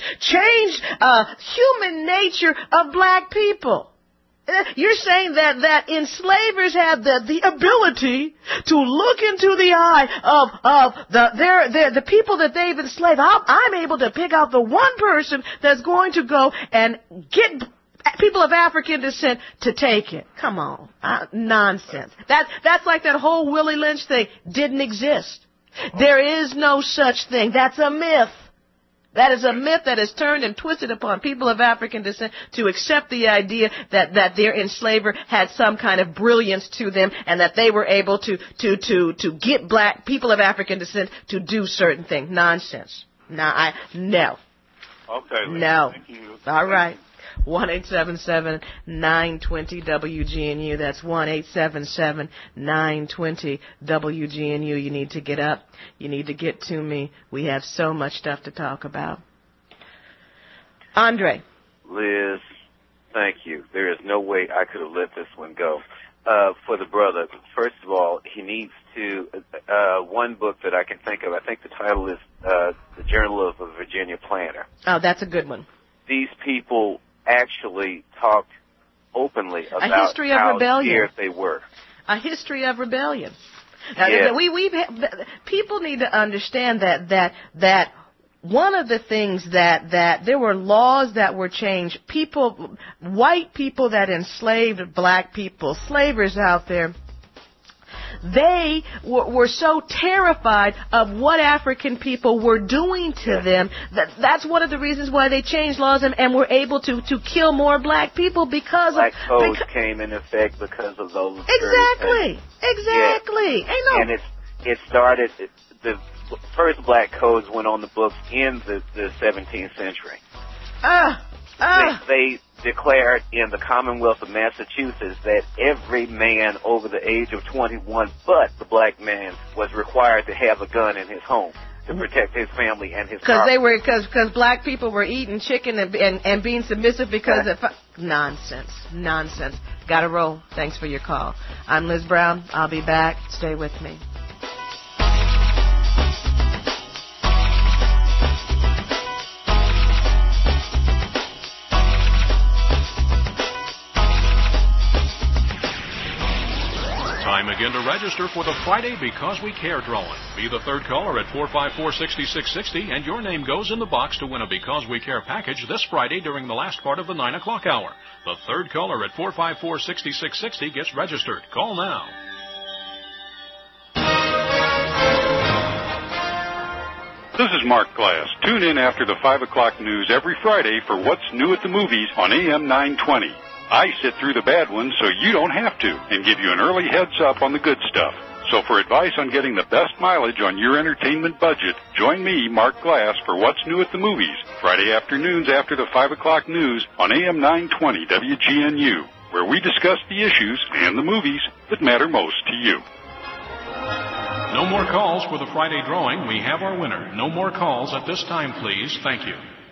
human nature of black people. You're saying that enslavers have the ability to look into the eye of the people that they've enslaved. I'm able to pick out the one person that's going to go and get people of African descent to take it. Come on. Nonsense. That's like that whole Willie Lynch thing didn't exist. There is no such thing. That's a myth. That is a myth that is turned and twisted upon people of African descent to accept the idea that their enslaver had some kind of brilliance to them and that they were able to get black people of African descent to do certain things. Nonsense. No. Okay. No. Thank you. All right. 1-877-920-WGNU. That's 1-877-920-WGNU. You need to get up. You need to get to me. We have so much stuff to talk about. Andre. Liz, thank you. There is no way I could have let this one go. For the brother, first of all, he needs to, one book that I can think of, I think the title is The Journal of a Virginia Planter. Oh, that's a good one. These people actually talked openly about how scared they were. A history of rebellion. Yes. People need to understand that one of the things that there were laws that were changed. White people that enslaved black people, slavers out there, they were so terrified of what African people were doing to them. That's one of the reasons why they changed laws and were able to kill more black people because black codes came in effect because of those. Exactly. Yeah. And it started. The first black codes went on the books in the 17th century. They declared in the Commonwealth of Massachusetts that every man over the age of 21 but the black man was required to have a gun in his home to protect his family and his property. Because black people were eating chicken and being submissive because of nonsense. Gotta roll. Thanks for your call. I'm Liz Brown. I'll be back. Stay with me. Time again to register for the Friday Because We Care drawing. Be the third caller at 454-6660, and your name goes in the box to win a Because We Care package this Friday during the last part of the 9 o'clock hour. The third caller at 454-6660 gets registered. Call now. This is Mark Glass. Tune in after the 5 o'clock news every Friday for What's New at the Movies on AM 920. I sit through the bad ones so you don't have to and give you an early heads up on the good stuff. So for advice on getting the best mileage on your entertainment budget, join me, Mark Glass, for What's New at the Movies, Friday afternoons after the 5 o'clock news on AM 920 WGNU, where we discuss the issues and the movies that matter most to you. No more calls for the Friday drawing. We have our winner. No more calls at this time, please. Thank you.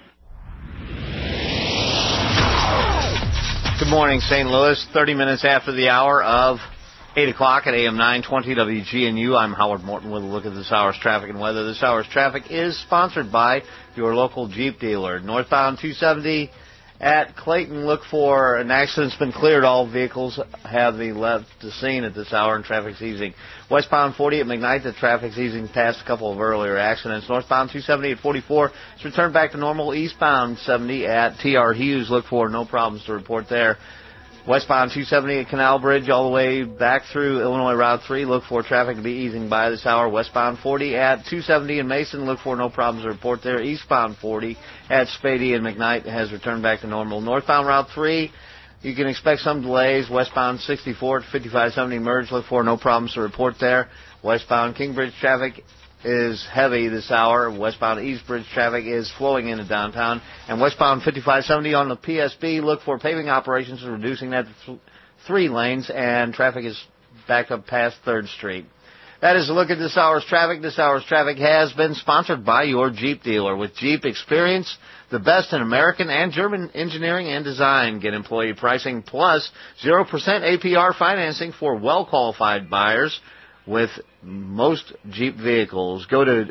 Good morning, St. Louis. 30 minutes after the hour of 8 o'clock at AM 920 WGNU. I'm Howard Morton with a look at this hour's traffic and weather. This hour's traffic is sponsored by your local Jeep dealer. Northbound 270 at Clayton, look for an accident's been cleared. All vehicles have left the scene at this hour and traffic's easing. Westbound 40 at McKnight, the traffic's easing past a couple of earlier accidents. Northbound 270 at 44, it's returned back to normal. Eastbound 70 at T.R. Hughes, look for no problems to report there. Westbound 270 at Canal Bridge all the way back through Illinois Route 3. Look for traffic to be easing by this hour. Westbound 40 at 270 in Mason. Look for no problems to report there. Eastbound 40 at Spady and McKnight has returned back to normal. Northbound Route 3, you can expect some delays. Westbound 64 at 5570 Merge. Look for no problems to report there. Westbound Kingbridge traffic is heavy this hour. Westbound Eastbridge traffic is flowing into downtown. And westbound 5570 on the PSB, look for paving operations and reducing that to 3 lanes, and traffic is back up past 3rd Street. That is a look at this hour's traffic. This hour's traffic has been sponsored by your Jeep dealer. With Jeep, experience the best in American and German engineering and design. Get employee pricing plus 0% APR financing for well-qualified buyers with most Jeep vehicles. Go to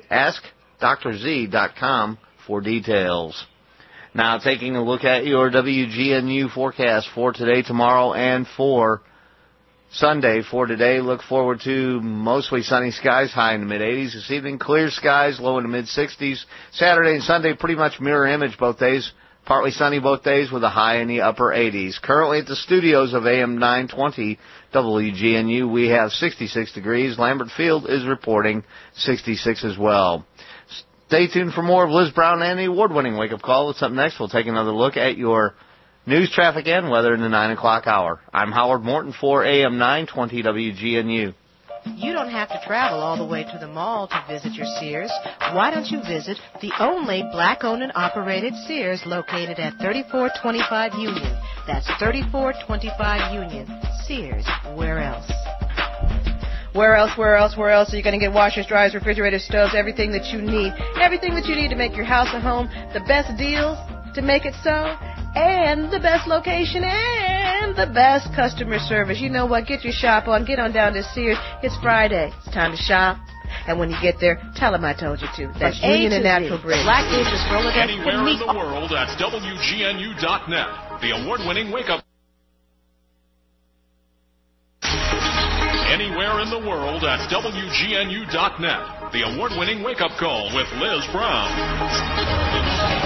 AskDrZ.com for details. Now, taking a look at your WGNU forecast for today, tomorrow, and for Sunday. For today, look forward to mostly sunny skies, high in the mid-80s. This evening, clear skies, low in the mid-60s. Saturday and Sunday, pretty much mirror image both days. Partly sunny both days with a high in the upper 80s. Currently at the studios of AM 920 WGNU, we have 66 degrees. Lambert Field is reporting 66 as well. Stay tuned for more of Liz Brown and the award-winning Wake Up Call. That's up next. We'll take another look at your news, traffic, and weather in the 9 o'clock hour. I'm Howard Morton for AM 920 WGNU. You don't have to travel all the way to the mall to visit your Sears. Why don't you visit the only black-owned and operated Sears located at 3425 Union? That's 3425 Union. Sears. Where else? Where else are you going to get washers, dryers, refrigerators, stoves, everything that you need? Everything that you need to make your house a home. The best deals to make it so. And the best location and the best customer service. You know what? Get your shop on. Get on down to Sears. It's Friday. It's time to shop. And when you get there, tell them I told you to. That's Union and Natural Bridge. Black Ages Rolodex. Anywhere in the world at WGNU.net. The award-winning Wake Up. Anywhere in the world at WGNU.net. The award-winning Wake Up Call with Liz Brown.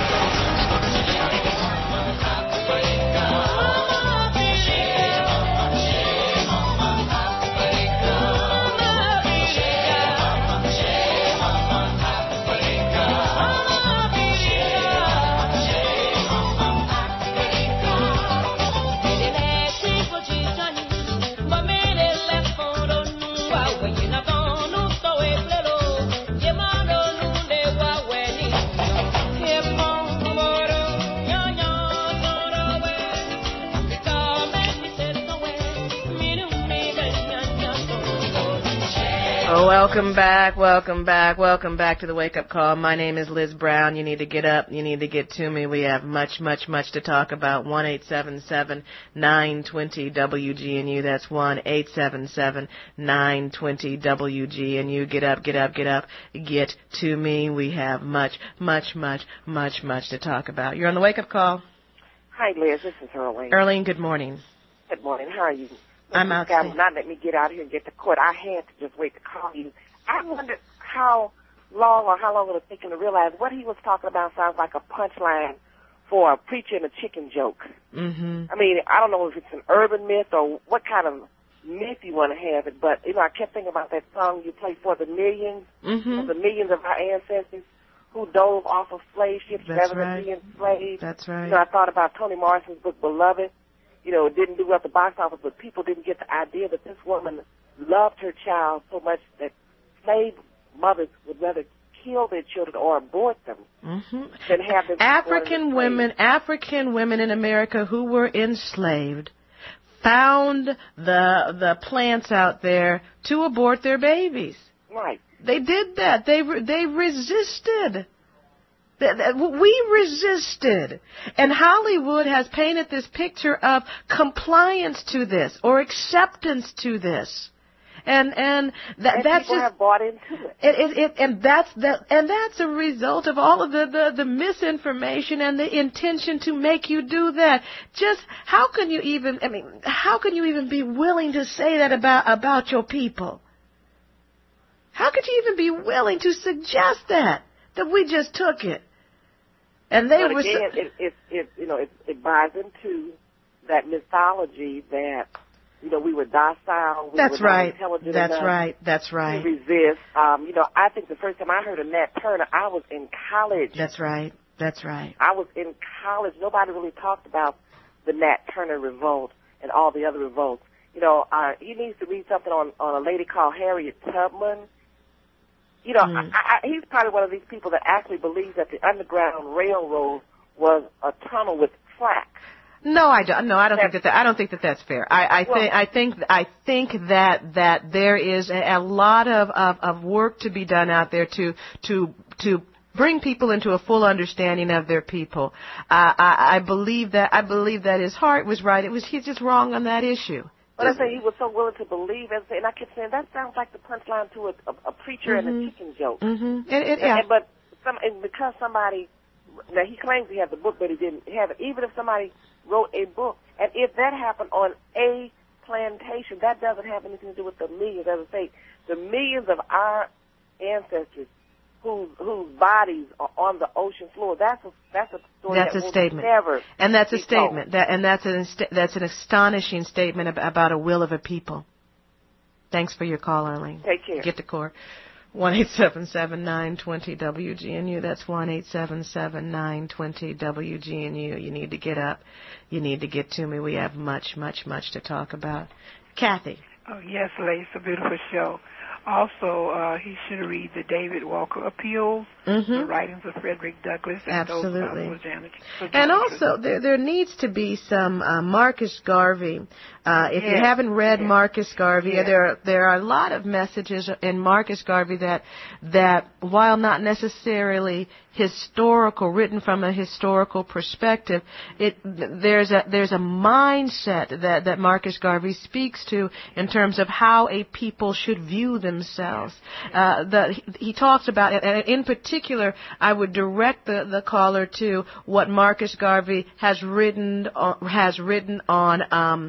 Welcome back to the Wake Up Call. My name is Liz Brown. You need to get up. You need to get to me. We have much to talk about. 1-877-920-WGNU. That's 1-877-920-WGNU. Get up. Get to me. We have much to talk about. You're on the Wake Up Call. Hi, Liz. This is Earlene. Earlene, good morning. Good morning. How are you? I'm this out. guy would not let me get out here and get to court. I had to just wait to call you. I wondered how long it would have taken to realize what he was talking about sounds like a punchline for a preacher and a chicken joke. Mm-hmm. I mean, I don't know if it's an urban myth or what kind of myth you want to have it, but, you know, I kept thinking about that song you played for the millions, Mm-hmm. the millions of our ancestors who dove off of slave ships That's rather right. than being slaves. That's right. You know, I thought about Toni Morrison's book, Beloved. You know, it didn't do well at the box office, but people didn't get the idea that this woman loved her child so much that slave mothers would rather kill their children or abort them Mm-hmm. than have them African women in America who were enslaved found the plants out there to abort their babies. Right. They did that. They resisted. We resisted. And Hollywood has painted this picture of compliance to this or acceptance to this. And that's people just have bought into it. And that's a result of all of the misinformation and the intention to make you do that. Just how can you even be willing to say that about your people? How could you even be willing to suggest that we just took it? And they but were again, it buys into that mythology that, you know, we were docile. That's right. Intelligent That's enough right. That's right. To resist. You know, I think the first time I heard of Nat Turner, I was in college. That's right. That's right. I was in college. Nobody really talked about the Nat Turner revolt and all the other revolts. You know, he needs to read something on a lady called Harriet Tubman. You know, he's probably one of these people that actually believes that the Underground Railroad was a tunnel with tracks. No, I don't. No, I don't think that. I don't think that that's fair. I think that there is a lot of work to be done out there to bring people into a full understanding of their people. I believe that his heart was right. He's just wrong on that issue. But I say he was so willing to believe, and I kept saying that sounds like the punchline to a preacher and a chicken joke. Mm-hmm. But because somebody, now he claims he had the book, but he didn't have it. Even if somebody wrote a book, and if that happened on a plantation, that doesn't have anything to do with the millions. As I say, the millions of our ancestors whose bodies are on the ocean floor. That's a story. That's that a statement. Never and that's a told. statement. That's an astonishing statement about a will of a people. Thanks for your call, Arlene. Take care. Get to court. 1-877-920-WGNU. That's 1-877-920-WGNU. You need to get up. You need to get to me. We have much, much, much to talk about. Kathy. Oh, yes, Lace, a beautiful show. Also, he should read the David Walker Appeals, the writings of Frederick Douglass. And Absolutely. Those and also, there needs to be some Marcus Garvey. If you haven't read Marcus Garvey, there are a lot of messages in Marcus Garvey that while not necessarily historical, written from a historical perspective, there's a mindset that Marcus Garvey speaks to in terms of how a people should view themselves. He talks about it, and in particular, I would direct the caller to what Marcus Garvey has written on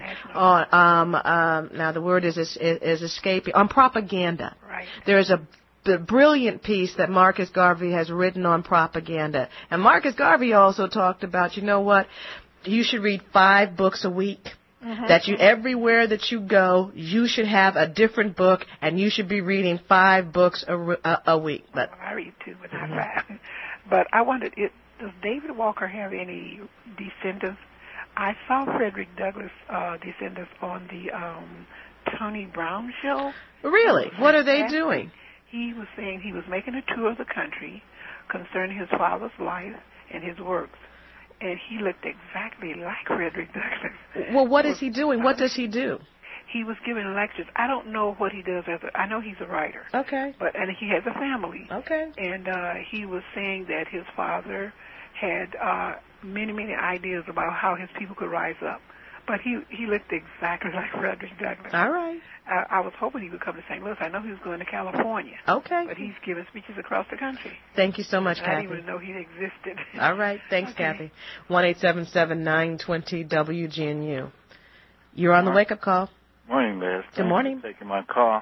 now the word is escaping, on propaganda. Right. There's a brilliant piece that Marcus Garvey has written on propaganda. And Marcus Garvey also talked about, you know what, you should read 5 books a week. That everywhere that you go, you should have a different book, and you should be reading 5 books a week. But I read 2, but not 5. But I wondered, does David Walker have any descendants? I saw Frederick Douglass descendants on the Tony Brown show. Really? What are they doing? He was saying he was making a tour of the country concerning his father's life and his works. And he looked exactly like Frederick Douglass. Well, what is he doing? What does he do? He was giving lectures. I don't know what he does I know he's a writer. Okay. And he has a family. Okay. And he was saying that his father had many, many ideas about how his people could rise up. But he looked exactly like Frederick Douglass. All right. I was hoping he would come to St. Louis. I know he was going to California. Okay. But he's giving speeches across the country. Thank you so much, Kathy. I didn't even know he existed. All right. Thanks, Kathy. 1-877-920-WGNU. You're on the wake-up call. Morning, Liz. Good morning. Thanks for taking my call.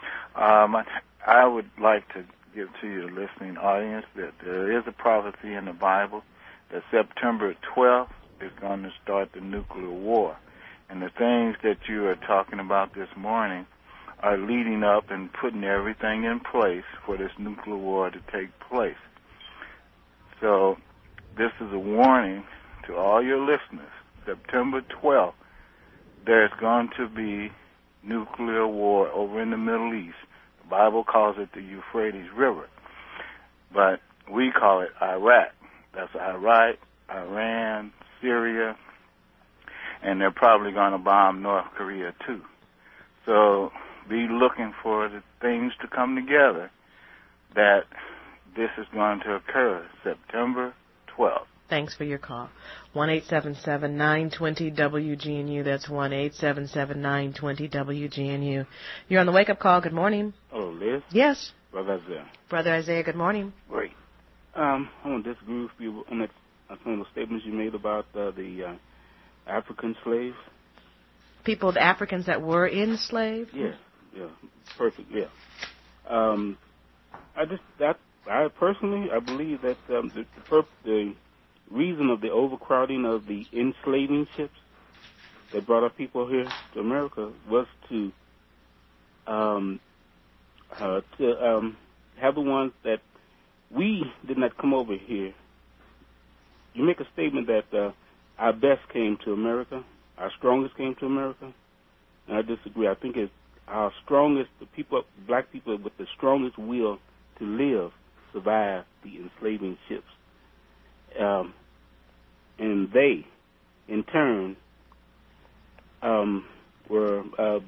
I would like to give to your listening audience that there is a prophecy in the Bible that September 12th is going to start the nuclear war. And the things that you are talking about this morning are leading up and putting everything in place for this nuclear war to take place. So this is a warning to all your listeners. September 12th, there's going to be nuclear war over in the Middle East. The Bible calls it the Euphrates River, but we call it Iraq. That's Iraq, Iran, Syria, and they're probably going to bomb North Korea too. So be looking for the things to come together that this is going to occur September 12th. Thanks for your call. 1-877-920-WGNU. That's 1-877-920-WGNU. You're on the Wake Up Call. Good morning. Hello, Liz. Yes. Brother Isaiah. Brother Isaiah, good morning. Great. I want to disagree with you on some of the statements you made about the African slaves. People, the Africans that were enslaved? Yeah. Perfect, yeah. I believe that the reason of the overcrowding of the enslaving ships that brought our people here to America was to have the ones that we did not come over here. You make a statement that our best came to America, our strongest came to America, and I disagree. I think it's our strongest, the people, black people with the strongest will to live, survive the enslaving ships. And they, in turn, were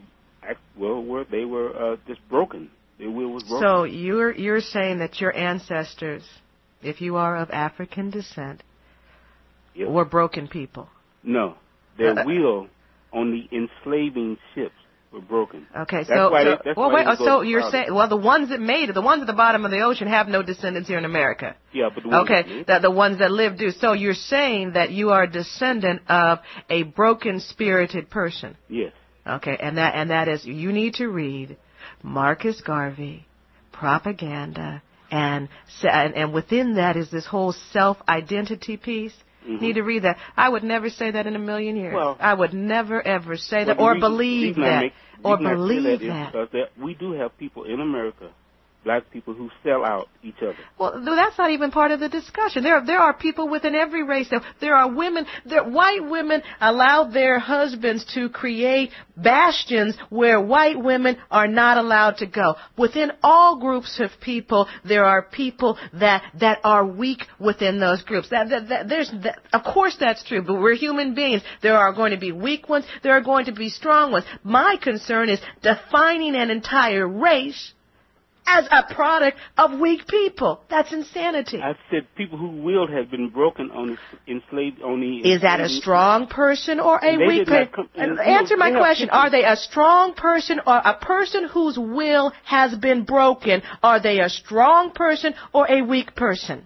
just broken. Their will was broken. So you're saying that your ancestors, if you are of African descent, were broken people? No, their will on the enslaving ships were broken. Okay, so you're saying, the ones that made it, the ones at the bottom of the ocean have no descendants here in America. Yeah, but the ones the ones that live do. So you're saying that you are a descendant of a broken-spirited person. Yes. Okay, and that is, you need to read Marcus Garvey, Propaganda, and within that is this whole self-identity piece. You need to read that. I would never say that in a million years. Well, I would never, ever say that or believe that. Because we do have people in America, black people, who sell out each other. Well, that's not even part of the discussion. There are people within every race. There are women. White women allow their husbands to create bastions where white women are not allowed to go. Within all groups of people, there are people that are weak within those groups. Of course that's true, but we're human beings. There are going to be weak ones. There are going to be strong ones. My concern is defining an entire race as a product of weak people. That's insanity. I said people whose will has been broken on the enslaved. Is that a strong person or a weak person? Answer my question. Are they a strong person or a person whose will has been broken? Are they a strong person or a weak person?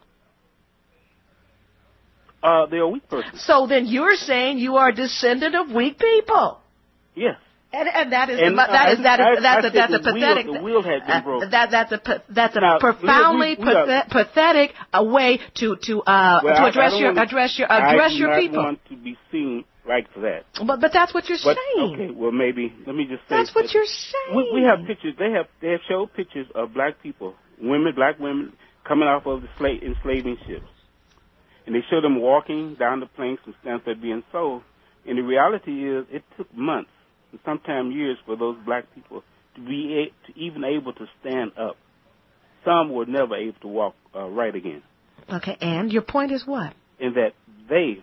They're a weak person. So then you're saying you are a descendant of weak people. Yes. And that's a pathetic. The will has been broken. That's a profoundly pathetic way to address your people. I want to be seen like that. But that's what you're saying. Okay, well maybe let me just say that's what you're saying. We have pictures. They have showed pictures of black people, black women coming off of the enslaving ships, and they show them walking down the planks and stamps that are being sold. And the reality is, it took months, and sometimes years, for those black people to be even able to stand up. Some were never able to walk right again. Okay, and your point is what? In that the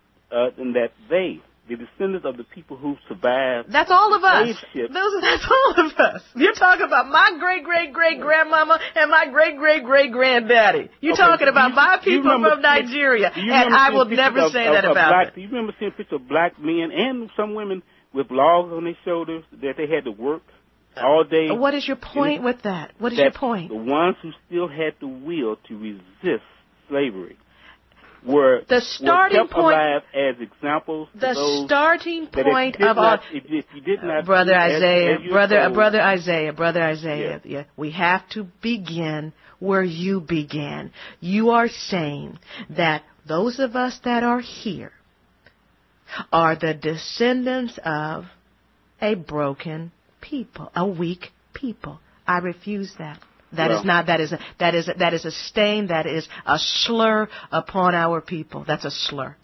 descendants of the people who survived. That's all of us. That's all of us. You're talking about my great-great-great-grandmama and my great-great-great-granddaddy. You're talking about my people from Nigeria, and I will never say that about it. Do you remember seeing pictures of black men and some women with logs on their shoulders that they had to work all day? What is your point with that? What is your point? The ones who still had the will to resist slavery. were starting kept point alive as examples. The those starting that point if of all. if you did not, Brother as Isaiah, yeah. We have to begin where you began. You are saying that those of us that are here are the descendants of a broken people, a weak people. I refuse that. That is a stain, that is a slur upon our people. That's a slur.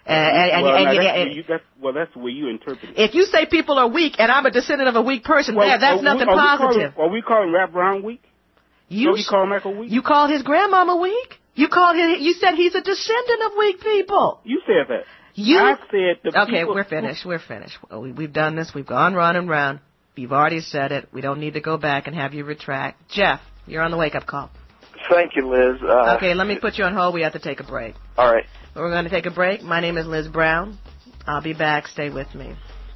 That's the way you interpret it. If you say people are weak and I'm a descendant of a weak person, that's nothing positive. Are we calling Rap Brown weak? You call Michael weak? You called his grandmama weak? You said he's a descendant of weak people. You said that. I said the Okay, we're finished. We've done this. We've gone round and round. You've already said it. We don't need to go back and have you retract. Jeff, you're on the wake-up call. Thank you, Liz. Okay, let me put you on hold. We have to take a break. All right. We're going to take a break. My name is Liz Brown. I'll be back. Stay with me.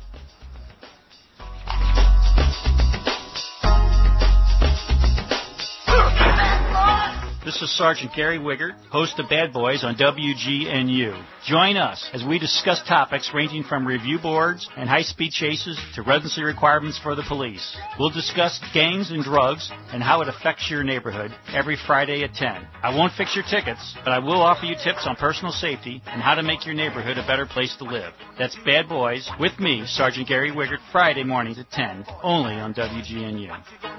This is Sergeant Gary Wiggert, host of Bad Boys on WGNU. Join us as we discuss topics ranging from review boards and high-speed chases to residency requirements for the police. We'll discuss gangs and drugs and how it affects your neighborhood every Friday at 10. I won't fix your tickets, but I will offer you tips on personal safety and how to make your neighborhood a better place to live. That's Bad Boys with me, Sergeant Gary Wiggert, Friday mornings at 10, only on WGNU.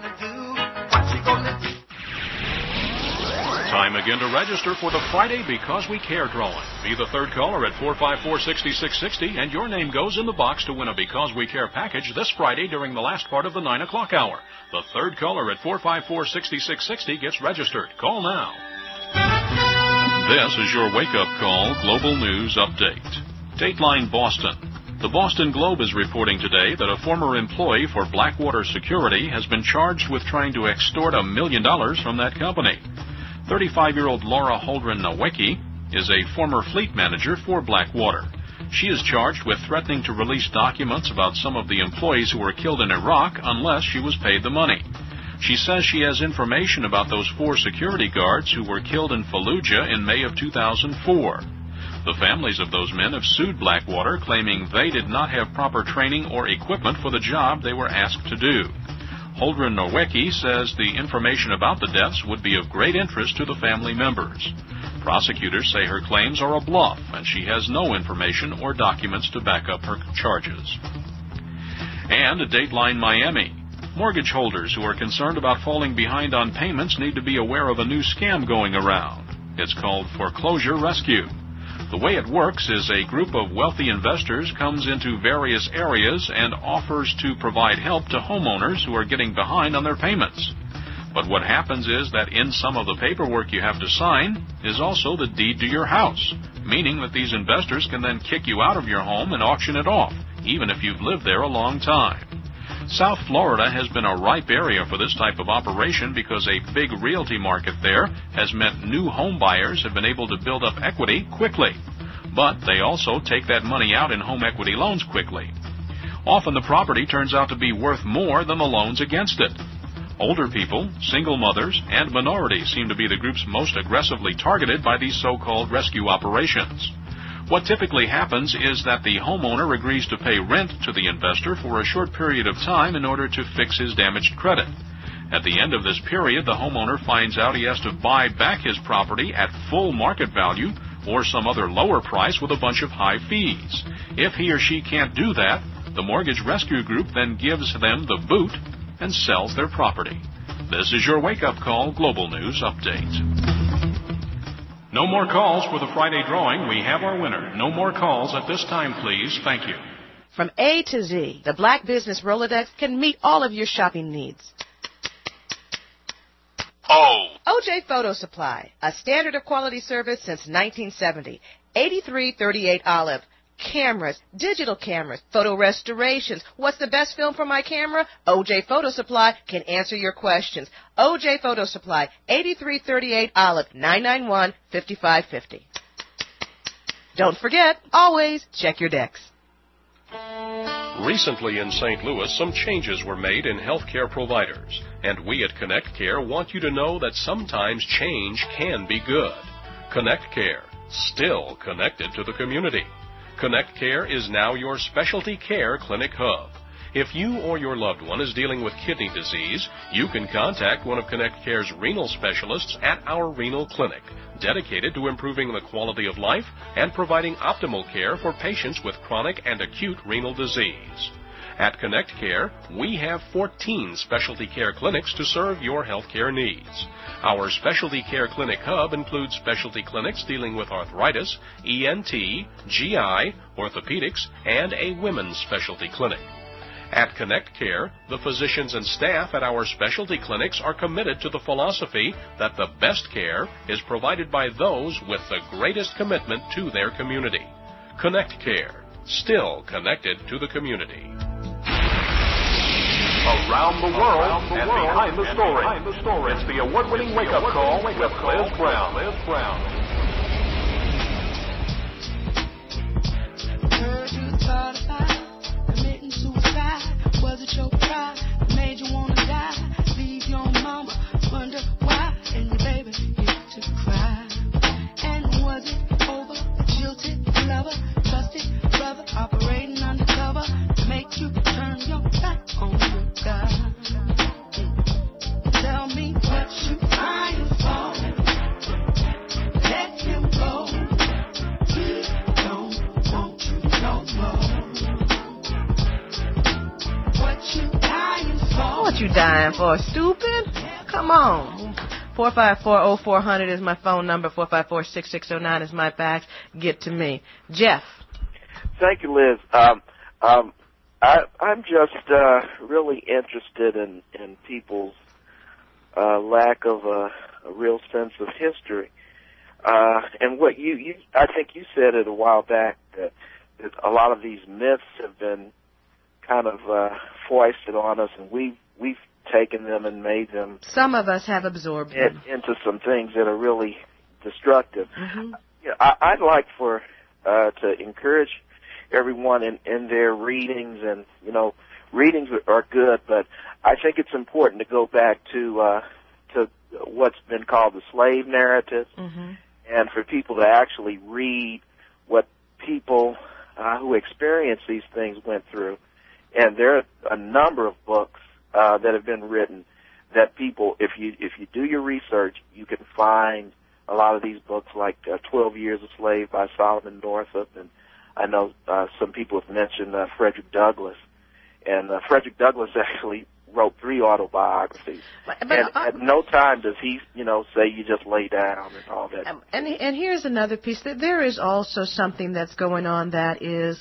Time again to register for the Friday Because We Care drawing. Be the third caller at 454-6660, and your name goes in the box to win a Because We Care package this Friday during the last part of the 9 o'clock hour. The third caller at 454-6660 gets registered. Call now. This is your wake-up call Global News Update. Dateline Boston. The Boston Globe is reporting today that a former employee for Blackwater Security has been charged with trying to extort $1 million from that company. 35-year-old Laura Holdren Nowicki is a former fleet manager for Blackwater. She is charged with threatening to release documents about some of the employees who were killed in Iraq unless she was paid the money. She says she has information about those 4 security guards who were killed in Fallujah in May of 2004. The families of those men have sued Blackwater, claiming they did not have proper training or equipment for the job they were asked to do. Holdren Nowicki says the information about the deaths would be of great interest to the family members. Prosecutors say her claims are a bluff, and she has no information or documents to back up her charges. And at Dateline Miami, mortgage holders who are concerned about falling behind on payments need to be aware of a new scam going around. It's called Foreclosure Rescue. The way it works is a group of wealthy investors comes into various areas and offers to provide help to homeowners who are getting behind on their payments. But what happens is that in some of the paperwork you have to sign is also the deed to your house, meaning that these investors can then kick you out of your home and auction it off, even if you've lived there a long time. South Florida has been a ripe area for this type of operation because a big realty market there has meant new home buyers have been able to build up equity quickly. But they also take that money out in home equity loans quickly. Often the property turns out to be worth more than the loans against it. Older people, single mothers, and minorities seem to be the groups most aggressively targeted by these so-called rescue operations. What typically happens is that the homeowner agrees to pay rent to the investor for a short period of time in order to fix his damaged credit. At the end of this period, the homeowner finds out he has to buy back his property at full market value or some other lower price with a bunch of high fees. If he or she can't do that, the mortgage rescue group then gives them the boot and sells their property. This is your wake-up call Global News Update. No more calls for the Friday drawing. We have our winner. No more calls at this time, please. Thank you. From A to Z, the Black Business Rolodex can meet all of your shopping needs. OJ Photo Supply, a standard of quality service since 1970. 8338 Olive. Cameras, digital cameras, photo restorations. What's the best film for my camera? OJ Photo Supply can answer your questions. OJ Photo Supply, 8338 Olive, 991-5550. Don't forget, always check your decks. Recently in St. Louis, some changes were made in healthcare providers, and we at Connect Care want you to know that sometimes change can be good. Connect Care, still connected to the community. Connect Care is now your specialty care clinic hub. If you or your loved one is dealing with kidney disease, you can contact one of Connect Care's renal specialists at our renal clinic, dedicated to improving the quality of life and providing optimal care for patients with chronic and acute renal disease. At Connect Care, we have 14 specialty care clinics to serve your health care needs. Our specialty care clinic hub includes specialty clinics dealing with arthritis, ENT, GI, orthopedics, and a women's specialty clinic. At Connect Care, the physicians and staff at our specialty clinics are committed to the philosophy that the best care is provided by those with the greatest commitment to their community. Connect Care, still connected to the community. Around the world and behind the story. It's the award-winning wake-up call with Liz Brown. Heard you thought about committing suicide. Was it your pride that made you wanna die? Leave your mama, wonder why, and your baby used to cry. And was it over a jilted lover, trusted brother operating undercover to make you turn your back on your God? Tell me what you crying for. Let him go. He don't want you no more. What you dying for, stupid? Come on. 454-0400 is my phone number. 454-6609 is my fax. Get to me. Jeff. Thank you, Liz. I'm just really interested in people's lack of a real sense of history. And what I think you said it a while back that a lot of these myths have been kind of foisted on us, and we've taken them and made them. Some of us have absorbed them into some things that are really destructive. Mm-hmm. I'd like to encourage everyone in their readings, and readings are good, but I think it's important to go back to what's been called the slave narrative, mm-hmm. and for people to actually read what people who experience these things went through. And there are a number of books that have been written that people, if you do your research, you can find a lot of these books, like 12 Years a Slave by Solomon Northup, and I know some people have mentioned Frederick Douglass, and Frederick Douglass actually wrote 3 autobiographies. But at no time does he, say you just lay down and all that. And here's another piece. There is also something that's going on that is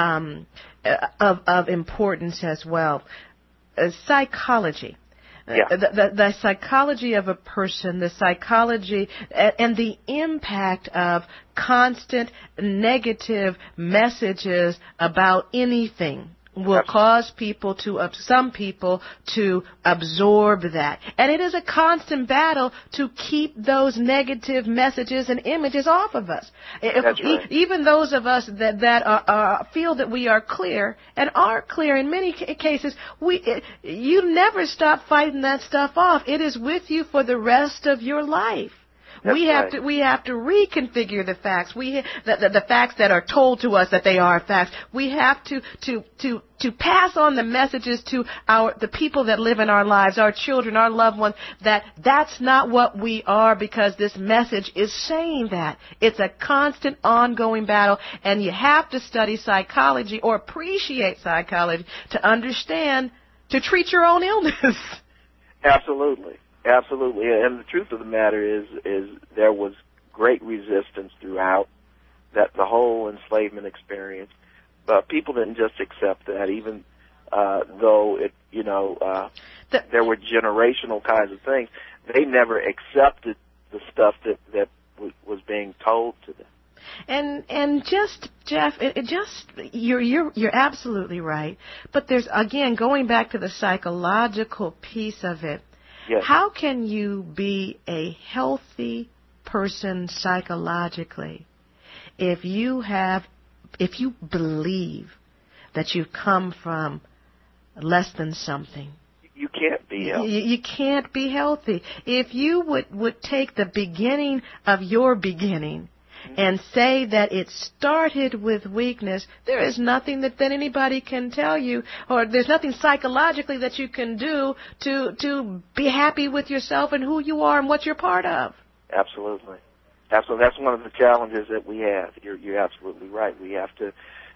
of importance as well. Psychology. Yeah. The psychology of a person, the psychology and the impact of constant negative messages about anything will cause some people to absorb that. And it is a constant battle to keep those negative messages and images off of us. That's right. Even those of us that feel that we are clear, and are clear in many cases, you never stop fighting that stuff off. It is with you for the rest of your life. We have to reconfigure the facts. The facts that are told to us that they are facts. We have to pass on the messages to the people that live in our lives, our children, our loved ones, that's not what we are, because this message is saying that. It's a constant ongoing battle, and you have to study psychology or appreciate psychology to understand, to treat your own illness. Absolutely. Absolutely, and the truth of the matter is there was great resistance throughout the whole enslavement experience. But people didn't just accept that, even though there were generational kinds of things. They never accepted the stuff that was being told to them. And just Jeff, you're absolutely right. But there's, again, going back to the psychological piece of it. Yes. How can you be a healthy person psychologically if you believe that you've come from less than something? You can't be healthy. You can't be healthy. If you would take the beginning of your beginning and say that it started with weakness, there is nothing that anybody can tell you, or there's nothing psychologically that you can do to be happy with yourself and who you are and what you're part of. Absolutely. Absolutely. That's one of the challenges that we have. You're absolutely right. We have to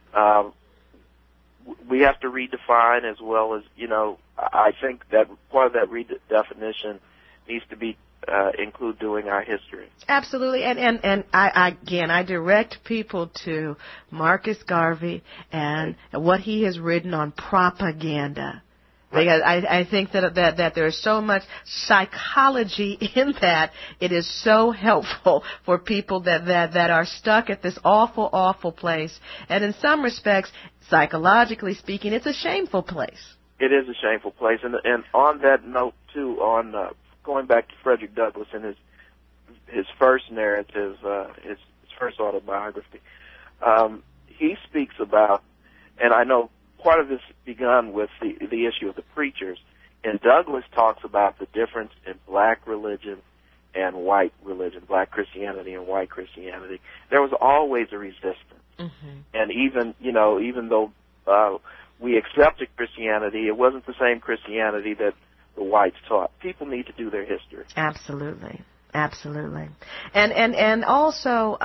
redefine, as well as, I think that part of that redefinition needs to be include doing our history. Absolutely, and I direct people to Marcus Garvey and what he has written on propaganda. Because I think that there's so much psychology in that. It is so helpful for people that are stuck at this awful, awful place. And in some respects, psychologically speaking, it's a shameful place. It is a shameful place. And on that note, too, on going back to Frederick Douglass and his first narrative, his first autobiography, he speaks about, and I know part of this begun with the issue of the preachers, and Douglass talks about the difference in black religion and white religion, black Christianity and white Christianity. There was always a resistance. Mm-hmm. And even though we accepted Christianity, it wasn't the same Christianity that the whites taught. People need to do their history. Absolutely. Absolutely. And also,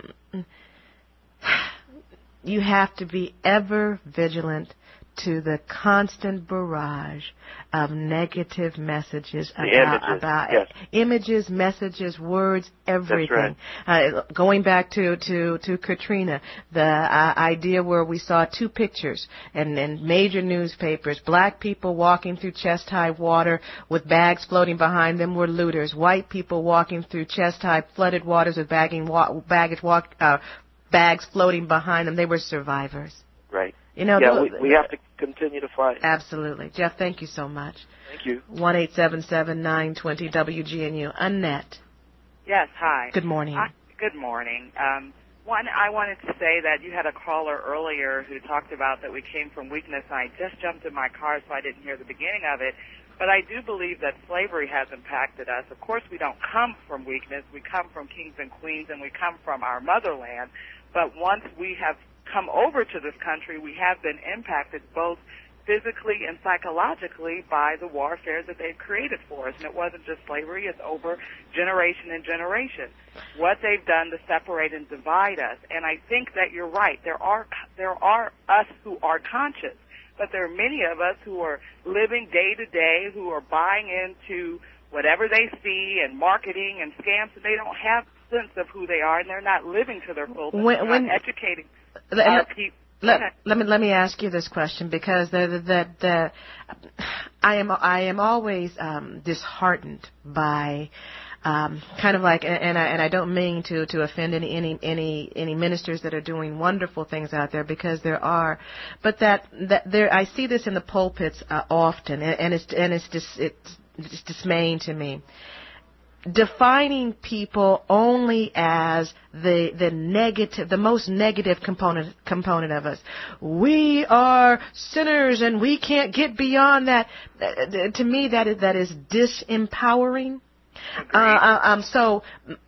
you have to be ever vigilant to the constant barrage of negative messages about images, messages, words, everything. That's right. Going back to Katrina, the idea where we saw two pictures and major newspapers, black people walking through chest-high water with bags floating behind them were looters. White people walking through chest-high flooded waters with bags floating behind them, they were survivors. Right. We have to continue to fight. Absolutely. Jeff, thank you so much. Thank you. 1-877-920-WGNU. Annette. Yes, hi. Good morning. Good morning. One, I wanted to say that you had a caller earlier who talked about that we came from weakness, and I just jumped in my car so I didn't hear the beginning of it. But I do believe that slavery has impacted us. Of course, we don't come from weakness. We come from kings and queens, and we come from our motherland. But once we have come over to this country, we have been impacted both physically and psychologically by the warfare that they've created for us. And it wasn't just slavery, it's over generation and generation. What they've done to separate and divide us. And I think that you're right. There are us who are conscious, but there are many of us who are living day to day, who are buying into whatever they see and marketing and scams, and they don't have a sense of who they are, and they're not living to their full potential, not educating our people. Let me ask you this question, because I am always disheartened by kind of like, and I don't mean to offend any ministers that are doing wonderful things out there, because there are, but that there, I see this in the pulpits often, and it's dismaying to me. Defining people only as the negative, the most negative component of us. We are sinners and we can't get beyond that. To me, that is disempowering. So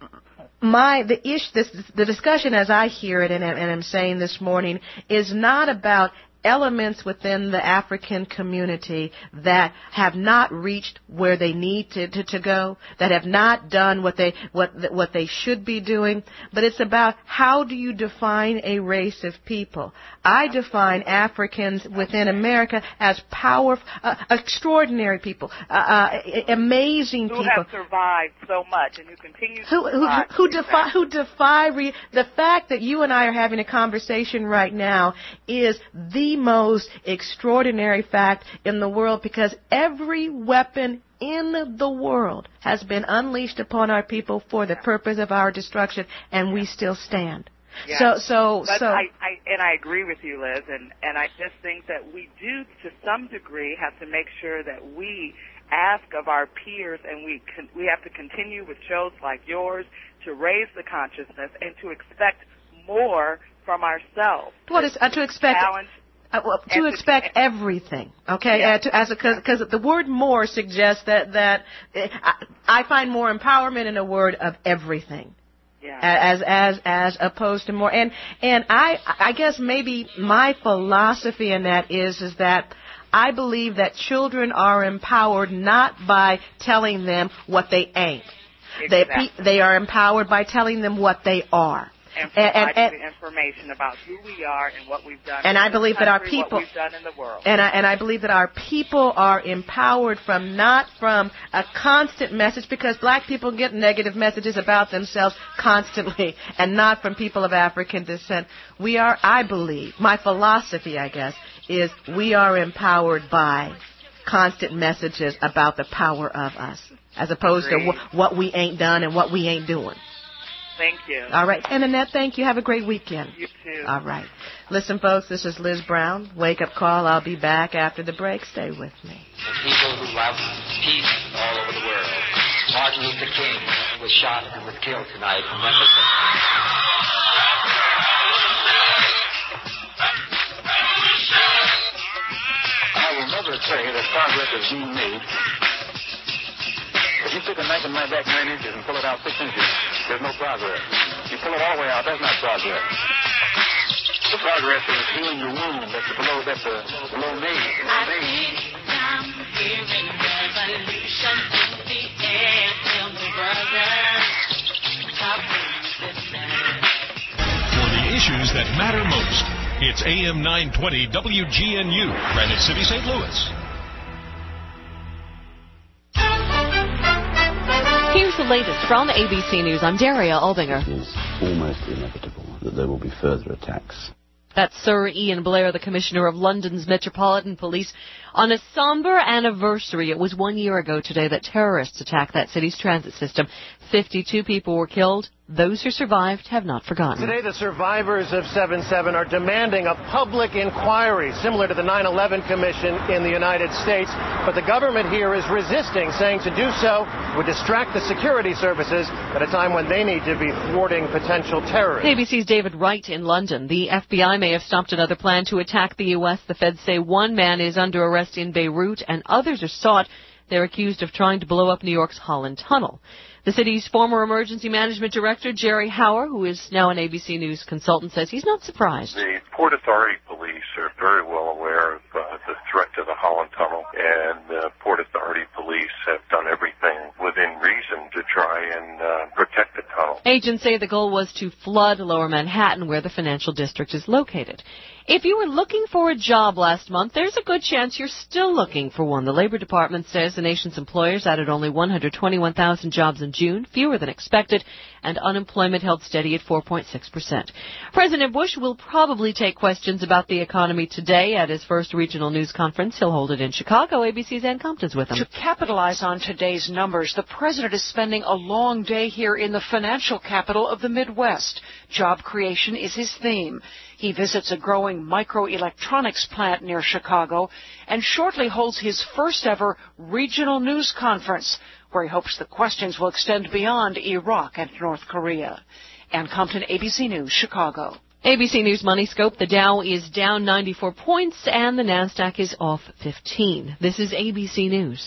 the discussion as I hear it, and I'm saying this morning, is not about elements within the African community that have not reached where they need to go, that have not done what they should be doing, but it's about how do you define a race of people. I define Africans within America as powerful, extraordinary people, amazing people. Who have survived so much, and who continue to survive. Who defy the fact that you and I are having a conversation right now is the most extraordinary fact in the world, because every weapon in the world has been unleashed upon our people for the purpose of our destruction, and we still stand. Yeah. I agree with you, Liz, and I just think that we do, to some degree, have to make sure that we ask of our peers, and we have to continue with shows like yours to raise the consciousness and to expect more from ourselves. What is to expect? To expect everything, okay? Yeah. Because the word "more" suggests that I find more empowerment in a word of everything. as opposed to more. And I guess maybe my philosophy in that is that I believe that children are empowered not by telling them what they ain't. Exactly. They are empowered by telling them what they are. And providing the information about who we are and what we've done. And I believe that our what people, we've done in the world. and I believe that our people are empowered not from a constant message, because black people get negative messages about themselves constantly, and not from people of African descent. We are, I believe, my philosophy, I guess, is we are empowered by constant messages about the power of us, as opposed to what we ain't done and what we ain't doing. Thank you. All right. And Annette, thank you. Have a great weekend. You too. All right. Listen, folks, this is Liz Brown. Wake Up Call. I'll be back after the break. Stay with me. The people who love peace all over the world. Martin Luther King was shot and was killed tonight. Remember that. I will never say that progress is being made. If you stick a knife in my back 9 inches and pull it out 6 inches, there's no progress. You pull it all the way out, that's not progress. The progress is healing your wound that's below me. I'm hearing revolution in the air. Tell me, brother, stop resisting. For the issues that matter most, it's AM 920 WGNU, Granite City, St. Louis. Here's the latest from ABC News. I'm Daria Albinger. It is almost inevitable that there will be further attacks. That's Sir Ian Blair, the Commissioner of London's Metropolitan Police, on a somber anniversary. It was 1 year ago today that terrorists attacked that city's transit system. 52 people were killed. Those who survived have not forgotten. Today, the survivors of 7/7 are demanding a public inquiry, similar to the 9/11 Commission in the United States. But the government here is resisting, saying to do so would distract the security services at a time when they need to be thwarting potential terrorists. ABC's David Wright in London. The FBI may have stopped another plan to attack the U.S. The feds say one man is under arrest in Beirut and others are sought. They're accused of trying to blow up New York's Holland Tunnel. The city's former emergency management director, Jerry Hauer, who is now an ABC News consultant, says he's not surprised. The Port Authority police are very well aware of the threat to the Holland Tunnel, and the Port Authority police have done everything within reason to try and protect the tunnel. Agents say the goal was to flood Lower Manhattan, where the financial district is located. If you were looking for a job last month, there's a good chance you're still looking for one. The Labor Department says the nation's employers added only 121,000 jobs in June, fewer than expected, and unemployment held steady at 4.6%. President Bush will probably take questions about the economy today at his first regional news conference. He'll hold it in Chicago. ABC's Ann Compton's with him. To capitalize on today's numbers, the president is spending a long day here in the financial capital of the Midwest. Job creation is his theme. He visits a growing microelectronics plant near Chicago and shortly holds his first ever regional news conference, where he hopes the questions will extend beyond Iraq and North Korea. Ann Compton, ABC News, Chicago. ABC News Money Scope. The Dow is down 94 points and the NASDAQ is off 15. This is ABC News.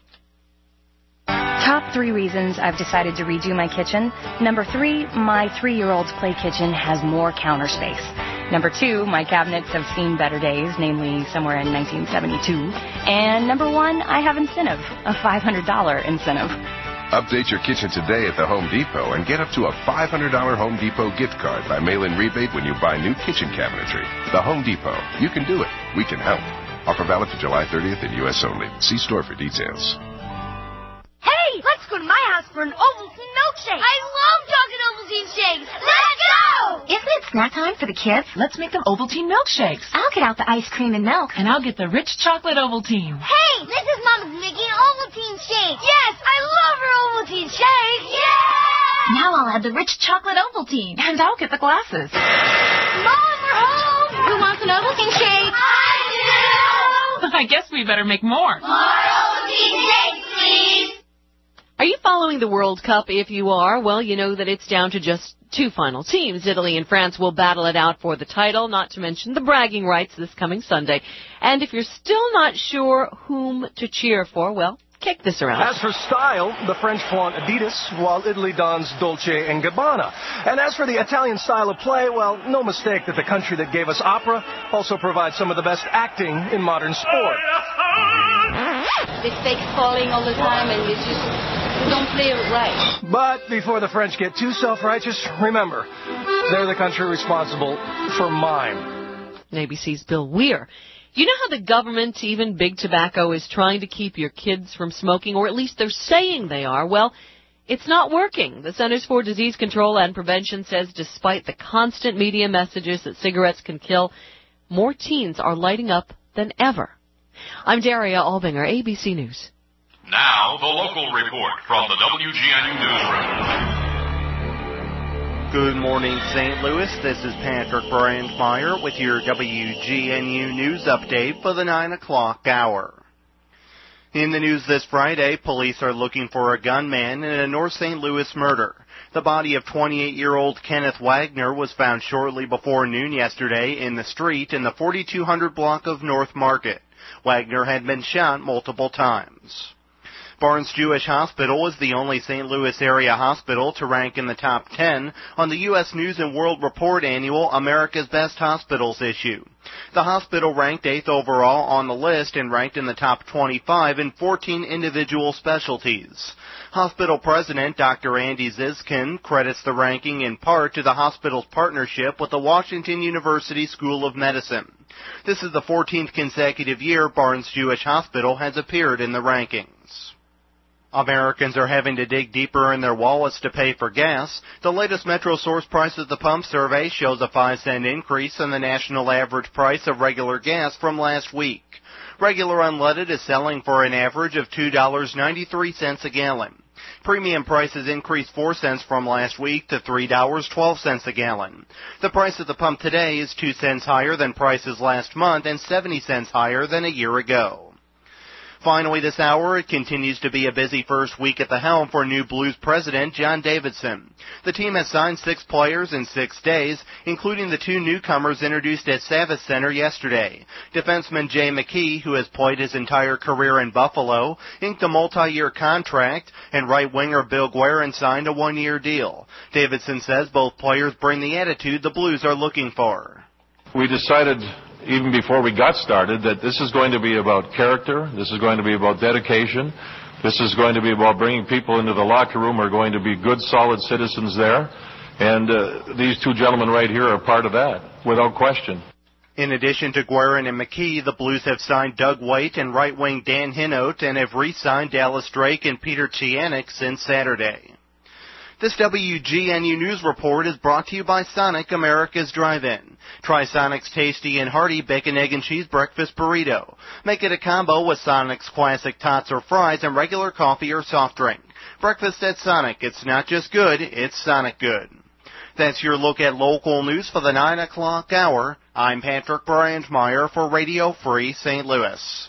Top 3 reasons I've decided to redo my kitchen. Number 3, my 3-year-old's play kitchen has more counter space. Number 2, my cabinets have seen better days, namely somewhere in 1972. And number 1, I have incentive, a $500 incentive. Update your kitchen today at the Home Depot and get up to a $500 Home Depot gift card by mail-in rebate when you buy new kitchen cabinetry. The Home Depot. You can do it. We can help. Offer valid to July 30th in U.S. only. See store for details. Hey, let's go to my house for an Ovaltine milkshake. I love chocolate Ovaltine shakes. Let's go! Isn't it snack time for the kids? Let's make them Ovaltine milkshakes. I'll get out the ice cream and milk. And I'll get the rich chocolate Ovaltine. Hey, this is Mama's making Ovaltine shake. Yes, I love her Ovaltine shake. Yeah! Now I'll add the rich chocolate Ovaltine. And I'll get the glasses. Mom, we're home. Who wants an Ovaltine shake? I do! I guess we better make more. More Ovaltine shakes, please. Are you following the World Cup? If you are, well, you know that it's down to just 2 final teams. Italy and France will battle it out for the title, not to mention the bragging rights this coming Sunday. And if you're still not sure whom to cheer for, well, kick this around. As for style, the French flaunt Adidas, while Italy dons Dolce & Gabbana. And as for the Italian style of play, well, no mistake that the country that gave us opera also provides some of the best acting in modern sport. They fake falling all the time and they don't play it right. But before the French get too self-righteous, remember, they're the country responsible for mime. ABC's Bill Weir. You know how the government, even big tobacco, is trying to keep your kids from smoking, or at least they're saying they are? Well, it's not working. The Centers for Disease Control and Prevention says despite the constant media messages that cigarettes can kill, more teens are lighting up than ever. I'm Daria Albinger, ABC News. Now, the local report from the WGNU Newsroom. Good morning, St. Louis. This is Patrick Brandmeier with your WGNU News update for the 9 o'clock hour. In the news this Friday, police are looking for a gunman in a North St. Louis murder. The body of 28-year-old Kenneth Wagner was found shortly before noon yesterday in the street in the 4200 block of North Market. Wagner had been shot multiple times. Barnes Jewish Hospital is the only St. Louis area hospital to rank in the top 10 on the U.S. News & World Report annual America's Best Hospitals issue. The hospital ranked 8th overall on the list and ranked in the top 25 in 14 individual specialties. Hospital president Dr. Andy Ziskin credits the ranking in part to the hospital's partnership with the Washington University School of Medicine. This is the 14th consecutive year Barnes Jewish Hospital has appeared in the rankings. Americans are having to dig deeper in their wallets to pay for gas. The latest Metro Source Price at the Pump survey shows a 5-cent increase in the national average price of regular gas from last week. Regular unleaded is selling for an average of $2.93 a gallon. Premium prices increased 4 cents from last week to $3.12 a gallon. The price at the pump today is 2 cents higher than prices last month and 70 cents higher than a year ago. Finally, this hour, it continues to be a busy first week at the helm for new Blues president John Davidson. The team has signed 6 players in 6 days, including the 2 newcomers introduced at Savvis Center yesterday. Defenseman Jay McKee, who has played his entire career in Buffalo, inked a multi-year contract, and right winger Bill Guerin signed a 1-year deal. Davidson says both players bring the attitude the Blues are looking for. We decided even before we got started, that this is going to be about character, this is going to be about dedication, this is going to be about bringing people into the locker room who are going to be good, solid citizens there, and these 2 gentlemen right here are part of that, without question. In addition to Guerin and McKee, the Blues have signed Doug White and right wing Dan Hinote and have re-signed Dallas Drake and Peter Cianek since Saturday. This WGNU News Report is brought to you by Sonic, America's Drive-In. Try Sonic's tasty and hearty bacon, egg, and cheese breakfast burrito. Make it a combo with Sonic's classic tots or fries and regular coffee or soft drink. Breakfast at Sonic. It's not just good, it's Sonic good. That's your look at local news for the 9 o'clock hour. I'm Patrick Brandmeier for Radio Free St. Louis.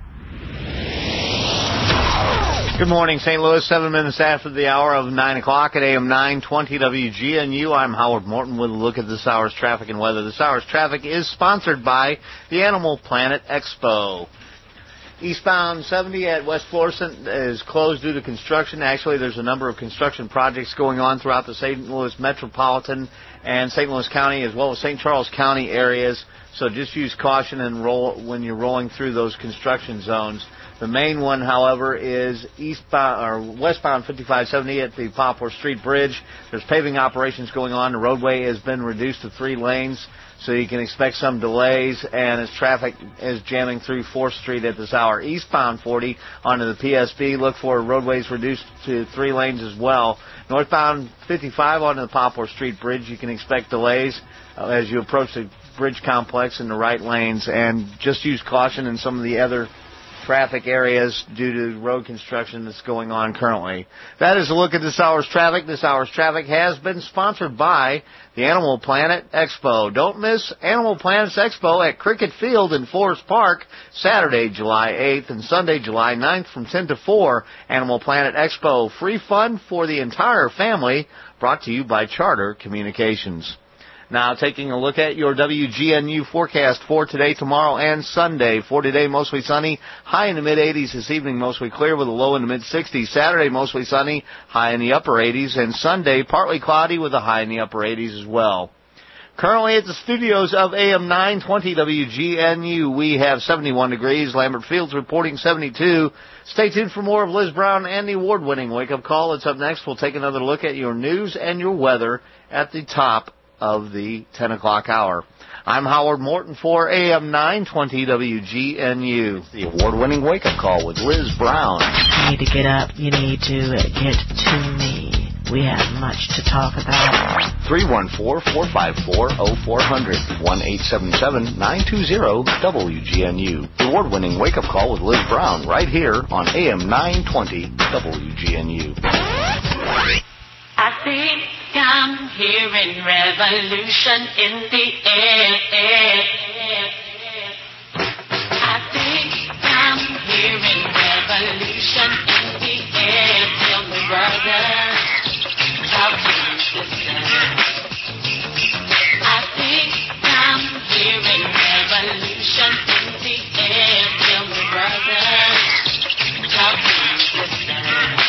Good morning, St. Louis. 7 minutes after the hour of 9 o'clock at AM 920 WGNU. I'm Howard Morton with a look at this hour's traffic and weather. This hour's traffic is sponsored by the Animal Planet Expo. Eastbound 70 at West Florissant is closed due to construction. Actually, there's a number of construction projects going on throughout the St. Louis metropolitan and St. Louis County as well as St. Charles County areas. So just use caution and roll when you're rolling through those construction zones. The main one, however, is westbound 5570 at the Poplar Street Bridge. There's paving operations going on. The roadway has been reduced to 3 lanes, so you can expect some delays, and as traffic is jamming through 4th Street at this hour. Eastbound 40 onto the PSB, look for roadways reduced to 3 lanes as well. Northbound 55 onto the Poplar Street Bridge, you can expect delays as you approach the bridge complex in the right lanes, and just use caution in some of the other traffic areas due to road construction that's going on currently. That is a look at this hour's traffic. This hour's traffic has been sponsored by the Animal Planet Expo. Don't miss Animal Planet's Expo at Cricket Field in Forest Park, Saturday, July 8th and Sunday, July 9th from 10 to 4. Animal Planet Expo, free fun for the entire family, brought to you by Charter Communications. Now, taking a look at your WGNU forecast for today, tomorrow, and Sunday. For today, mostly sunny, high in the mid-80s. This evening, mostly clear with a low in the mid-60s. Saturday, mostly sunny, high in the upper 80s. And Sunday, partly cloudy with a high in the upper 80s as well. Currently at the studios of AM 920 WGNU, we have 71 degrees. Lambert Fields reporting 72. Stay tuned for more of Liz Brown and the award-winning Wake Up Call. It's up next. We'll take another look at your news and your weather at the top of the 10 o'clock hour. I'm Howard Morton for AM 920 WGNU. It's the award-winning Wake Up Call with Liz Brown. You need to get up. You need to get to me. We have much to talk about. 314-454-0400. 1-877-920-WGNU. The award-winning Wake Up Call with Liz Brown right here on AM 920 WGNU. I think I'm hearing revolution in the air. I think I'm hearing revolution in the air. Tell me, brother. Talk to me, sister. I think I'm hearing revolution in the air. Tell me, brother. Talk to me, sister.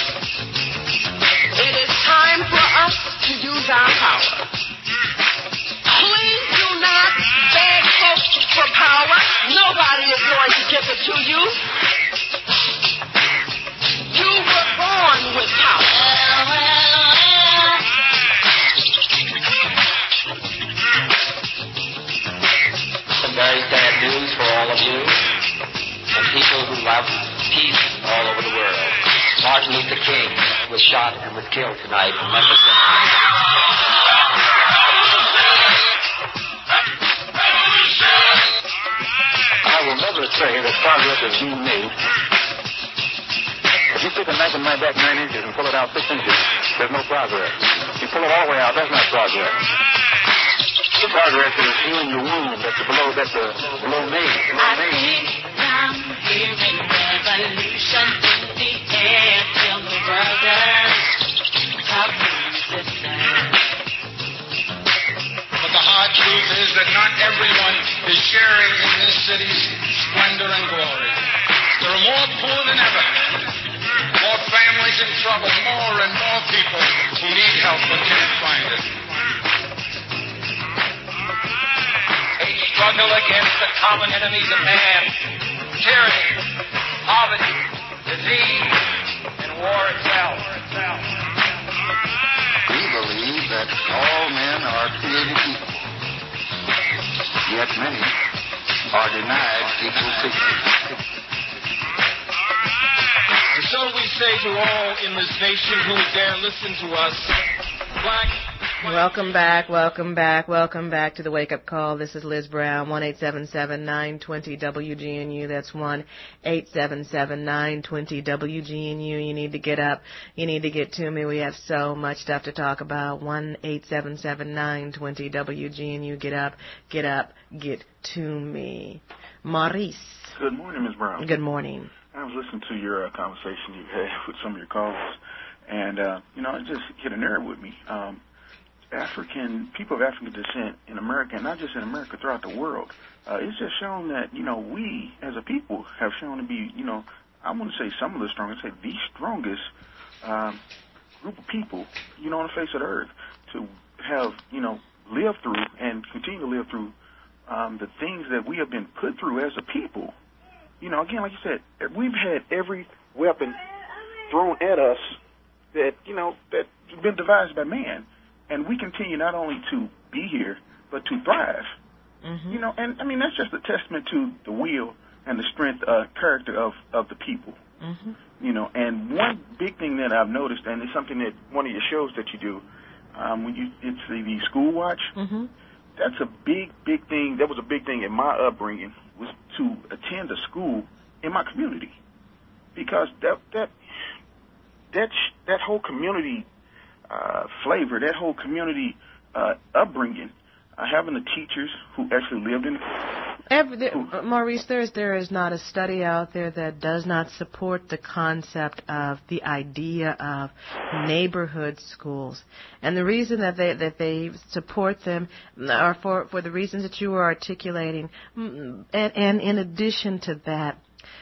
It is time for us to use our power. Please do not beg folks for power. Nobody is going to give it to you. You were born with power. Very sad news for all of you and people who love peace all over the world. Martin Luther King was shot and was killed tonight in Memphis. I will never say that progress is being made. If you take a knife and knife back 9 inches and pull it out 6 inches, there's no progress. If you pull it all the way out, that's not progress. The progress is healing the wound that's below me. I think I'm hearing revolution in the air. Tell me, brother. Talk to me, sister. But the hard truth is that not everyone is sharing in this city's splendor and glory. There are more poor than ever, more families in trouble, more and more people who need help but can't find it. Struggle against the common enemies of man, tyranny, poverty, disease, and war itself. We believe that all men are created equal, yet many are denied equal treatment. And so we say to all in this nation who dare listen to us, black, Welcome back to the Wake Up Call. This is Liz Brown, 1-877-920-WGNU. That's 1-877-920-WGNU. You need to get up. You need to get to me. We have so much stuff to talk about. 1-877-920-WGNU. Get up, get to me. Maurice. Good morning, Ms. Brown. Good morning. I was listening to your conversation you had with some of your callers, and, it just hit a nerve with me. People of African descent in America, and not just in America, throughout the world, it's just shown that, we as a people have shown to be, I want to say some of the strongest, say the strongest group of people, on the face of the earth to have, lived through and continue to live through the things that we have been put through as a people. Again, like you said, we've had every weapon thrown at us that, that's been devised by man. And we continue not only to be here, but to thrive. Mm-hmm. And that's just a testament to the will and the strength, character of the people. Mm-hmm. And one big thing that I've noticed, and it's something that one of your shows that you do, it's the School Watch. Mm-hmm. That's a big thing. That was a big thing in my upbringing, was to attend a school in my community, because that whole community flavor, that whole community upbringing, having the teachers who actually lived in Maurice, there is not a study out there that does not support the concept of the idea of neighborhood schools, and the reason that they support them are for the reasons that you were articulating, and in addition to that,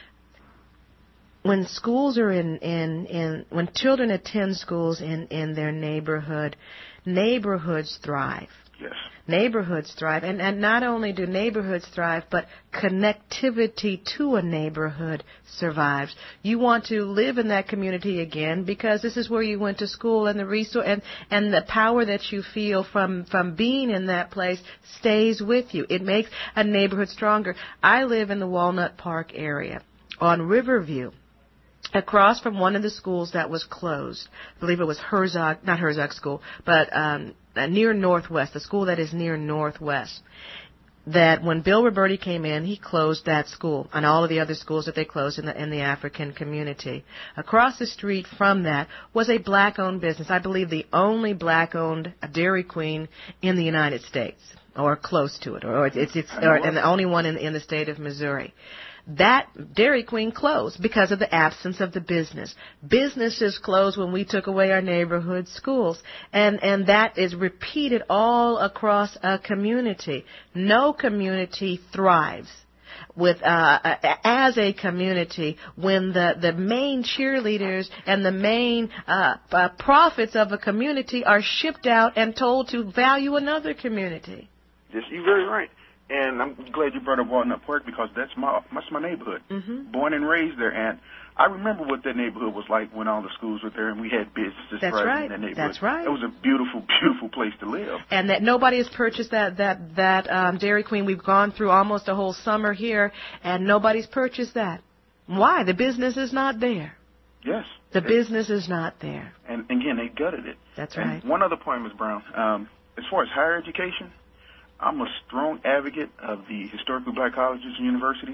when schools are when children attend schools in their neighborhood, neighborhoods thrive. Yes. Neighborhoods thrive, and not only do neighborhoods thrive, but connectivity to a neighborhood survives. You want to live in that community again because this is where you went to school, and the resource and the power that you feel from being in that place stays with you. It makes a neighborhood stronger. I live in the Walnut Park area on Riverview, across from one of the schools that was closed. I believe it was not Herzog School, but near Northwest, the school that is near Northwest. That when Bill Roberti came in, he closed that school and all of the other schools that they closed in the African community. Across the street from that was a black-owned business. I believe the only black-owned Dairy Queen in the United States, or close to it, and the only one in the state of Missouri. That Dairy Queen closed because of the absence of the business. Businesses closed when we took away our neighborhood schools. And that is repeated all across a community. No community thrives as a community when the main cheerleaders and the main prophets of a community are shipped out and told to value another community. Yes, you're very right. And I'm glad you brought up Walnut Park because that's my neighborhood. Mm-hmm. Born and raised there, and I remember what that neighborhood was like when all the schools were there and we had businesses thriving in that neighborhood. That's right. It was a beautiful, beautiful place to live. And that nobody has purchased that Dairy Queen. We've gone through almost a whole summer here, and nobody's purchased that. Why? The business is not there. Yes. The business is not there. And again, they gutted it. That's and right. One other point, Ms. Brown. As far as higher education, I'm a strong advocate of the historically black colleges and universities.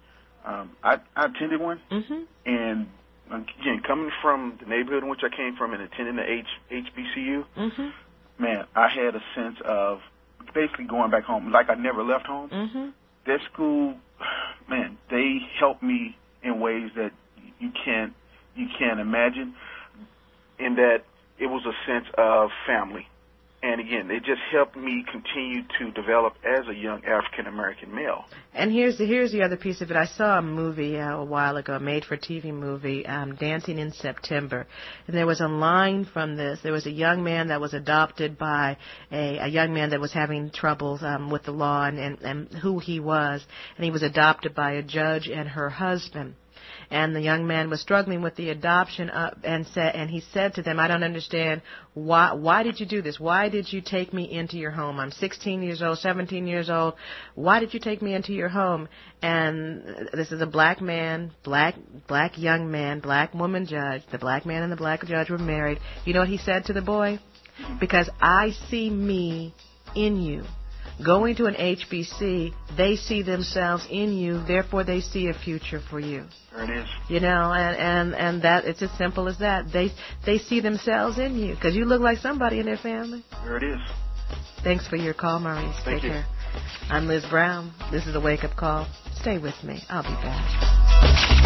I attended one, mm-hmm. and again, coming from the neighborhood in which I came from and attending the HBCU, mm-hmm. man, I had a sense of basically going back home, like I never left home. Mm-hmm. That school, man, they helped me in ways that you can't imagine, in that it was a sense of family. And again, it just helped me continue to develop as a young African-American male. And here's the other piece of it. I saw a movie a while ago, a made-for-TV movie, Dancing in September. And there was a line from this. There was a young man that was adopted by a young man that was having troubles with the law and who he was. And he was adopted by a judge and her husband. And the young man was struggling with the adoption and he said to them, I don't understand, why did you do this? Why did you take me into your home? I'm 16 years old, 17 years old. Why did you take me into your home? And this is a black man, black young man, black woman judge. The black man and the black judge were married. You know what he said to the boy? Because I see me in you. Going to an HBC, they see themselves in you, therefore they see a future for you. There it is. You know, and that it's as simple as that. They see themselves in you because you look like somebody in their family. There it is. Thanks for your call, Maurice. Thank Take you. care. I'm Liz Brown. This is a wake-up call. Stay with me. I'll be back.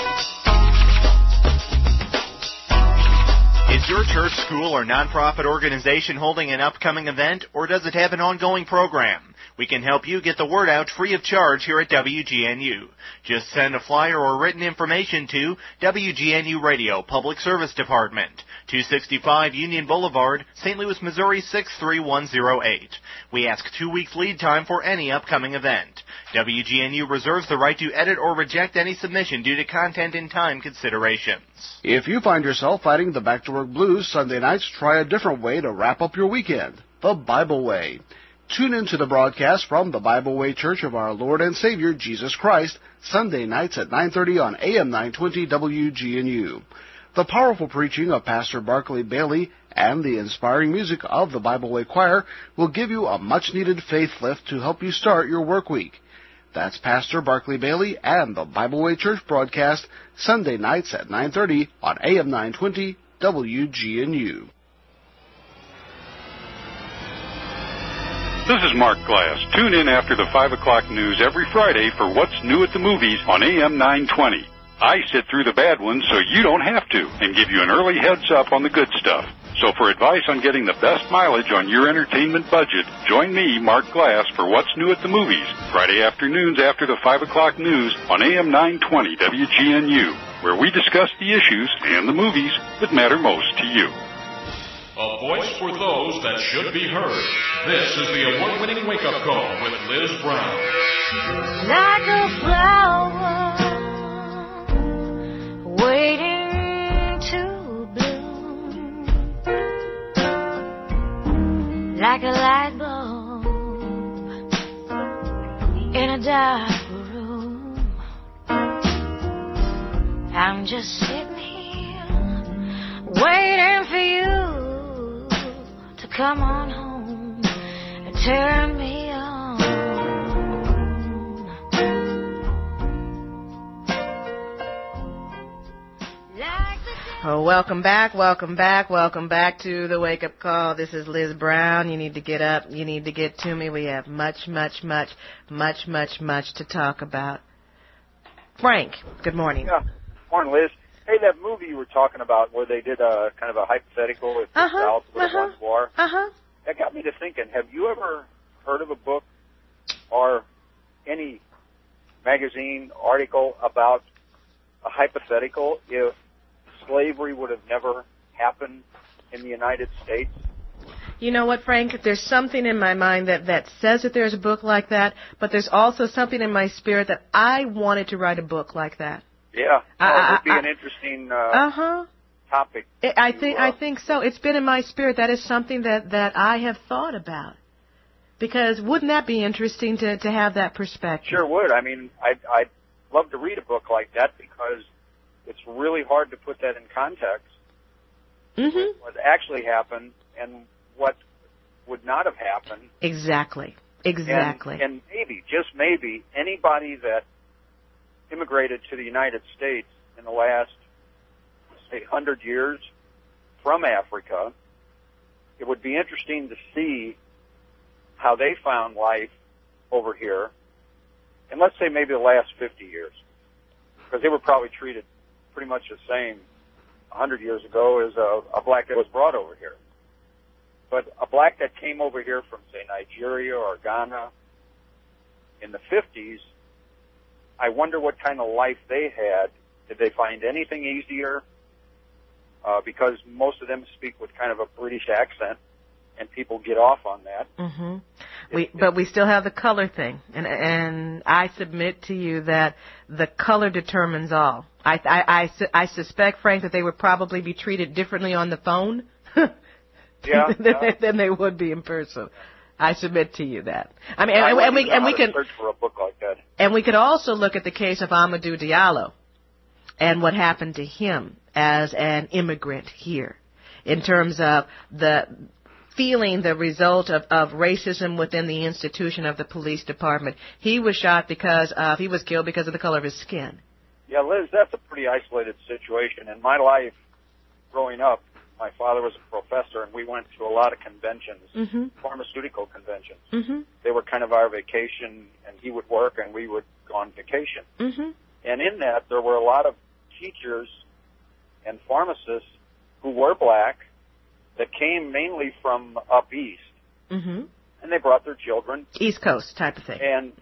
Is your church, school, or nonprofit organization holding an upcoming event, or does it have an ongoing program? We can help you get the word out free of charge here at WGNU. Just send a flyer or written information to WGNU Radio, Public Service Department, 265 Union Boulevard, St. Louis, Missouri 63108. We ask 2 weeks lead time for any upcoming event. WGNU reserves the right to edit or reject any submission due to content and time considerations. If you find yourself fighting the back-to-work blues Sunday nights, try a different way to wrap up your weekend, the Bible Way. Tune into the broadcast from the Bible Way Church of our Lord and Savior, Jesus Christ, Sunday nights at 9:30 on AM 920 WGNU. The powerful preaching of Pastor Barclay Bailey and the inspiring music of the Bible Way Choir will give you a much-needed faith lift to help you start your work week. That's Pastor Barclay Bailey and the Bible Way Church broadcast, Sunday nights at 9:30 on AM 920 WGNU. This is Mark Glass. Tune in after the 5 o'clock news every Friday for What's New at the Movies on AM 920. I sit through the bad ones so you don't have to and give you an early heads up on the good stuff. So for advice on getting the best mileage on your entertainment budget, join me, Mark Glass, for What's New at the Movies, Friday afternoons after the 5 o'clock news on AM 920 WGNU, where we discuss the issues and the movies that matter most to you. A voice for those that should be heard. This is the award-winning wake-up call with Liz Brown. Like a flower waiting to bloom, like a light bulb in a dark room. I'm just sitting here waiting for you to come on home and turn me on. Oh, welcome back to the Wake Up Call. This is Liz Brown. You need to get up. You need to get to me. We have much to talk about. Frank, good morning. Yeah, morning, Liz. Hey, that movie you were talking about where they did a kind of a hypothetical if the South would have won war, that got me to thinking, have you ever heard of a book or any magazine article about a hypothetical if slavery would have never happened in the United States? You know what, Frank? There's something in my mind that says that there's a book like that, but there's also something in my spirit that I wanted to write a book like that. Yeah, it would be an interesting topic. I think so. It's been in my spirit. That is something that I have thought about. Because wouldn't that be interesting to have that perspective? Sure would. I mean, I'd love to read a book like that because it's really hard to put that in context. With what actually happened and what would not have happened. Exactly. And maybe, just maybe, anybody that immigrated to the United States in the last, say, 100 years from Africa, it would be interesting to see how they found life over here, and let's say maybe the last 50 years, because they were probably treated pretty much the same 100 years ago as a black that was brought over here. But a black that came over here from, say, Nigeria or Ghana in the 50s, I wonder what kind of life they had. Did they find anything easier? Because most of them speak with kind of a British accent, and people get off on that. But we still have the color thing, and I submit to you that the color determines all. I suspect, Frank, that they would probably be treated differently on the phone than they would be in person. I submit to you that. I mean, and we can search for a book like that. And we could also look at the case of Amadou Diallo and what happened to him as an immigrant here, in terms of the feeling the result of racism within the institution of the police department. He was shot because he was killed because of the color of his skin. Yeah, Liz, that's a pretty isolated situation. In my life, growing up, my father was a professor, and we went to a lot of conventions, pharmaceutical conventions. They were kind of our vacation, and he would work, and we would go on vacation. And in that, there were a lot of teachers and pharmacists who were black that came mainly from up east, and they brought their children. East Coast type of thing. And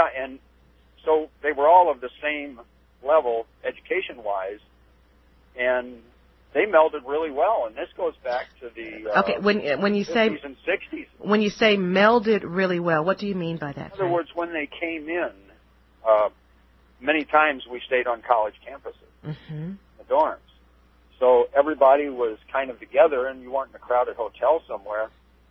so they were all of the same level education-wise, and they melded really well. And this goes back to the when you say 50s and 60s. When you say melded really well, what do you mean by that? In other words, when they came in, many times we stayed on college campuses, the dorms. So everybody was kind of together, and you weren't in a crowded hotel somewhere.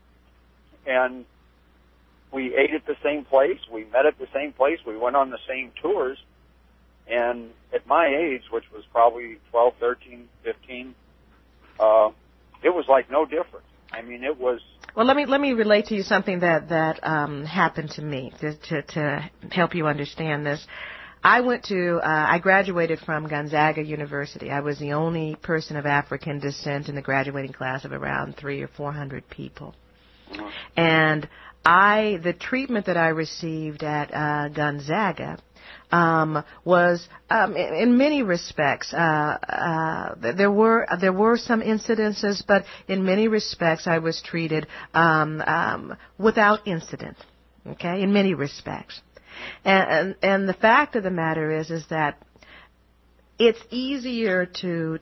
And we ate at the same place. We met at the same place. We went on the same tours. And at my age, which was probably 12, 13, 15, it was like no different. I mean, it was... Well, let me relate to you something that happened to me to help you understand this. I graduated from Gonzaga University. I was the only person of African descent in the graduating class of around 300 or 400 people. And the treatment that I received at Gonzaga was in many respects there were some incidences, but in many respects I was treated without incident. Okay, in many respects, and the fact of the matter is that it's easier to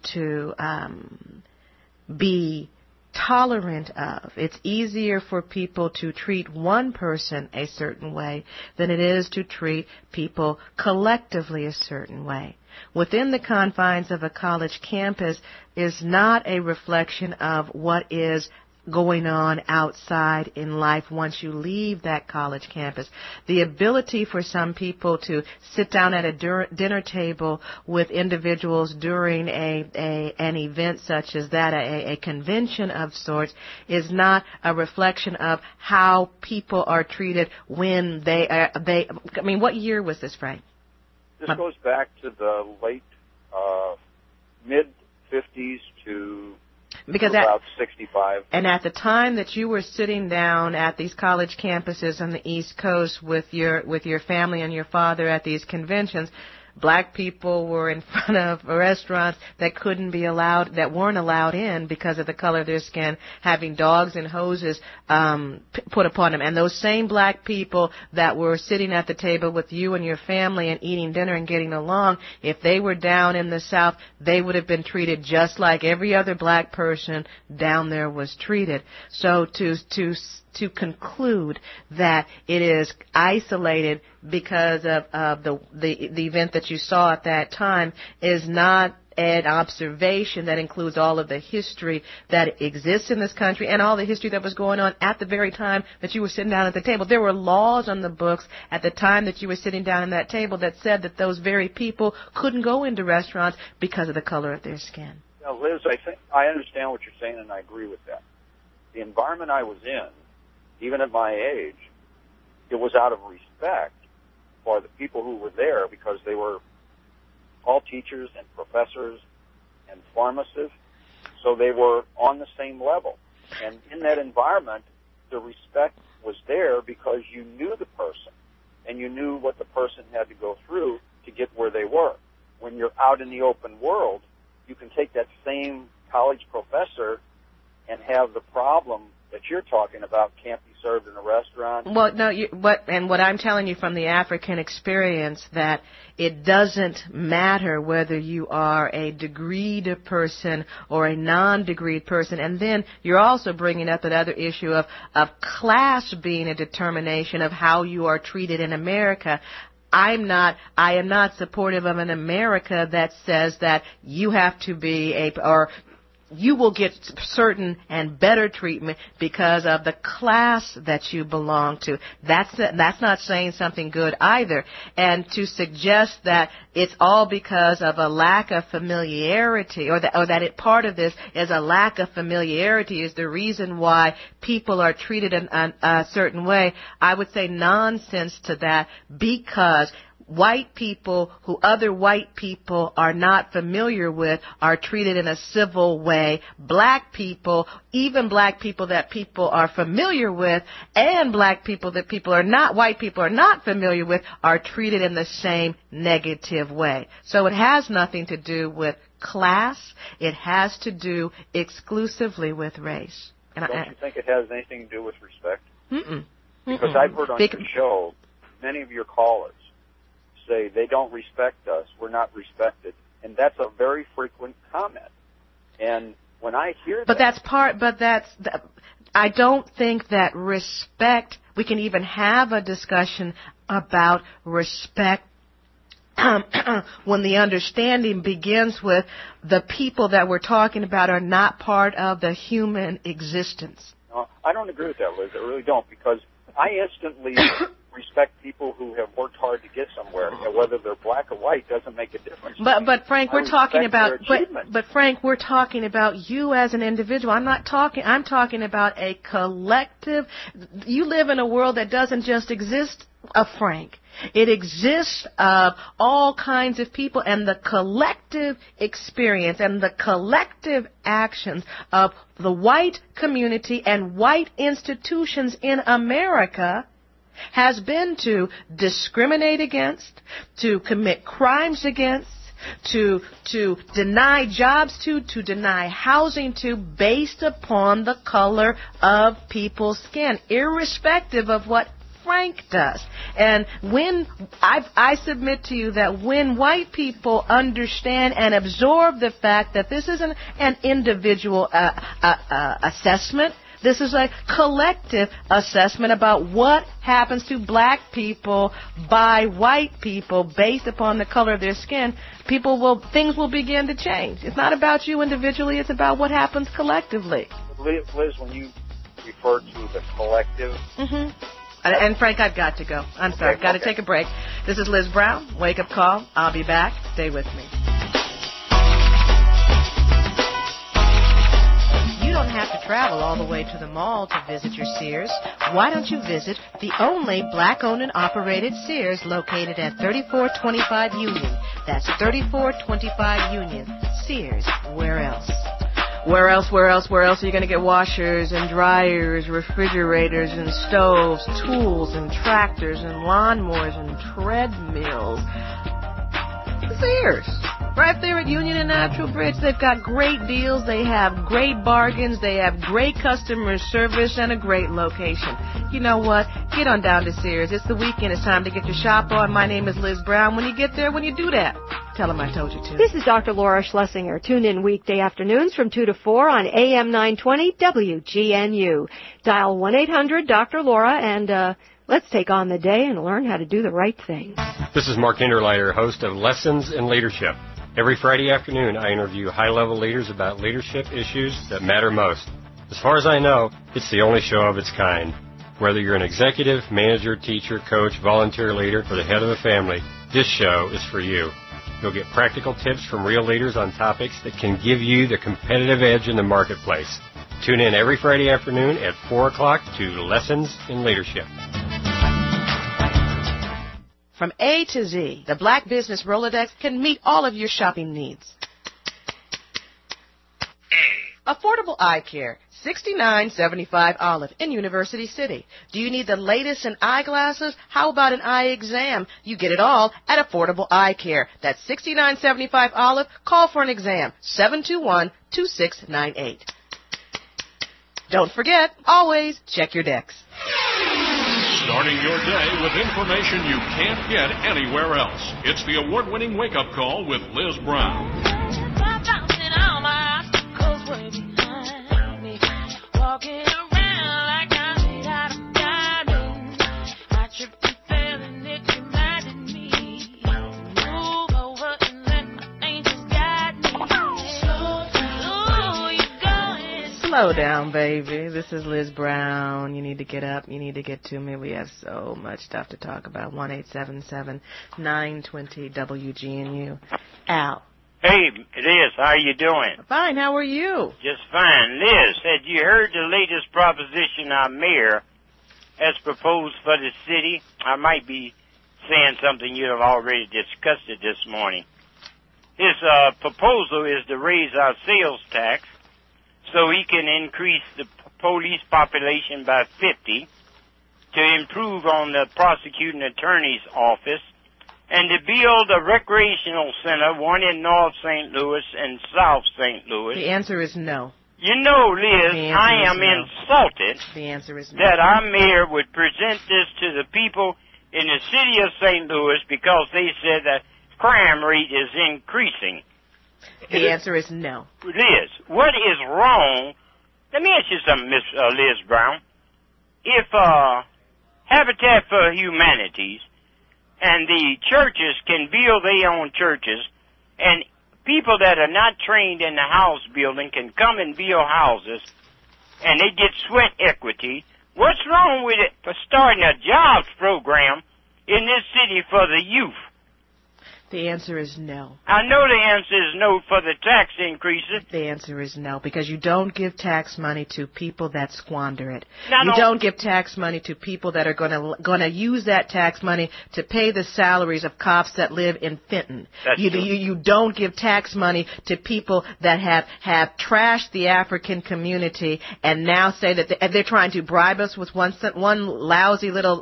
be tolerant of. It's easier for people to treat one person a certain way than it is to treat people collectively a certain way. Within the confines of a college campus is not a reflection of what is going on outside in life once you leave that college campus. The ability for some people to sit down at a dinner table with individuals during an event such as that, a convention of sorts, is not a reflection of how people are treated when I mean, what year was this, Frank? This goes back to the late mid-50s to about 65. And at the time that you were sitting down at these college campuses on the East Coast with your family and your father at these conventions, black people were in front of restaurants that weren't allowed in because of the color of their skin, having dogs and hoses put upon them. And those same black people that were sitting at the table with you and your family and eating dinner and getting along, if they were down in the South, they would have been treated just like every other black person down there was treated. So to conclude that it is isolated because of the event that you saw at that time is not an observation that includes all of the history that exists in this country and all the history that was going on at the very time that you were sitting down at the table. There were laws on the books at the time that you were sitting down at that table that said that those very people couldn't go into restaurants because of the color of their skin. Now, Liz, I think I understand what you're saying, and I agree with that. The environment I was in, even at my age, it was out of respect for the people who were there because they were all teachers and professors and pharmacists, so they were on the same level. And in that environment, the respect was there because you knew the person and you knew what the person had to go through to get where they were. When you're out in the open world, you can take that same college professor and have the problem that you're talking about can't be served in a restaurant. Well, no, what I'm telling you from the African experience, that it doesn't matter whether you are a degreed person or a non-degreed person. And then you're also bringing up another issue of class being a determination of how you are treated in America. I am not supportive of an America that says that you have to be or you will get certain and better treatment because of the class that you belong to. That's not saying something good either. And to suggest that it's all because of a lack of familiarity, or that part of this is a lack of familiarity is the reason why people are treated in a certain way, I would say nonsense to that, because white people who other white people are not familiar with are treated in a civil way. Black people, even black people that people are familiar with, and black people that white people are not familiar with, are treated in the same negative way. So it has nothing to do with class. It has to do exclusively with race. And don't you think it has anything to do with respect? Mm-mm. Because I've heard on your show many of your callers say they don't respect us, we're not respected, and that's a very frequent comment. And when I hear I don't think that respect, we can even have a discussion about respect when the understanding begins with the people that we're talking about are not part of the human existence. No, I don't agree with that, Liz. I really don't, because I instantly respect people who have worked hard to get somewhere, and whether they're black or white doesn't make a difference. But Frank, we're talking about Frank, we're talking about you as an individual. I'm talking about a collective. You live in a world that doesn't just exist of Frank. It exists of all kinds of people, and the collective experience and the collective actions of the white community and white institutions in America has been to discriminate against, to commit crimes against, to deny jobs to deny housing to, based upon the color of people's skin, irrespective of what Frank does. And when I submit to you that when white people understand and absorb the fact that this isn't an individual assessment, this is a collective assessment about what happens to black people by white people based upon the color of their skin, things will begin to change. It's not about you individually, it's about what happens collectively. Liz, when you refer to the collective... Mm-hmm. And Frank, I've got to go. I'm sorry. I've got to take a break. This is Liz Brown. Wake Up Call. I'll be back. Stay with me. You don't have to travel all the way to the mall to visit your Sears. Why don't you visit the only black-owned and operated Sears located at 3425 Union? That's 3425 Union. Sears. Where else? Where else are you going to get washers and dryers, refrigerators and stoves, tools and tractors and lawnmowers and treadmills? Sears. Right there at Union and Natural Bridge. They've got great deals. They have great bargains. They have great customer service and a great location. You know what? Get on down to Sears. It's the weekend. It's time to get your shop on. My name is Liz Brown. When you get there, when you do that, tell them I told you to. This is Dr. Laura Schlesinger. Tune in weekday afternoons from 2 to 4 on AM 920 WGNU. Dial 1-800-Dr. Laura and let's take on the day and learn how to do the right thing. This is Mark Hinderleiter, host of Lessons in Leadership. Every Friday afternoon, I interview high-level leaders about leadership issues that matter most. As far as I know, it's the only show of its kind. Whether you're an executive, manager, teacher, coach, volunteer leader, or the head of a family, this show is for you. You'll get practical tips from real leaders on topics that can give you the competitive edge in the marketplace. Tune in every Friday afternoon at 4 o'clock to Lessons in Leadership. From A to Z, the Black Business Rolodex can meet all of your shopping needs. Affordable Eye Care, $69.75 Olive in University City. Do you need the latest in eyeglasses? How about an eye exam? You get it all at Affordable Eye Care. That's $69.75 Olive. Call for an exam, 721-2698. Don't forget, always check your decks. Starting your day with information you can't get anywhere else. It's the award-winning wake-up call with Liz Brown. Walking around like I made out of diamonds. I tripped and fell and it reminded me. Move over and let my angels guide me. Slow down. Slow down, baby. This is Liz Brown. You need to get up. You need to get to me. We have so much stuff to talk about. 1-877-920-WGNU. Al. Hey, Liz, how you doing? Fine, how are you? Just fine. Liz, had you heard the latest proposition our mayor has proposed for the city? I might be saying something you have already discussed it this morning. His proposal is to raise our sales tax so he can increase the police population by 50, to improve on the prosecuting attorney's office, and to build a recreational center, one in North St. Louis and South St. Louis. The answer is no. You know, Liz, I am insulted the answer is no. that our mayor would present this to the people in the city of St. Louis because they said that crime rate is increasing. The answer is no. Liz, what is wrong? Let me ask you something, Miss Liz Brown. If Habitat for Humanities and the churches can build their own churches, and people that are not trained in the house building can come and build houses, and they get sweat equity, what's wrong with it for starting a jobs program in this city for the youth? The answer is no. I know the answer is no for the tax increases. The answer is no, because you don't give tax money to people that squander it. Now, You don't give tax money to people that are going to use that tax money to pay the salaries of cops that live in Fenton. That's true. You don't give tax money to people that have trashed the African community and now say that they're trying to bribe us with one lousy little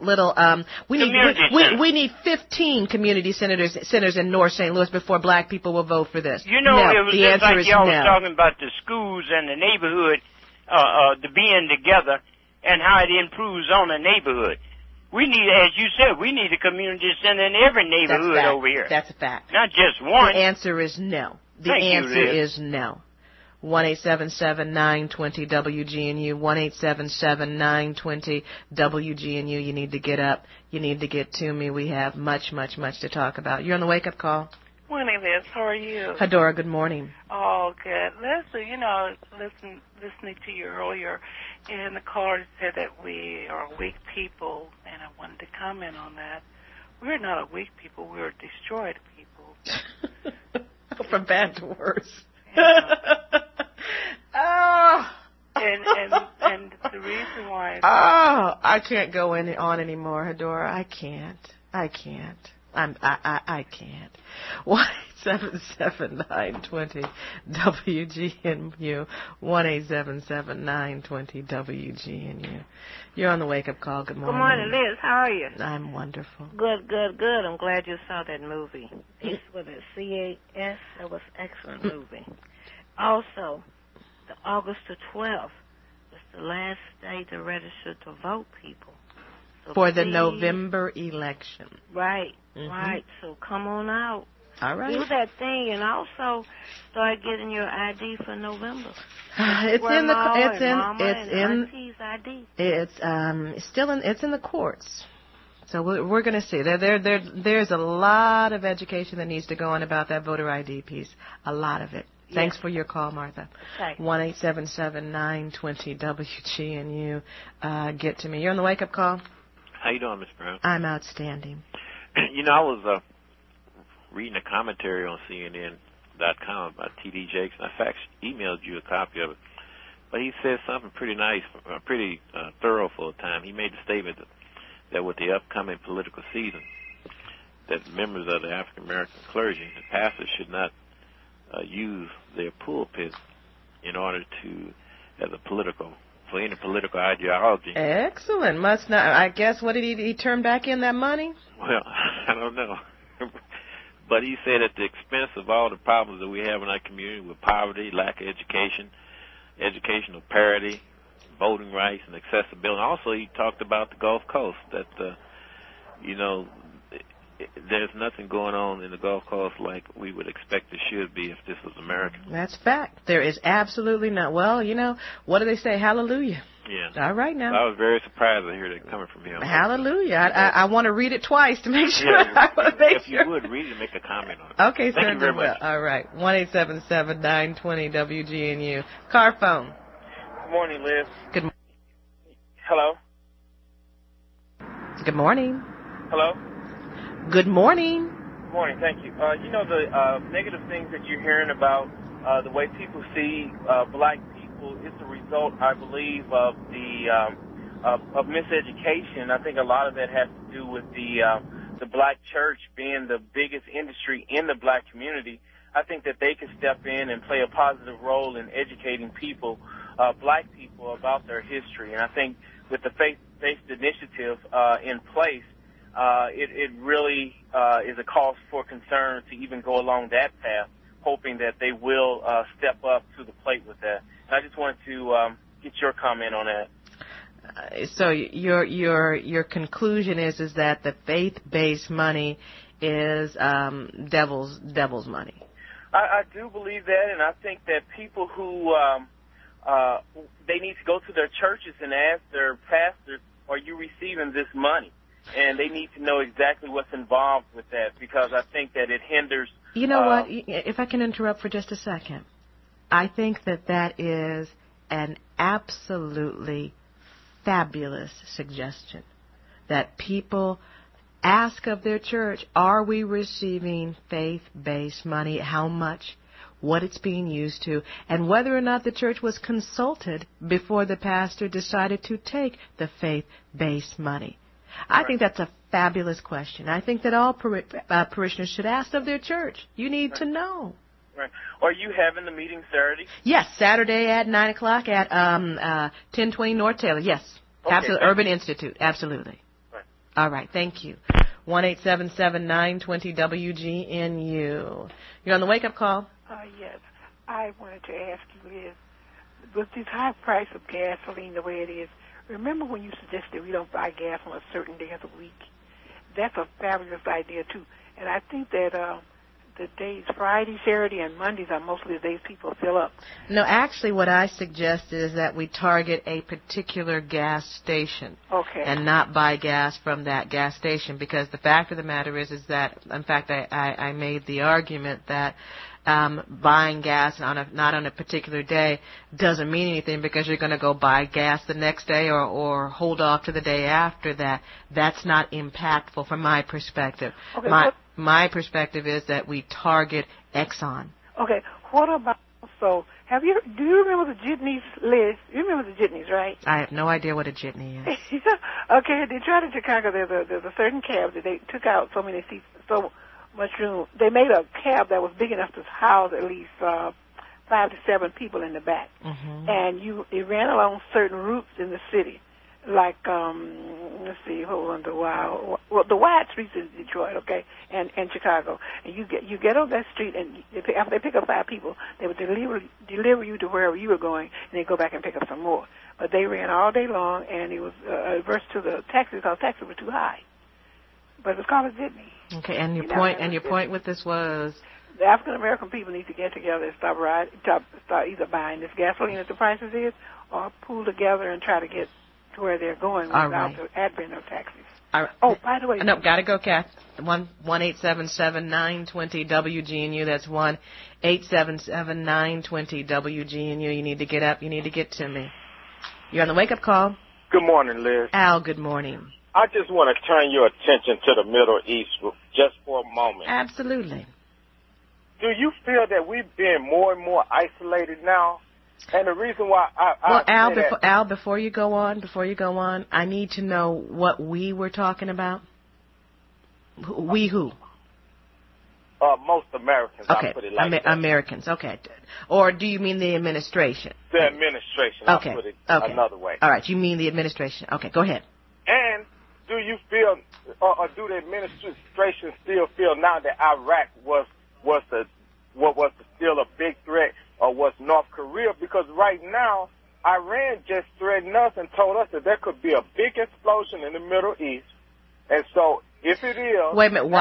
we need 15 community centers in North St. Louis before black people will vote for this. You know, no, it was the just answer like is y'all no. was talking about the schools and the neighborhood, the being together and how it improves on the neighborhood. We need, as you said, we need a community center in every neighborhood over here. That's a fact. Not just one. The answer is no. The Thank you, answer Liz. is no. 1-877-920-WGNU, 1-877-920-WGNU. You need to get up. You need to get to me. We have much, much, much to talk about. You're on the wake-up call. Morning, Liz. How are you? Hedora, good morning. Oh, good. Leslie, listening to you earlier, and the caller said that we are weak people, and I wanted to comment on that. We're not a weak people. We're destroyed people. From bad to worse. And the reason why... I can't go on anymore, Hedora. I can't. I can't. I can't. 1-877-920-WGNU, 1-877-920-WGNU. You're on the wake-up call. Good morning. Good morning, Liz. How are you? I'm wonderful. Good. I'm glad you saw that movie. It's with a CAS. That was an excellent movie. Also, the August the 12th is the last day to register to vote, people. So For the please, November election. Right, Mhm. right. So come on out. All right. Do that thing, and also start getting your ID for November. It's in the courts. So we're going to see. There's a lot of education that needs to go on about that voter ID piece. A lot of it. Thanks for your call, Martha. Okay. 1-877-920-WGNU. Get to me. You're on the wake-up call. How you doing, Miss Brown? I'm outstanding. You know, I was reading a commentary on CNN.com about T.D. Jakes, and I emailed you a copy of it. But he said something pretty nice, pretty thorough for a time. He made the statement that with the upcoming political season, that members of the African American clergy and pastors should not use their pulpits in order to, for any political ideology. Excellent. Must not. I guess, what did he turn back in that money? Well, I don't know. But he said at the expense of all the problems that we have in our community with poverty, lack of education, educational parity, voting rights, and accessibility. Also, he talked about the Gulf Coast, that, there's nothing going on in the Gulf Coast like we would expect it should be if this was America. That's fact. There is absolutely not. Well, what do they say? Hallelujah. Yeah. All right now. So I was very surprised to hear that coming from him. Hallelujah. I want to read it twice to make sure. If you would, read it and make a comment on it. Okay, Thank you very much. All right. 1-877-920-WGNU. Car phone. Good morning, Liz. Good morning. Hello? Good morning. Hello? Good morning. Good morning, thank you. The negative things that you're hearing about the way people see black people is the result, I believe, of of miseducation. I think a lot of that has to do with the black church being the biggest industry in the black community. I think that they can step in and play a positive role in educating people, black people, about their history. And I think with the faith-based initiative in place, it really is a cause for concern to even go along that path, hoping that they will step up to the plate with that. And I just wanted to get your comment on that. So your conclusion is that the faith-based money is devil's money. I do believe that, and I think that people who they need to go to their churches and ask their pastors, "Are you receiving this money?" And they need to know exactly what's involved with that, because I think that it hinders. You know what? If I can interrupt for just a second, I think that is an absolutely fabulous suggestion, that people ask of their church, are we receiving faith-based money? How much? What it's being used to, and whether or not the church was consulted before the pastor decided to take the faith-based money. I think that's a fabulous question. I think that all parishioners should ask of their church. You need to know. Right. Are you having the meeting Saturday? Yes, Saturday at 9 o'clock at 1020 North Taylor. Yes, Okay, absolutely. Urban Institute. Absolutely. Right. All right, thank you. 1-877-920-WGNU. You're on the wake-up call. Yes. I wanted to ask you, Liz, with this high price of gasoline the way it is, remember when you suggested we don't buy gas on a certain day of the week? That's a fabulous idea, too. And I think that the days Friday, Saturday, and Mondays are mostly the days people fill up. No, actually what I suggested is that we target a particular gas station. Okay. And not buy gas from that gas station, because the fact of the matter is that, in fact, I made the argument that buying gas not on a particular day doesn't mean anything, because you're going to go buy gas the next day or hold off to the day after that. That's not impactful from my perspective. Okay, my perspective is that we target Exxon. Okay. What about, do you remember the jitneys, Liz? You remember the jitneys, right? I have no idea what a jitney is. Okay, they tried in Chicago. There's a certain cab that they took out so many seats, so much room. They made a cab that was big enough to house at least 5 to 7 people in the back. Mm-hmm. And it ran along certain routes in the city, like let's see, hold on, the wide streets in Detroit, okay, and Chicago. And you get on that street, and after they pick up 5 people, they would deliver you to wherever you were going, and they go back and pick up some more. But they ran all day long, and it was adverse to the taxis because taxis were too high. But it was called a jitney. Okay, and your point with this was? The African American people need to get together and start either buying this gasoline at the prices is, or pool together and try to get to where they're going without the advent of taxis. All right. Oh, by the way. No, gotta go, Kath. 1-877-920-WGNU. That's 1-877-920-WGNU. You need to get up. You need to get to me. You're on the wake-up call. Good morning, Liz. Al, good morning. I just want to turn your attention to the Middle East just for a moment. Absolutely. Do you feel that we're being more and more isolated now? And the reason why Al, before you go on, I need to know what we were talking about. We who? Most Americans. Okay, I put it like that. Americans. Okay. Or do you mean the administration? The administration. Okay. I put it okay. another way. All right. You mean the administration? Okay. Go ahead. And do you feel, or do the administration still feel now that Iraq was still a big threat, or was North Korea? Because right now, Iran just threatened us and told us that there could be a big explosion in the Middle East. And so, if it is... Wait a minute.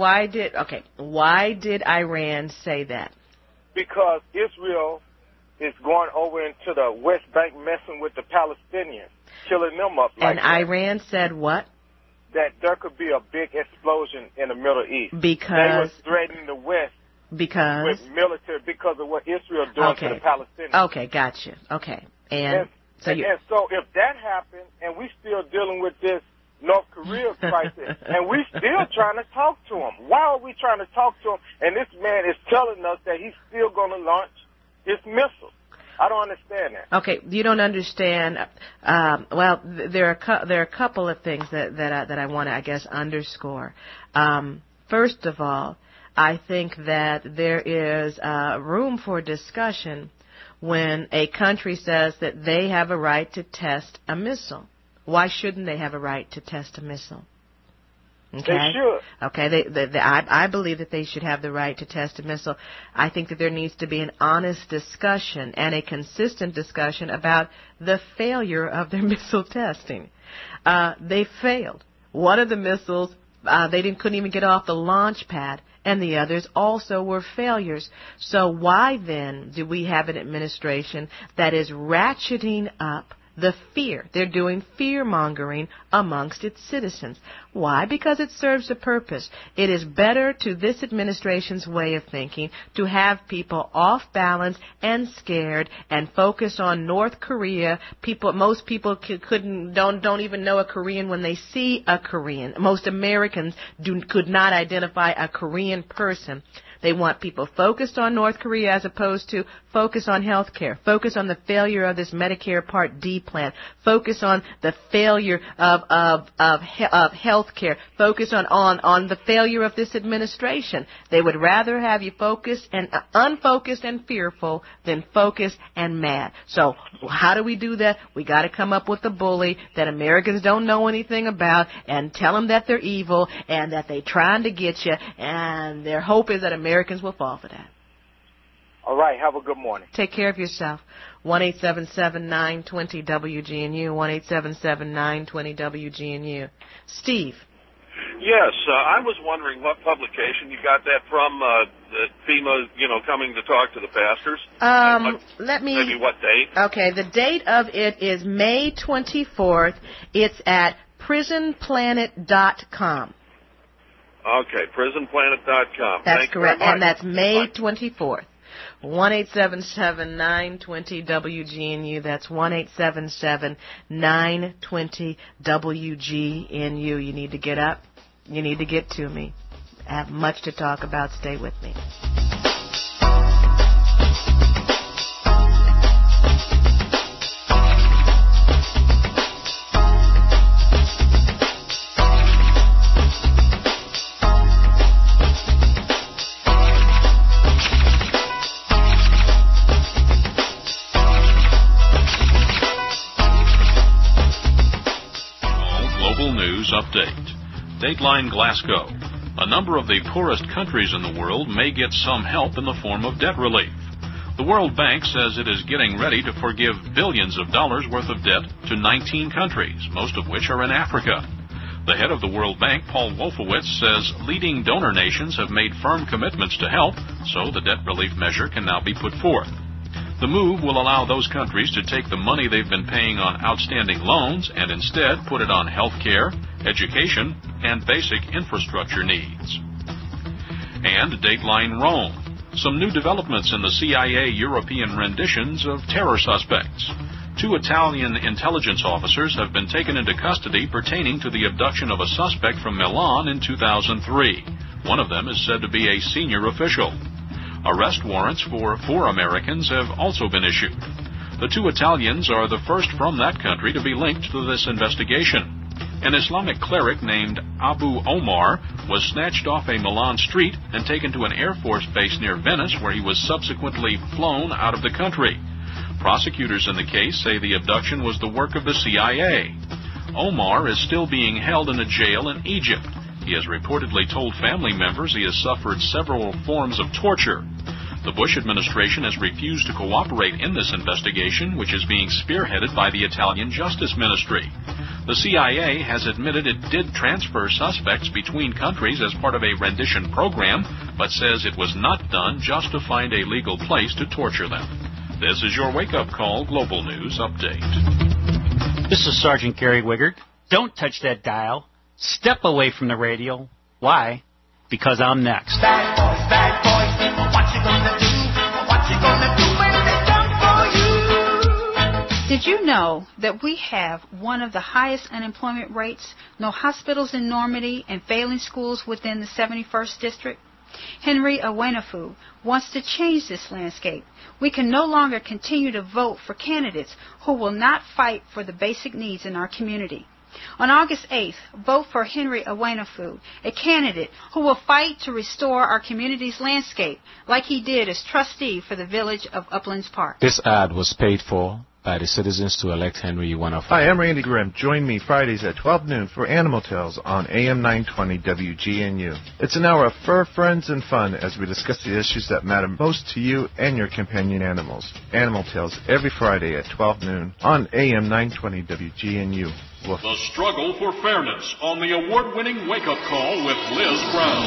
Why did Iran say that? Because Israel is going over into the West Bank messing with the Palestinians, killing them up. And Iran said what? That there could be a big explosion in the Middle East. Because they were threatening the West. Because with military, because of what Israel doing to the Palestinians. Okay, gotcha. Okay, and so if that happened, and we still dealing with this North Korea crisis, and we still trying to talk to him. Why are we trying to talk to him? And this man is telling us that he's still going to launch his missiles. I don't understand that. Okay, you don't understand. Well, there are a couple of things that I want to, I guess, underscore. First of all, I think that there is room for discussion when a country says that they have a right to test a missile. Why shouldn't they have a right to test a missile? Okay? They should. Okay, I believe that they should have the right to test a missile. I think that there needs to be an honest discussion and a consistent discussion about the failure of their missile testing. They failed. One of the missiles, couldn't even get off the launch pad, and the others also were failures. So why then do we have an administration that is ratcheting up the fear. They're doing fear-mongering amongst its citizens. Why? Because it serves a purpose. It is better to this administration's way of thinking to have people off balance and scared and focus on North Korea. Most people don't even know a Korean when they see a Korean. Most Americans could not identify a Korean person. They want people focused on North Korea as opposed to focus on health care, focus on the failure of this Medicare Part D plan, focus on the failure of health care, focus on the failure of this administration. They would rather have you focused and unfocused and fearful than focused and mad. So how do we do that? We got to come up with a bully that Americans don't know anything about and tell them that they're evil and that they're trying to get you, and their hope is that Americans will fall for that. All right. Have a good morning. Take care of yourself. 1-877-920-WGNU, 1-877-920-WGNU. Steve. Yes, I was wondering what publication you got that from, FEMA, coming to talk to the pastors. Maybe what date? Okay, the date of it is May 24th. It's at prisonplanet.com. Okay, prisonplanet.com. That's Thank correct, you very much. and that's May 24th. 1-877-920-WGNU. That's 1-877-920-WGNU. You need to get up. You need to get to me. I have much to talk about. Stay with me. Update. Dateline Glasgow. A number of the poorest countries in the world may get some help in the form of debt relief. The World Bank says it is getting ready to forgive billions of dollars worth of debt to 19 countries, most of which are in Africa. The head of the World Bank, Paul Wolfowitz, says leading donor nations have made firm commitments to help, so the debt relief measure can now be put forth. The move will allow those countries to take the money they've been paying on outstanding loans and instead put it on health care, education, and basic infrastructure needs. And Dateline Rome. Some new developments in the CIA European renditions of terror suspects. 2 Italian intelligence officers have been taken into custody pertaining to the abduction of a suspect from Milan in 2003. One of them is said to be a senior official. Arrest warrants for 4 Americans have also been issued. The 2 Italians are the first from that country to be linked to this investigation. An Islamic cleric named Abu Omar was snatched off a Milan street and taken to an Air Force base near Venice, where he was subsequently flown out of the country. Prosecutors in the case say the abduction was the work of the CIA. Omar is still being held in a jail in Egypt. He has reportedly told family members he has suffered several forms of torture. The Bush administration has refused to cooperate in this investigation, which is being spearheaded by the Italian Justice Ministry. The CIA has admitted it did transfer suspects between countries as part of a rendition program, but says it was not done just to find a legal place to torture them. This is your Wake Up Call Global News Update. This is Sergeant Gary Wiggard. Don't touch that dial. Step away from the radio. Why? Because I'm next. Bad boys, what you gonna do? What you gonna do when they come for you? Did you know that we have one of the highest unemployment rates, no hospitals in Normandy, and failing schools within the 71st District? Henry Awenafu wants to change this landscape. We can no longer continue to vote for candidates who will not fight for the basic needs in our community. On August 8th, vote for Henry Awenafu, a candidate who will fight to restore our community's landscape like he did as trustee for the village of Uplands Park. This ad was paid for by the citizens to elect Henry Awenafu. Hi, I'm Randy Grimm. Join me Fridays at 12 noon for Animal Tales on AM 920 WGNU. It's an hour of fur, friends, and fun as we discuss the issues that matter most to you and your companion animals. Animal Tales every Friday at 12 noon on AM 920 WGNU. Woof. The struggle for fairness on the award-winning Wake Up Call with Liz Brown.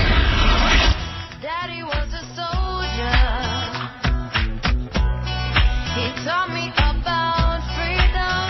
Daddy was a soldier. He taught me about freedom.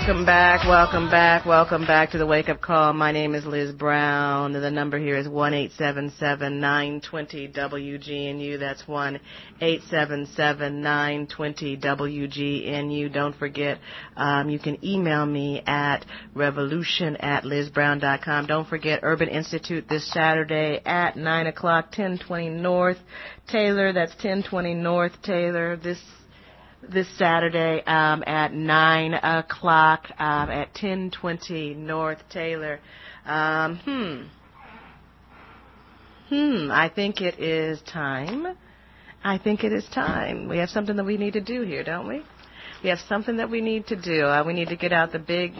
Welcome back, welcome back, welcome back to the Wake Up Call. My name is Liz Brown. The number here is 1-877-920-WGNU. That's 1-877-920-WGNU. Don't forget, you can email me at revolution@lizbrown.com. Don't forget Urban Institute this Saturday at 9 o'clock, 1020 North Taylor. That's 1020 North Taylor. This Saturday at 9 o'clock at 1020 North Taylor. I think it is time. We have something that we need to do here, don't we? We have something that we need to do. We need to get out the big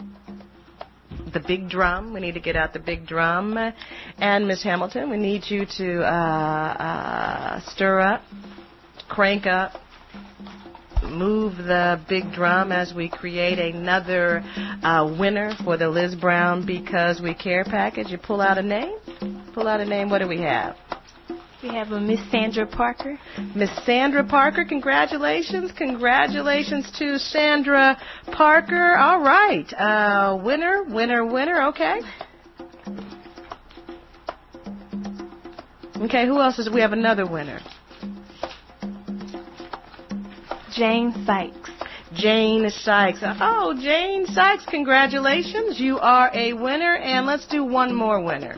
drum. We need to get out the big drum. And Miss Hamilton, we need you to stir up, crank up, move the big drum as we create another winner for the Liz Brown Because We Care package. You pull out a name. What do we have? We have a Miss Sandra Parker. Miss Sandra Parker, congratulations. Congratulations to Sandra Parker. All right. Winner. Okay. Okay, who else we have another winner? Jane Sykes. Jane Sykes. Oh, Jane Sykes, congratulations. You are a winner. And let's do one more winner.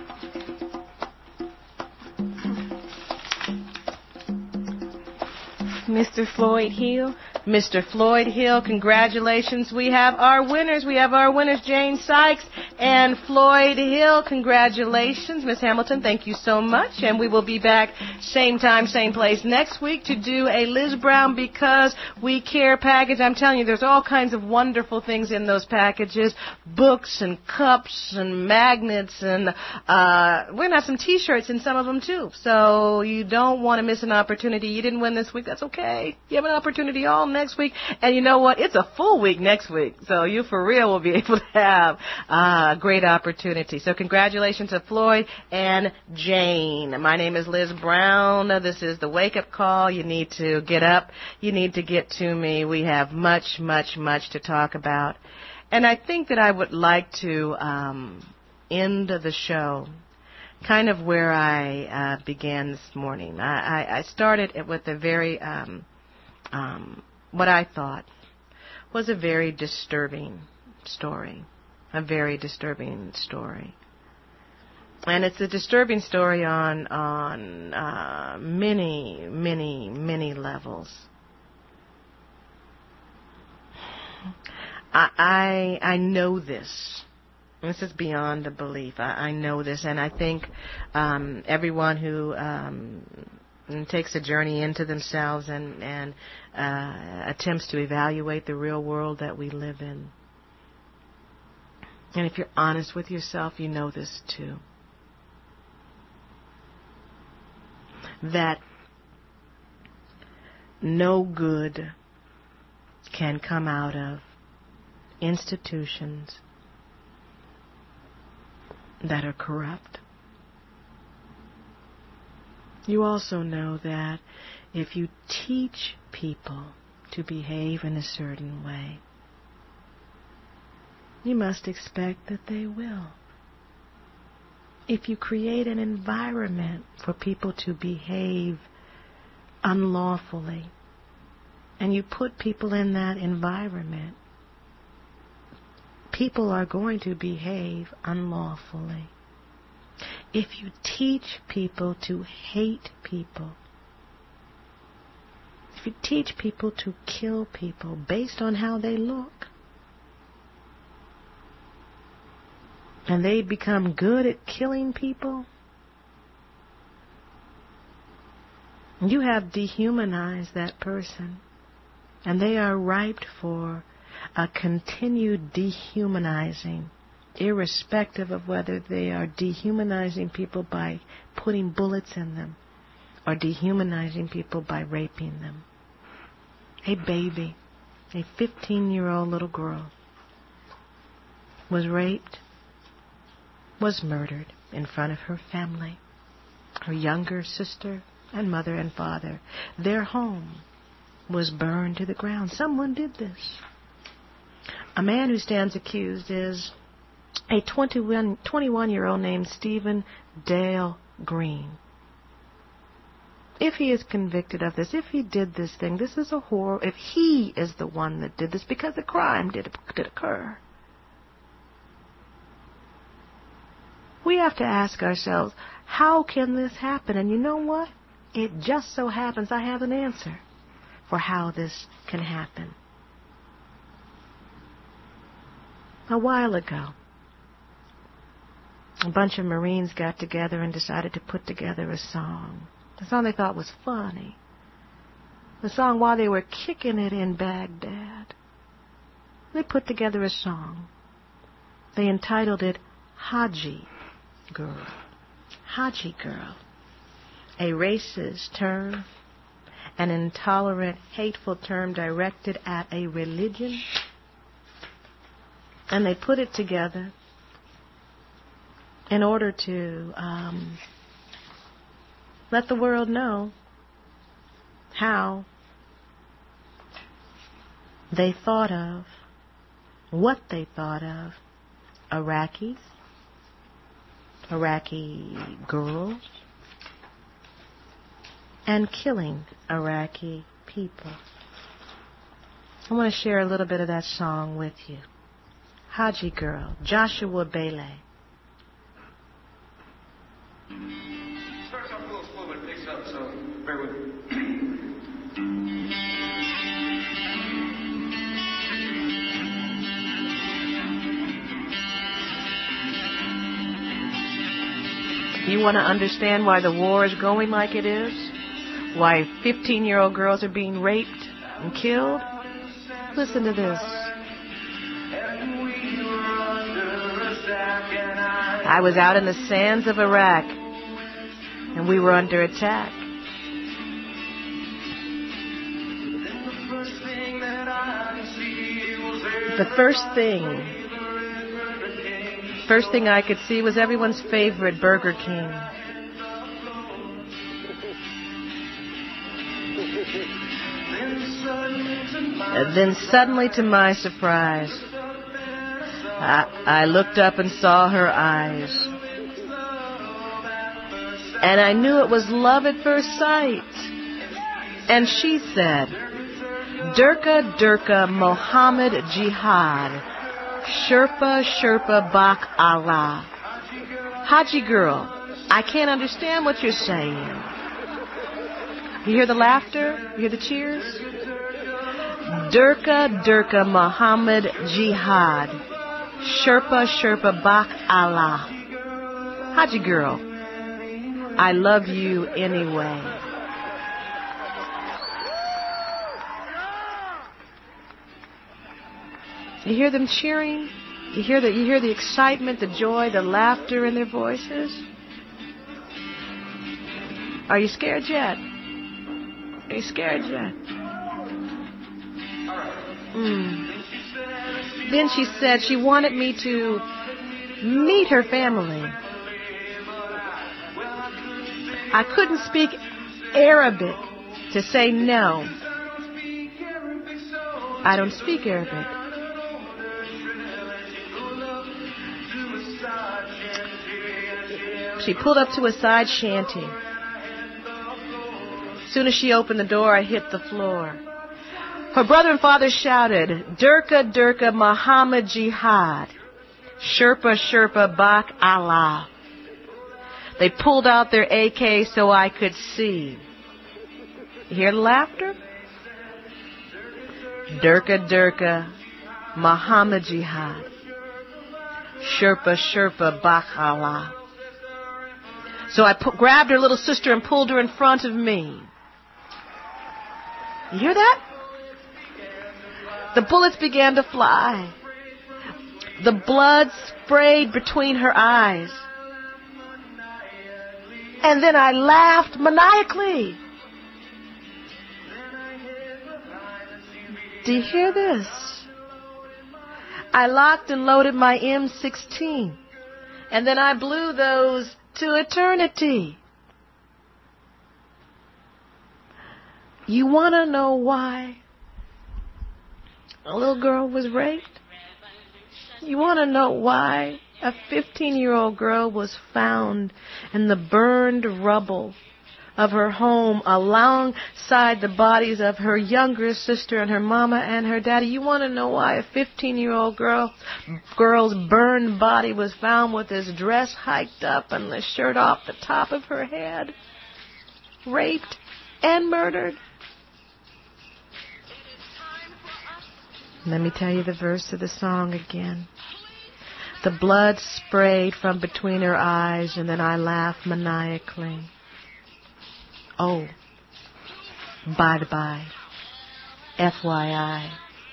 Mr. Floyd Hill. Mr. Floyd Hill, congratulations. We have our winners. Jane Sykes and Floyd Hill. Congratulations. Miss Hamilton, thank you so much. And we will be back same time, same place next week to do a Liz Brown Because We Care package. I'm telling you, there's all kinds of wonderful things in those packages. Books and cups and magnets. And we're going to have some T-shirts in some of them, too. So you don't want to miss an opportunity. You didn't win this week. That's okay. You have an opportunity all next week. And you know what? It's a full week next week. So you for real will be able to have a great opportunity. So congratulations to Floyd and Jane. My name is Liz Brown. This is the Wake Up Call. You need to get up. You need to get to me. We have much, much, much to talk about. And I think that I would like to end the show kind of where I began this morning. I started it with a very what I thought was a very disturbing story. And it's a disturbing story on many, many, many levels. I know this. This is beyond a belief. I know this, and I think everyone who takes a journey into themselves and attempts to evaluate the real world that we live in. And if you're honest with yourself, you know this too. That no good can come out of institutions that are corrupt. You also know that if you teach people to behave in a certain way, you must expect that they will. If you create an environment for people to behave unlawfully, and you put people in that environment, people are going to behave unlawfully. If you teach people to hate people, if you teach people to kill people based on how they look, and they become good at killing people, you have dehumanized that person, and they are ripe for a continued dehumanizing, irrespective of whether they are dehumanizing people by putting bullets in them or dehumanizing people by raping them. A baby, a 15-year-old little girl, was raped, was murdered in front of her family, her younger sister and mother and father. Their home was burned to the ground. Someone did this. A man who stands accused is a 21-year-old named Stephen Dale Green. If he is convicted of this, if he did this thing, this is a horror. If he is the one that did this, because the crime did occur, we have to ask ourselves, how can this happen? And you know what? It just so happens I have an answer for how this can happen. A while ago, a bunch of Marines got together and decided to put together a song. A song they thought was funny. A song while they were kicking it in Baghdad. They put together a song. They entitled it Haji Girl. Haji Girl. A racist term, an intolerant, hateful term directed at a religion. And they put it together in order to let the world know how they thought of, what they thought of Iraqis, Iraqi girls, and killing Iraqi people. I want to share a little bit of that song with you. Haji Girl, Joshua Bailey. Starts off a little slow, but it picks up, so bear with me. You want to understand why the war is going like it is? Why 15-year-old girls are being raped and killed? Listen to this. I was out in the sands of Iraq, and we were under attack. The first thing I could see was everyone's favorite Burger King. And then suddenly, to my surprise, I looked up and saw her eyes. And I knew it was love at first sight. And she said, Durka Durka Mohammed Jihad, Sherpa Sherpa Bak Allah. Haji Girl, I can't understand what you're saying. You hear the laughter? You hear the cheers? Durka Durka Mohammed Jihad, Sherpa Sherpa Bak Allah. Haji Girl, I love you anyway. You hear them cheering? You hear the excitement, the joy, the laughter in their voices? Are you scared yet? Are you scared yet? Then she said she wanted me to meet her family. I couldn't speak Arabic to say no. I don't speak Arabic. She pulled up to a side shanty. As soon as she opened the door, I hit the floor. Her brother and father shouted, Durka Durka Muhammad Jihad, Sherpa Sherpa Bak Allah. They pulled out their AK so I could see. You hear the laughter? Durka Durka Muhammad Jihad, Sherpa Sherpa Bak Allah. So I grabbed her little sister and pulled her in front of me. You hear that? The bullets began to fly. The blood sprayed between her eyes. And then I laughed maniacally. Do you hear this? I locked and loaded my M16. And then I blew those to eternity. You want to know why a little girl was raped? You want to know why? A 15-year-old girl was found in the burned rubble of her home alongside the bodies of her younger sister and her mama and her daddy. You want to know why a 15-year-old girl's burned body was found with his dress hiked up and the shirt off the top of her head? Raped and murdered. Let me tell you the verse of the song again. The blood sprayed from between her eyes, and then I laughed maniacally. Oh, by the by, FYI,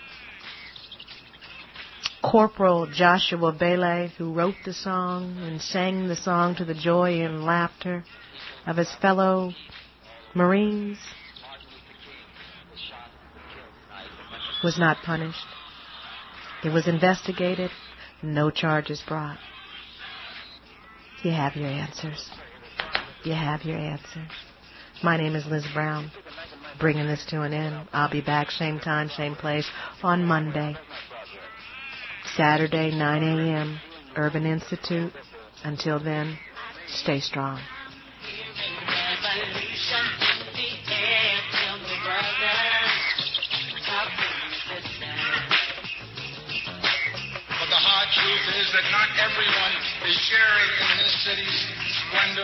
Corporal Joshua Bailey, who wrote the song and sang the song to the joy and laughter of his fellow Marines, was not punished. It was investigated, no charges brought. You have your answers. You have your answers. My name is Liz Brown, bringing this to an end. I'll be back same time, same place on Monday, Saturday, 9 a.m., Urban Institute. Until then, stay strong. But the hard truth is that not everyone is sharing in this city's splendor.